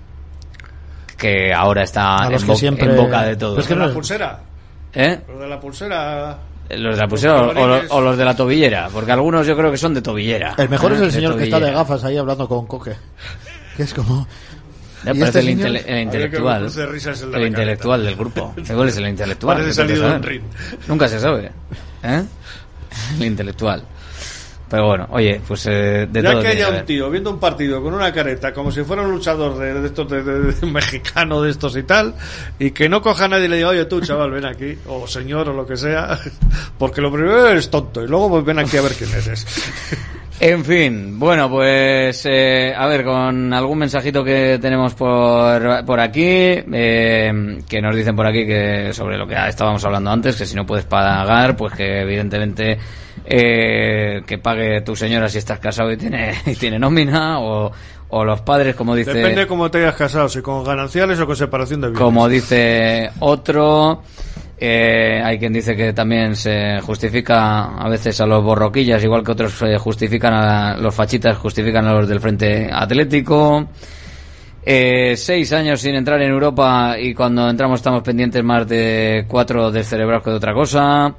Que ahora está A en, los que bo- siempre- en boca de todos. ¿Los de la pulsera? ¿Eh? ¿Los de la pulsera? Los de la pulsera o, o los, o los de la tobillera, porque algunos yo creo que son de tobillera. El mejor ¿eh? es el De señor que está de tobillera. gafas ahí hablando con Coque. Que es como... Ya ¿Y parece este el, señor? intele- el intelectual. Habría que hacer risas en la El careta. intelectual del grupo. Igual es el intelectual. Parece ¿qué puedes salido de un saber? ring. Nunca se sabe. ¿Eh? El intelectual. Pero bueno, oye, pues eh, de Ya todo que tiene haya que un haber. tío viendo un partido con una careta como si fuera un luchador de, de estos de, de- de- mexicano de estos y tal, y que no coja a nadie y le diga, oye tú chaval, ven aquí, o señor o lo que sea, porque lo primero eres tonto y luego pues ven aquí a ver quién eres. En fin, bueno, pues eh, a ver, con algún mensajito que tenemos por, por aquí, eh, que nos dicen por aquí que sobre lo que estábamos hablando antes, que si no puedes pagar, pues que evidentemente eh, que pague tu señora si estás casado y tiene, y tiene nómina, o, o los padres, como dice... Depende cómo te hayas casado, si con gananciales o con separación de bienes. Como dice otro, eh, hay quien dice que también se justifica a veces a los borroquillas, igual que otros eh, justifican a los fachitas, justifican a los del Frente Atlético. Eh, seis años sin entrar en Europa y cuando entramos estamos pendientes más de cuatro descerebrados que de otra cosa.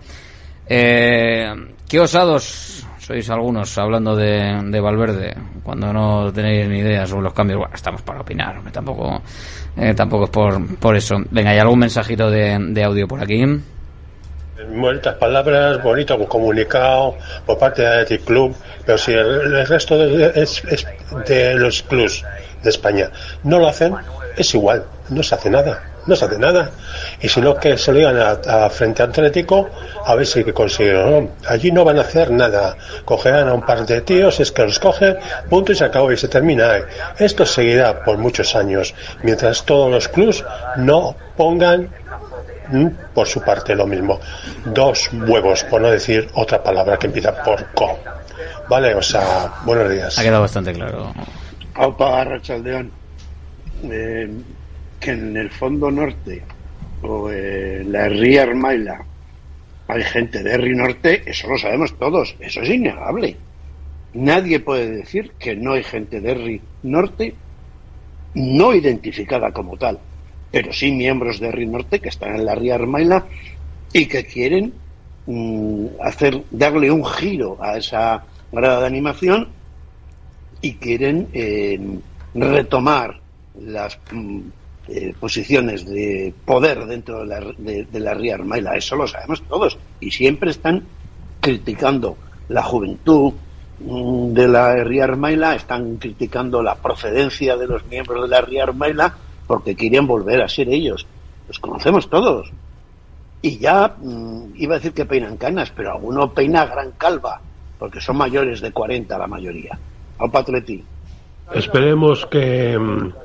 Eh, qué osados sois algunos hablando de, de Valverde cuando no tenéis ni idea sobre los cambios. Bueno, estamos para opinar, hombre, tampoco eh, tampoco es por, por eso. Venga, ¿hay algún mensajito de, de audio por aquí? Bonitas palabras, bonito comunicado por parte del Athletic Club, pero si el, el resto de, es, es de los clubs de España no lo hacen, es igual, no se hace nada, no se hace nada. Y si no, que se ligan a, a Frente Atlético a ver si consiguen o no. Allí no van a hacer nada, cogerán a un par de tíos, es que los cogen, punto y se acabó y se termina ahí. Esto seguirá por muchos años, mientras todos los clubs no pongan por su parte lo mismo, dos huevos, por no decir otra palabra que empieza por co. Vale, o sea, buenos días. Ha quedado bastante claro. Aupa Arratsaldeon, eh, que en el fondo norte o eh, la Ría Armaila hay gente de Herri Norte, eso lo sabemos todos, eso es innegable. Nadie puede decir que no hay gente de Herri Norte no identificada como tal, pero sí miembros de Herri Norte que están en la Ría Armaila y que quieren mm, hacer darle un giro a esa grada de animación y quieren eh, retomar las mm, eh, posiciones de poder dentro de la, de, de la Ría Armaila. Eso lo sabemos todos y siempre están criticando la juventud mm, de la Ría Armaila, están criticando la procedencia de los miembros de la Ría Armaila porque quieren volver a ser ellos. Los conocemos todos. Y ya mmm, iba a decir que peinan canas, pero alguno peina gran calva, porque son mayores de cuarenta la mayoría. Aupa Atleti. Esperemos que,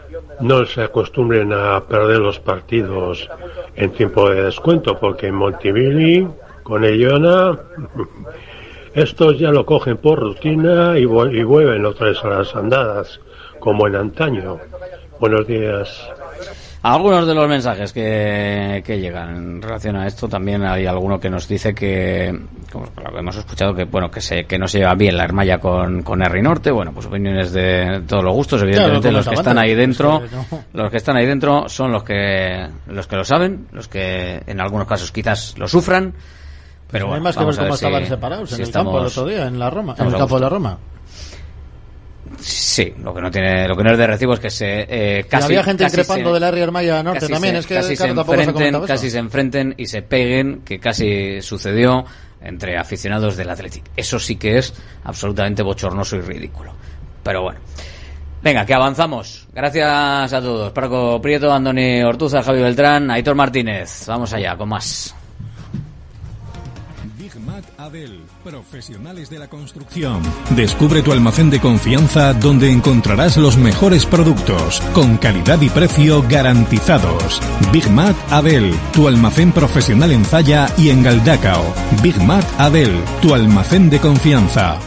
no se acostumbren a perder los partidos en tiempo de descuento, porque en Montivilli, con Ellona, estos ya lo cogen por rutina y, y vuelven otra vez a las andadas, como en antaño. Buenos días. Algunos de los mensajes que, que llegan en relación a esto, también hay alguno que nos dice que, como lo que hemos escuchado, que bueno, que se que no se lleva bien la Hermaya con, con Herri Norte. Bueno, pues opiniones de todos los gustos, evidentemente. Claro, los que están ahí dentro, los que están ahí dentro son los que los que lo saben, los que en algunos casos quizás lo sufran. Pero no bueno, hay más que ver cómo si, estaban separados si en el estamos, campo el otro día, en la Roma, en el campo de la Roma. Sí, lo que no tiene, lo que no es de recibo es que se eh, casi había gente casi increpando se, de la Herri Hermaya Norte también, se, es que casi, claro, se, tampoco enfrenten, se casi se enfrenten y se peguen, que casi sucedió entre aficionados del Athletic. Eso sí que es absolutamente bochornoso y ridículo. Pero bueno. Venga, que avanzamos. Gracias a todos. Paco Prieto, Andoni Ortuza, Javi Beltrán, Aitor Martínez. Vamos allá, con más. Bigmat Abel, profesionales de la construcción. Descubre tu almacén de confianza donde encontrarás los mejores productos, con calidad y precio garantizados. Bigmat Abel, tu almacén profesional en Zalla y en Galdacao. Bigmat Abel, tu almacén de confianza.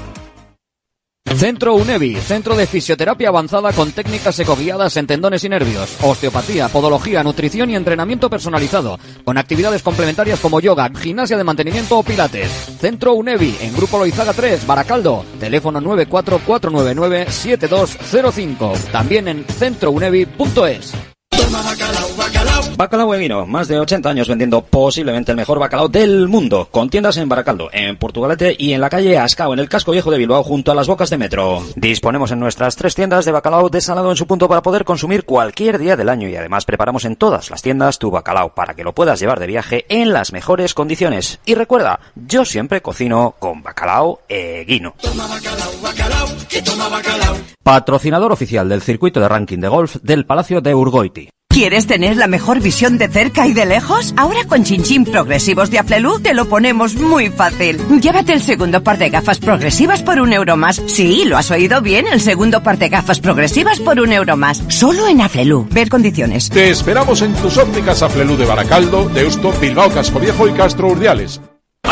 Centro UNEVI, centro de fisioterapia avanzada con técnicas ecoguiadas en tendones y nervios, osteopatía, podología, nutrición y entrenamiento personalizado, con actividades complementarias como yoga, gimnasia de mantenimiento o pilates. Centro UNEVI, en Grupo Loizaga tres, Baracaldo, teléfono nueve cuatro cuatro nueve nueve siete dos cero cinco, también en centro unevi punto es. Bacalao Eguino, más de ochenta años vendiendo posiblemente el mejor bacalao del mundo, con tiendas en Baracaldo, en Portugalete y en la calle Ascao, en el casco viejo de Bilbao, junto a las bocas de metro. Disponemos en nuestras tres tiendas de bacalao desalado en su punto para poder consumir cualquier día del año, y además preparamos en todas las tiendas tu bacalao para que lo puedas llevar de viaje en las mejores condiciones. Y recuerda, yo siempre cocino con Bacalao Eguino. Toma bacalao, bacalao, que toma bacalao. Patrocinador oficial del circuito de ranking de golf del Palacio de Urgoiti. ¿Quieres tener la mejor visión de cerca y de lejos? Ahora con Chinchín Progresivos de Aflelu te lo ponemos muy fácil. Llévate el segundo par de gafas progresivas por un euro más. Sí, lo has oído bien, el segundo par de gafas progresivas por un euro más. Solo en Aflelu. Ver condiciones. Te esperamos en tus ópticas Aflelu de Baracaldo, Deusto, Bilbao, Cascoviejo y Castro Urdiales.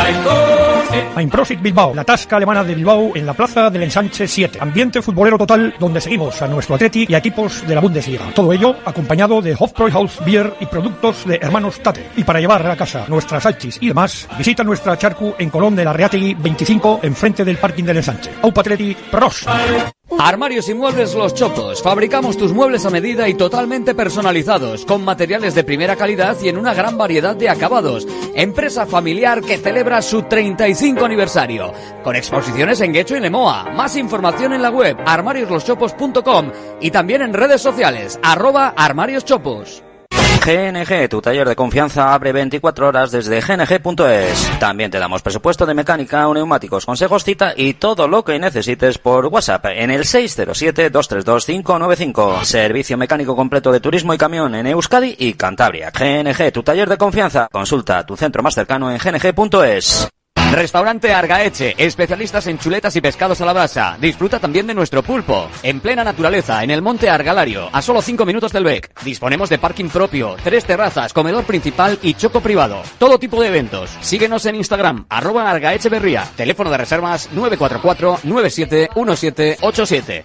Einprosit Bilbao, la tasca alemana de Bilbao en la plaza del Ensanche siete. Ambiente futbolero total donde seguimos a nuestro Atleti y a equipos de la Bundesliga. Todo ello acompañado de Hofbräuhaus Bier y productos de Hermanos Tate. Y para llevar a casa nuestras salchis y demás, visita nuestra charcu en Colón de la Reategui veinticinco, enfrente del parking del Ensanche. Aupa Atleti, pros. Armarios y Muebles Los Chopos. Fabricamos tus muebles a medida y totalmente personalizados, con materiales de primera calidad y en una gran variedad de acabados. Empresa familiar que celebra su treinta y cinco aniversario, con exposiciones en Guecho y Lemoa. Más información en la web armarios los chopos punto com y también en redes sociales, arroba armarioschopos. G N G, tu taller de confianza, abre veinticuatro horas desde g n g punto es. También te damos presupuesto de mecánica, neumáticos, consejos, cita y todo lo que necesites por WhatsApp en el seis cero siete, dos tres dos, cinco nueve cinco. Servicio mecánico completo de turismo y camión en Euskadi y Cantabria. G N G, tu taller de confianza. Consulta tu centro más cercano en g n g punto es. Restaurante Argaeche, especialistas en chuletas y pescados a la brasa. Disfruta también de nuestro pulpo, en plena naturaleza, en el Monte Argalario, a solo cinco minutos del Bec. Disponemos de parking propio, tres terrazas, comedor principal y choco privado. Todo tipo de eventos. Síguenos en Instagram, arroba Argaecheverría. Teléfono de reservas nueve cuatro cuatro, nueve siete uno siete ocho siete.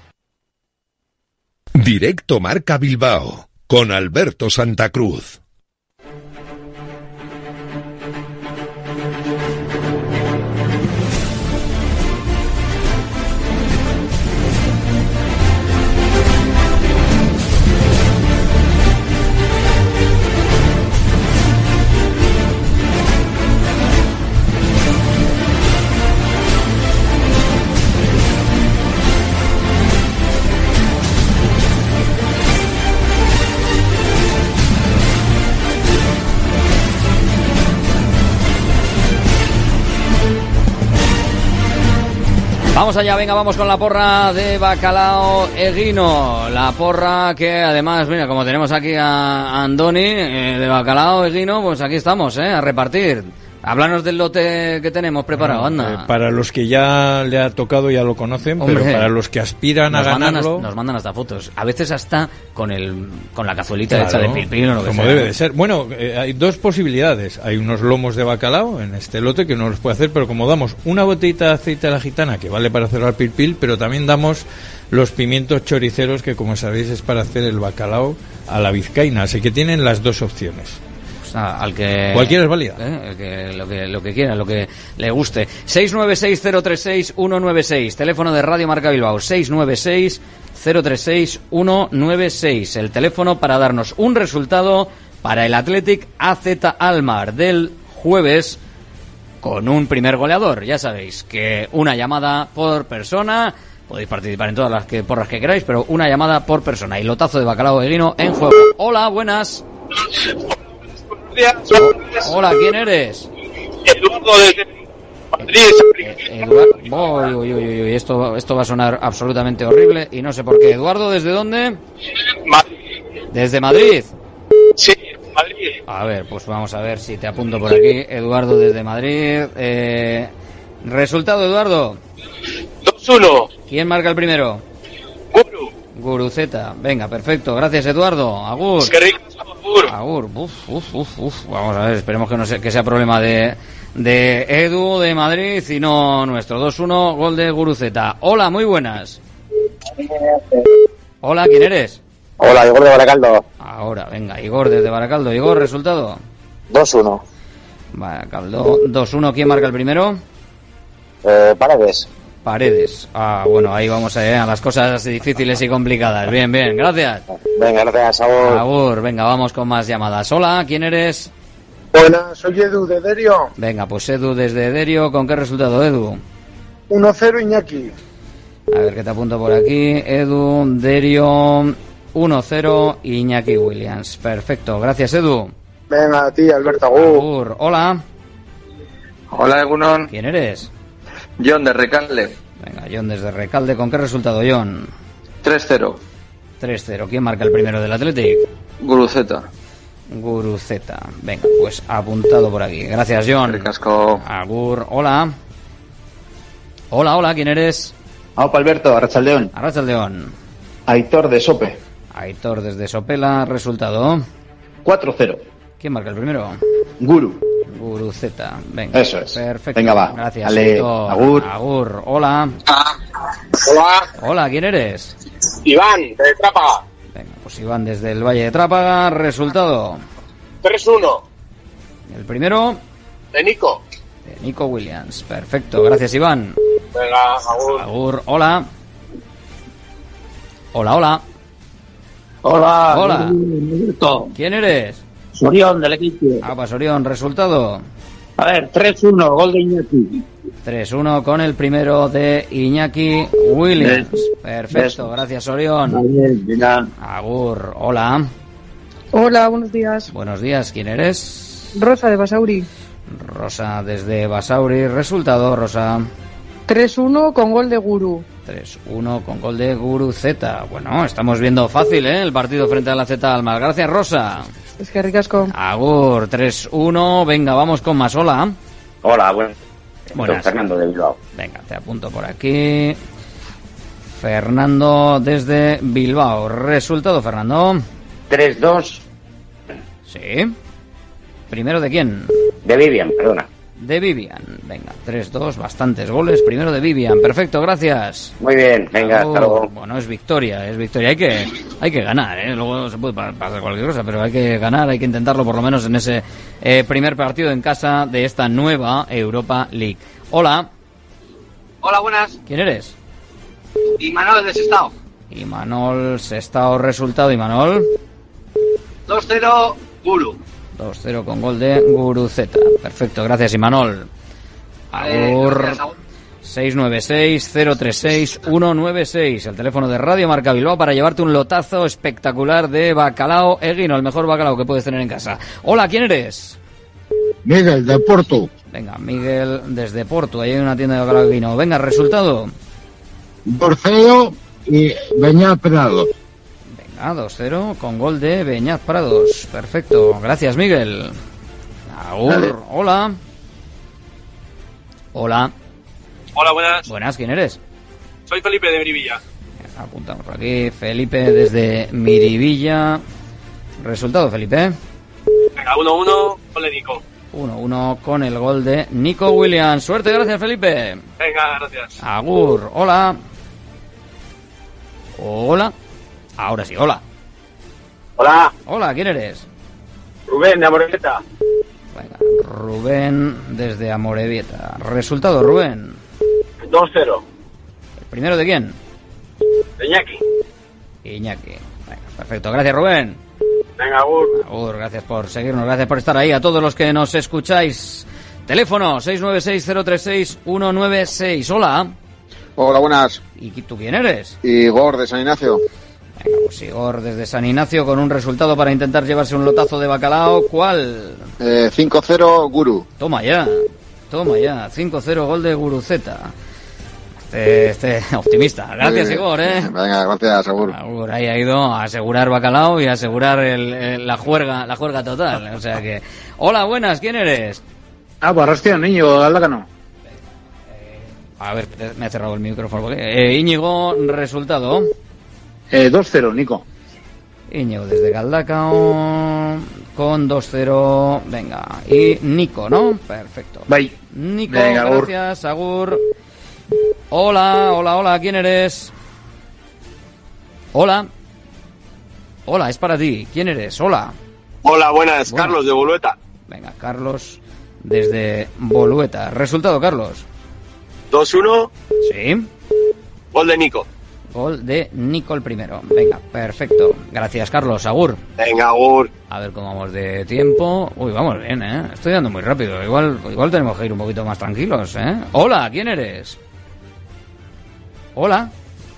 Directo Marca Bilbao, con Alberto Santa Cruz. Vamos allá, venga, vamos con la porra de Bacalao Eguino. La porra que además, mira, como tenemos aquí a Andoni eh, de Bacalao Eguino, pues aquí estamos, eh, a repartir. Háblanos del lote que tenemos preparado, Bueno, anda. eh, para los que ya le ha tocado ya lo conocen, Hombre, pero para los que aspiran a nos mandan ganarlo... hasta- nos mandan hasta fotos. A veces hasta con el con la cazuelita Claro, hecha de pilpil o lo que como sea. debe de ser. Bueno, eh, hay dos posibilidades. Hay unos lomos de bacalao en este lote que no los puede hacer, pero como damos una botellita de aceite de la gitana que vale para hacer el pilpil, pero también damos los pimientos choriceros que, como sabéis, es para hacer el bacalao a la vizcaína. Así que tienen las dos opciones. O sea, al que Cualquiera es válida. ¿eh? El que, lo que lo que quiera, lo que le guste. seis nueve seis cero tres seis uno nueve seis, teléfono de Radio Marca Bilbao, seis nueve seis cero tres seis uno nueve seis, el teléfono para darnos un resultado para el Athletic A Z Almar del jueves con un primer goleador. Ya sabéis que una llamada por persona, podéis participar en todas las que por las que queráis, pero una llamada por persona. Y lotazo de bacalao Eguino en juego. Hola, buenas. Hola, ¿quién eres? Eduardo desde Madrid. Eduardo, uy, uy, uy, uy, esto, esto va a sonar absolutamente horrible y no sé por qué. Eduardo, ¿desde dónde? Madrid. ¿Desde Madrid? Sí, Madrid. A ver, pues vamos a ver si te apunto por aquí. Eduardo desde Madrid. Eh, resultado, Eduardo. dos uno. ¿Quién marca el primero? Guru. Guruceta. Venga, perfecto. Gracias, Eduardo. Agur. Qué rico, Agur. Agur. Uf, uf, uf, uf. Vamos a ver, esperemos que no sea, que sea problema de, de Edu de Madrid y no nuestro. dos uno, gol de Guruceta. Hola, muy buenas. Hola, ¿quién eres? Hola, Igor de Baracaldo. Ahora, venga, Igor desde Baracaldo. Igor, resultado. dos uno. Baracaldo, dos uno. ¿Quién marca el primero? Eh, Paredes. Paredes. Ah, bueno, ahí vamos a, eh, a las cosas difíciles y complicadas. Bien, bien, gracias. Venga, gracias, Agur. Agur, venga, vamos con más llamadas. Hola, ¿quién eres? Buenas, soy Edu de Derio. Venga, pues Edu desde Derio. ¿Con qué resultado, Edu? uno cero Iñaki. A ver, que te apunto por aquí. Edu, Derio, uno cero, Iñaki Williams. Perfecto, gracias, Edu. Venga, a ti, Alberto Agur. Agur. Hola. Hola, Egunon. ¿Quién eres? John de Recalde. Venga, John desde Recalde. ¿Con qué resultado, John? tres cero. tres cero. ¿Quién marca el primero del Athletic? Guruceta. Guruceta. Venga, pues apuntado por aquí. Gracias, John. Casco. Agur. Hola. Hola, hola. ¿Quién eres? Aupa Alberto, Arrachaldeón. Arrachaldeón. Aitor de Sope. Aitor desde Sopela. Resultado. cuatro cero. ¿Quién marca el primero? Guru. Guruceta. Venga. Eso es. Perfecto. Venga, va. Gracias. Ale, Aitor. agur. Agur. Hola. Hola. Hola, ¿quién eres? Iván, de Trápaga. Venga, pues Iván desde el Valle de Trápaga. Resultado. tres uno. El primero. De Nico. De Nico Williams. Perfecto. Gracias, Iván. Venga, Agur. Agur. Hola. Hola, hola. Hola. Hola. Alberto. ¿Quién eres? Sorión, del equipo. Ah, pues Orión. Resultado. A ver, tres uno, gol de Iñaki. tres uno con el primero de Iñaki Williams. Perfecto. Gracias, Orión. Venga. Agur. Hola. Hola, buenos días. Buenos días. ¿Quién eres? Rosa de Basauri. Rosa desde Basauri. Resultado, Rosa. tres uno con gol de Guru. tres uno con gol de Guruceta. Bueno, estamos viendo fácil, ¿eh? El partido frente a la Z Almar. Gracias, Rosa. Es que ricasco. Agur, tres uno. Venga, vamos con más. Hola. Hola, bueno. Buenas. Fernando de Bilbao. Venga, te apunto por aquí. Fernando desde Bilbao. Resultado, Fernando. tres dos. Sí. ¿Primero de quién? De Vivian, perdona. De Vivian. Venga, tres dos, bastantes goles. Primero de Vivian. Perfecto, gracias. Muy bien, venga, hasta luego. Bueno, es victoria, es victoria. Hay que hay que ganar, ¿eh? Luego se puede pasar cualquier cosa, pero hay que ganar, hay que intentarlo por lo menos en ese eh, primer partido en casa de esta nueva Europa League. Hola. Hola, buenas. ¿Quién eres? Imanol de Sestao. Imanol Sestao. Resultado, Imanol. dos cero, Guru. dos cero con gol de Guruceta. Perfecto, gracias, Imanol. Agur. seis nueve seis cero tres seis uno nueve seis, el teléfono de Radio Marca Bilbao para llevarte un lotazo espectacular de bacalao Eguino, el mejor bacalao que puedes tener en casa. Hola, ¿quién eres? Miguel, de Porto. Venga, Miguel desde Porto, ahí hay una tienda de bacalao Eguino. Venga, resultado. Borceo y Beñat Prado. Venga, dos cero con gol de Beñat Prados. Perfecto, gracias, Miguel. Agur, Vale. hola. Hola. Hola, buenas. Buenas, ¿quién eres? Soy Felipe de Miribilla. Apuntamos por aquí. Felipe desde Miribilla. Resultado, Felipe. Venga, uno uno, gol de Nico. uno uno con el gol de Nico Williams. Suerte, gracias, Felipe. Venga, gracias. Agur, hola. Hola. Ahora sí, hola. Hola. Hola, ¿quién eres? Rubén, de Amorebieta. Venga, Rubén desde Amorebieta. Resultado, Rubén. dos cero. ¿El primero de quién? De Iñaki. Iñaki. Venga, perfecto, gracias, Rubén. Venga, Agur. Agur, gracias por seguirnos, gracias por estar ahí. A todos los que nos escucháis. Teléfono seis nueve seis, cero tres seis, uno nueve seis. Hola. Hola, buenas. ¿Y tú quién eres? Igor, de San Ignacio. Venga, pues Igor desde San Ignacio con un resultado para intentar llevarse un lotazo de bacalao. ¿Cuál? Eh, cinco cero, Guru. Toma ya, toma ya. cinco cero, gol de Guruceta. Este, este optimista. Gracias, Eh, Igor, ¿eh? Venga, gracias, Agur. Agur, ahí ha ido a asegurar bacalao y a asegurar el, el- la juerga la juerga total. O sea que... Hola, buenas, ¿quién eres? Ah, pues hostia, niño, Aldacano. A ver, me ha cerrado el micrófono. Eh, Íñigo, resultado. Eh, dos cero, Nico. Íñigo desde Galdacao con dos cero. Venga, y Nico, ¿no? Perfecto. Bye. Nico, Venga, Agur. gracias, Agur. Hola, hola, hola, ¿quién eres? Hola. Hola, es para ti. ¿Quién eres? Hola. Hola, buenas, Buenas. Carlos, de Bolueta. Venga, Carlos desde Bolueta. Resultado, Carlos. dos uno, Sí. gol de Nico. Gol de Nico el primero. Venga, perfecto. Gracias, Carlos. Agur. Venga, Agur. A ver cómo vamos de tiempo. Uy, vamos bien, ¿eh? Estoy dando muy rápido. Igual, igual tenemos que ir un poquito más tranquilos, ¿eh? Hola, ¿quién eres? Hola.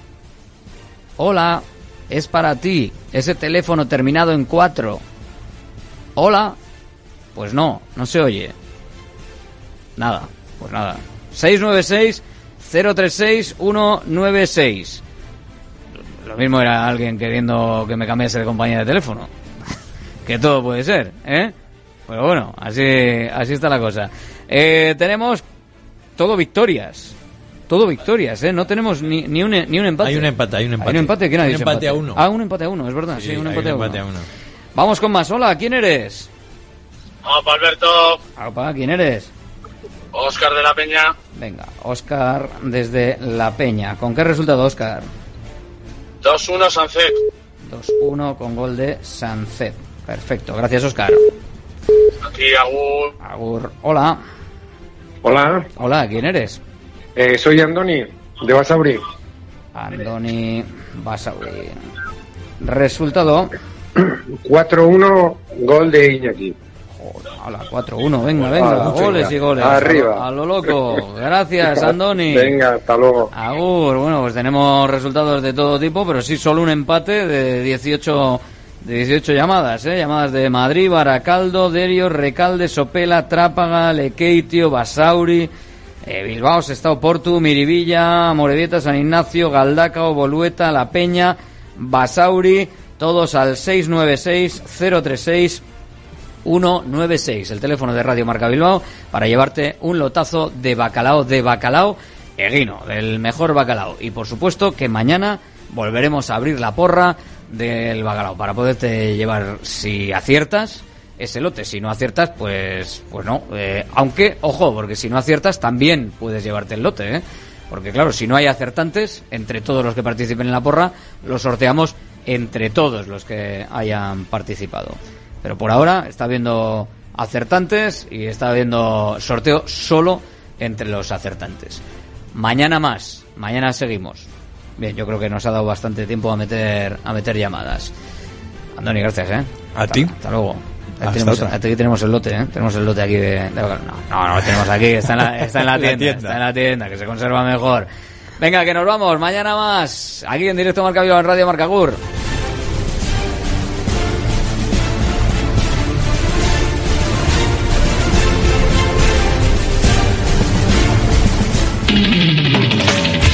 Hola. Es para ti. Ese teléfono terminado en cuatro. Hola. Pues no, no se oye. Nada, pues nada. seis nueve seis, cero tres seis, uno nueve seis. Lo mismo era alguien queriendo que me cambiase de compañía de teléfono. Que todo puede ser, ¿eh? Pero bueno, así, así está la cosa. Eh, tenemos todo victorias. Todo victorias, ¿eh? No tenemos ni, ni, un, ni un empate. Hay un empate, hay un empate. ¿Hay un empate? ¿Quién ha Un dicho empate a uno. Ah, un empate a uno, es verdad. Sí, Sí, un hay empate, un a, empate uno. a uno. Vamos con más. Hola, ¿quién eres? Hola, Alberto. Opa, ¿quién eres? Óscar de la Peña. Venga, Óscar desde La Peña. ¿Con qué resultado, Óscar? dos uno, Sancet. dos uno con gol de Sancet. Perfecto, gracias, Óscar. Aquí, Agur. Agur. Hola. Hola, Hola, ¿quién eres? eh, soy Andoni, de Basauri. Andoni Basauri. Resultado. cuatro uno, gol de Iñaki. Hola, cuatro uno, venga, venga, Ah, goles venga. y goles. Arriba. A lo loco. Gracias, Andoni. Venga, hasta luego. Agur, bueno, pues tenemos resultados de todo tipo, pero sí solo un empate de dieciocho, de dieciocho llamadas, ¿eh? Llamadas de Madrid, Baracaldo, Derio, Recalde, Sopela, Trápaga, Lekeitio, Basauri, eh, Bilbao, Sestao, Portu, Miribilla, Amorebieta, San Ignacio, Galdacao, Bolueta, La Peña, Basauri, todos al seis nueve seis, cero tres seis, uno nueve seis, el teléfono de Radio Marca Bilbao, para llevarte un lotazo de bacalao, de bacalao Eguino, del mejor bacalao. Y por supuesto que mañana volveremos a abrir la porra del bacalao para poderte llevar, si aciertas, ese lote. Si no aciertas, pues pues no. Eh, aunque, ojo, porque si no aciertas también puedes llevarte el lote, ¿eh? Porque claro, si no hay acertantes, entre todos los que participen en la porra, lo sorteamos entre todos los que hayan participado. Pero por ahora está habiendo acertantes y está habiendo sorteo solo entre los acertantes. Mañana más, mañana seguimos. Bien, yo creo que nos ha dado bastante tiempo a meter a meter llamadas. Andoni, gracias, ¿eh? A hasta, ti. Hasta luego. Aquí Hasta tenemos, otra. aquí tenemos el lote, ¿eh? Tenemos el lote aquí de... de- No, no, no lo tenemos aquí, está en la, está en la La tienda, tienda. está en la tienda, que se conserva mejor. Venga, que nos vamos, mañana más, aquí en directo Marca Bilbao en Radio Marca Gur.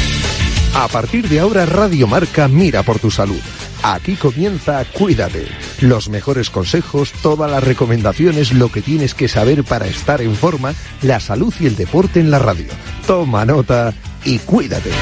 A partir de ahora, Radio Marca mira por tu salud. Aquí comienza Cuídate, Los mejores consejos, todas las recomendaciones, lo que tienes que saber para estar en forma, la salud y el deporte en la radio. Toma nota y cuídate.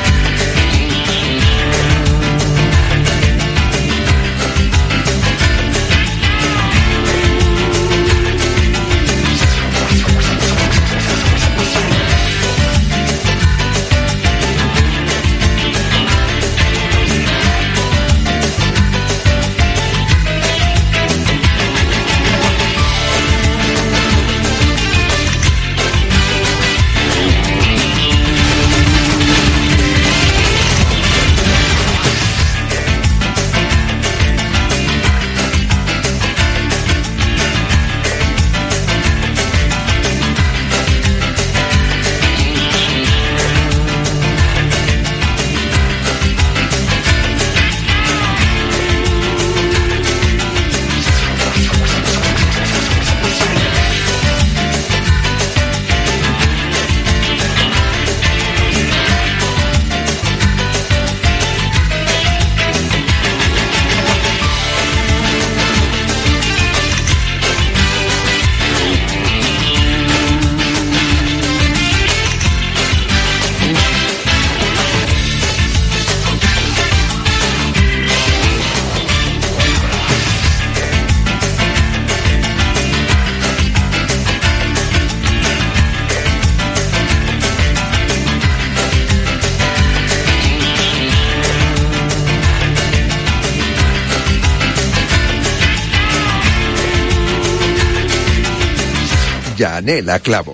Yanela Clavo.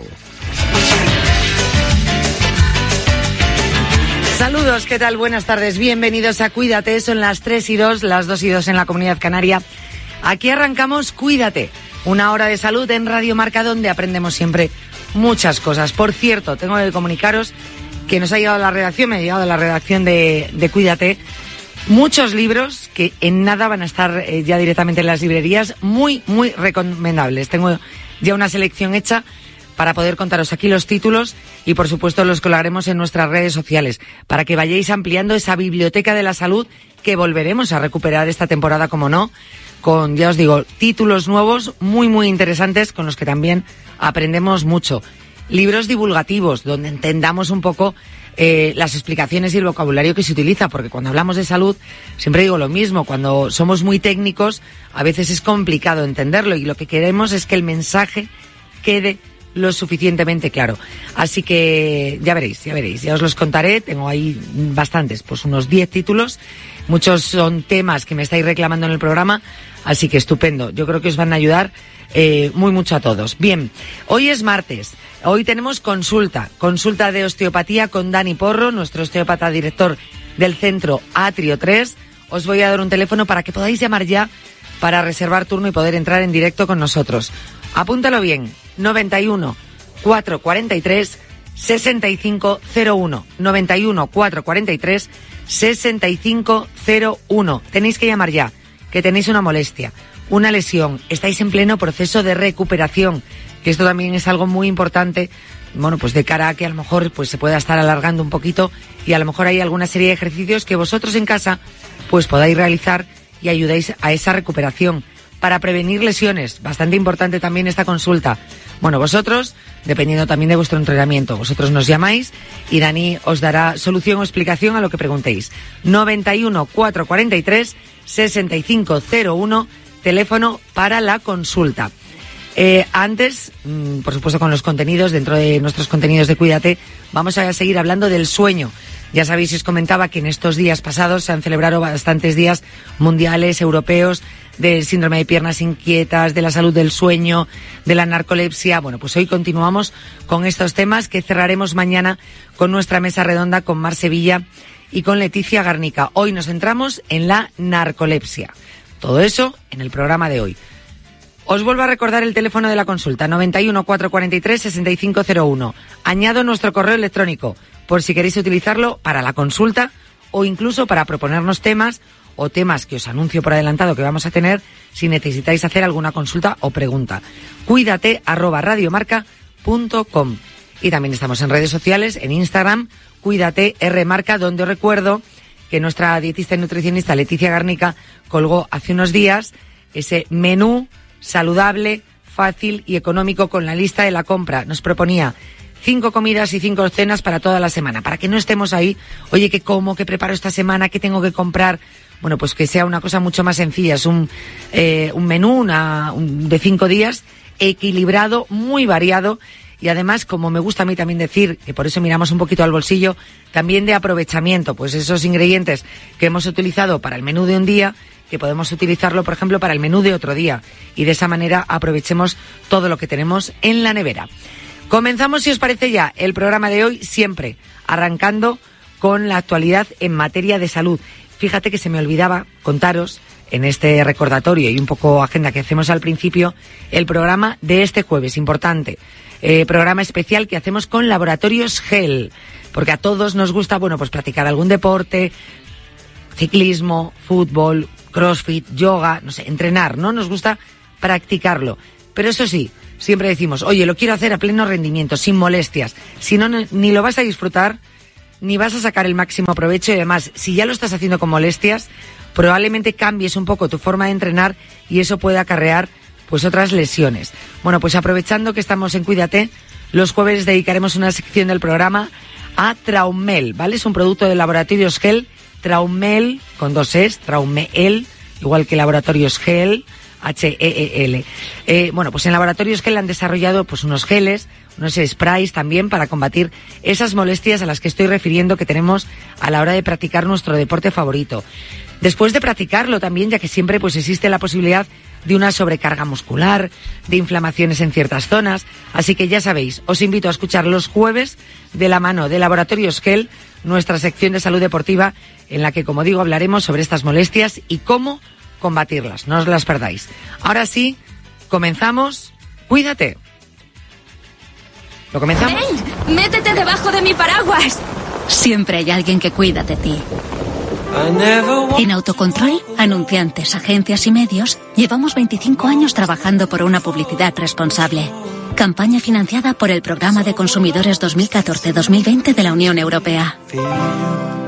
Saludos, ¿qué tal? Buenas tardes, bienvenidos a Cuídate, son las tres y dos, las dos y dos en la Comunidad Canaria. Aquí arrancamos Cuídate, una hora de salud en Radio Marca donde aprendemos siempre muchas cosas. Por cierto, tengo que comunicaros que nos ha llegado a la redacción, me ha llegado a la redacción de, de Cuídate, muchos libros que en nada van a estar eh, ya directamente en las librerías, muy, muy recomendables. Tengo ya una selección hecha para poder contaros aquí los títulos y, por supuesto, los colgaremos en nuestras redes sociales para que vayáis ampliando esa biblioteca de la salud que volveremos a recuperar esta temporada, como no, con, ya os digo, títulos nuevos muy, muy interesantes con los que también aprendemos mucho. Libros divulgativos donde entendamos un poco eh, las explicaciones y el vocabulario que se utiliza, porque cuando hablamos de salud siempre digo lo mismo, cuando somos muy técnicos a veces es complicado entenderlo y lo que queremos es que el mensaje quede lo suficientemente claro. Así que ya veréis, ya veréis, ya os los contaré, tengo ahí bastantes, pues unos diez títulos, muchos son temas que me estáis reclamando en el programa, así que estupendo, yo creo que os van a ayudar eh, muy mucho a todos. Bien, hoy es martes, hoy tenemos consulta, consulta de osteopatía con Dani Porro, nuestro osteópata director del centro Atrio tres. Os voy a dar un teléfono para que podáis llamar ya para reservar turno y poder entrar en directo con nosotros. Apúntalo bien, noventa y uno, cuatrocientos cuarenta y tres, sesenta y cinco cero uno, noventa y uno, cuatrocientos cuarenta y tres, sesenta y cinco cero uno. Tenéis que llamar ya, que tenéis una molestia, una lesión, estáis en pleno proceso de recuperación, que esto también es algo muy importante, bueno, pues de cara a que a lo mejor pues se pueda estar alargando un poquito y a lo mejor hay alguna serie de ejercicios que vosotros en casa pues podáis realizar y ayudáis a esa recuperación. Para prevenir lesiones, bastante importante también esta consulta. Bueno, vosotros, dependiendo también de vuestro entrenamiento, vosotros nos llamáis y Dani os dará solución o explicación a lo que preguntéis. noventa y uno, cuatrocientos cuarenta y tres, sesenta y cinco cero uno, teléfono para la consulta. Eh, antes, mmm, por supuesto con los contenidos, dentro de nuestros contenidos de Cuídate, vamos a seguir hablando del sueño. Ya sabéis, os comentaba que en estos días pasados se han celebrado bastantes días mundiales, europeos, del síndrome de piernas inquietas, de la salud del sueño, de la narcolepsia. Bueno, pues hoy continuamos con estos temas que cerraremos mañana con nuestra mesa redonda con Mar Sevilla y con Leticia Garnica. Hoy nos centramos en la narcolepsia. Todo eso en el programa de hoy. Os vuelvo a recordar el teléfono de la consulta, noventa y uno, cuatrocientos cuarenta y tres, sesenta y cinco cero uno. Añado nuestro correo electrónico, por si queréis utilizarlo para la consulta o incluso para proponernos temas o temas que os anuncio por adelantado que vamos a tener si necesitáis hacer alguna consulta o pregunta. Cuídate arroba radiomarca punto com. Y también estamos en redes sociales, en Instagram, Cuídate Rmarca, donde os recuerdo que nuestra dietista y nutricionista Leticia Garnica colgó hace unos días ese menú saludable, fácil y económico con la lista de la compra. Nos proponía cinco comidas y cinco cenas para toda la semana, para que no estemos ahí, oye, ¿qué como? ¿Qué preparo esta semana? ¿Qué tengo que comprar? Bueno, pues que sea una cosa mucho más sencilla. Es un, eh, un menú una, un, de cinco días, equilibrado, muy variado, y además, como me gusta a mí también decir, que por eso miramos un poquito al bolsillo, también de aprovechamiento, pues esos ingredientes que hemos utilizado para el menú de un día, que podemos utilizarlo, por ejemplo, para el menú de otro día, y de esa manera aprovechemos todo lo que tenemos en la nevera. Comenzamos, si os parece ya, el programa de hoy, siempre arrancando con la actualidad en materia de salud. Fíjate que se me olvidaba contaros, en este recordatorio y un poco agenda que hacemos al principio, el programa de este jueves, importante. Eh, programa especial que hacemos con Laboratorios Gel, porque a todos nos gusta, bueno, pues practicar algún deporte, ciclismo, fútbol, crossfit, yoga, no sé, entrenar, ¿no? Nos gusta practicarlo. Pero eso sí, siempre decimos, oye, lo quiero hacer a pleno rendimiento, sin molestias. Si no, ni lo vas a disfrutar, ni vas a sacar el máximo provecho, y además, si ya lo estás haciendo con molestias, probablemente cambies un poco tu forma de entrenar y eso puede acarrear pues otras lesiones. Bueno, pues aprovechando que estamos en Cuídate, los jueves dedicaremos una sección del programa a Traumel, ¿vale? Es un producto de Laboratorios Gel, Traumel, con dos es, Traumel, igual que Laboratorios Gel, H E E L. Eh, bueno, pues en Laboratorios Gel han desarrollado pues unos geles, unos sprays también para combatir esas molestias a las que estoy refiriendo que tenemos a la hora de practicar nuestro deporte favorito. Después de practicarlo también, ya que siempre pues existe la posibilidad de una sobrecarga muscular, de inflamaciones en ciertas zonas. Así que ya sabéis, os invito a escuchar los jueves de la mano de Laboratorios Gel, nuestra sección de salud deportiva, en la que, como digo, hablaremos sobre estas molestias y cómo combatirlas. No os las perdáis. Ahora sí, comenzamos. Cuídate. ¿Lo comenzamos? ¡Ven! ¡Métete debajo de mi paraguas! Siempre hay alguien que cuida de ti. En Autocontrol, anunciantes, agencias y medios, llevamos veinticinco años trabajando por una publicidad responsable. Campaña financiada por el Programa de Consumidores dos mil catorce dos mil veinte de la Unión Europea.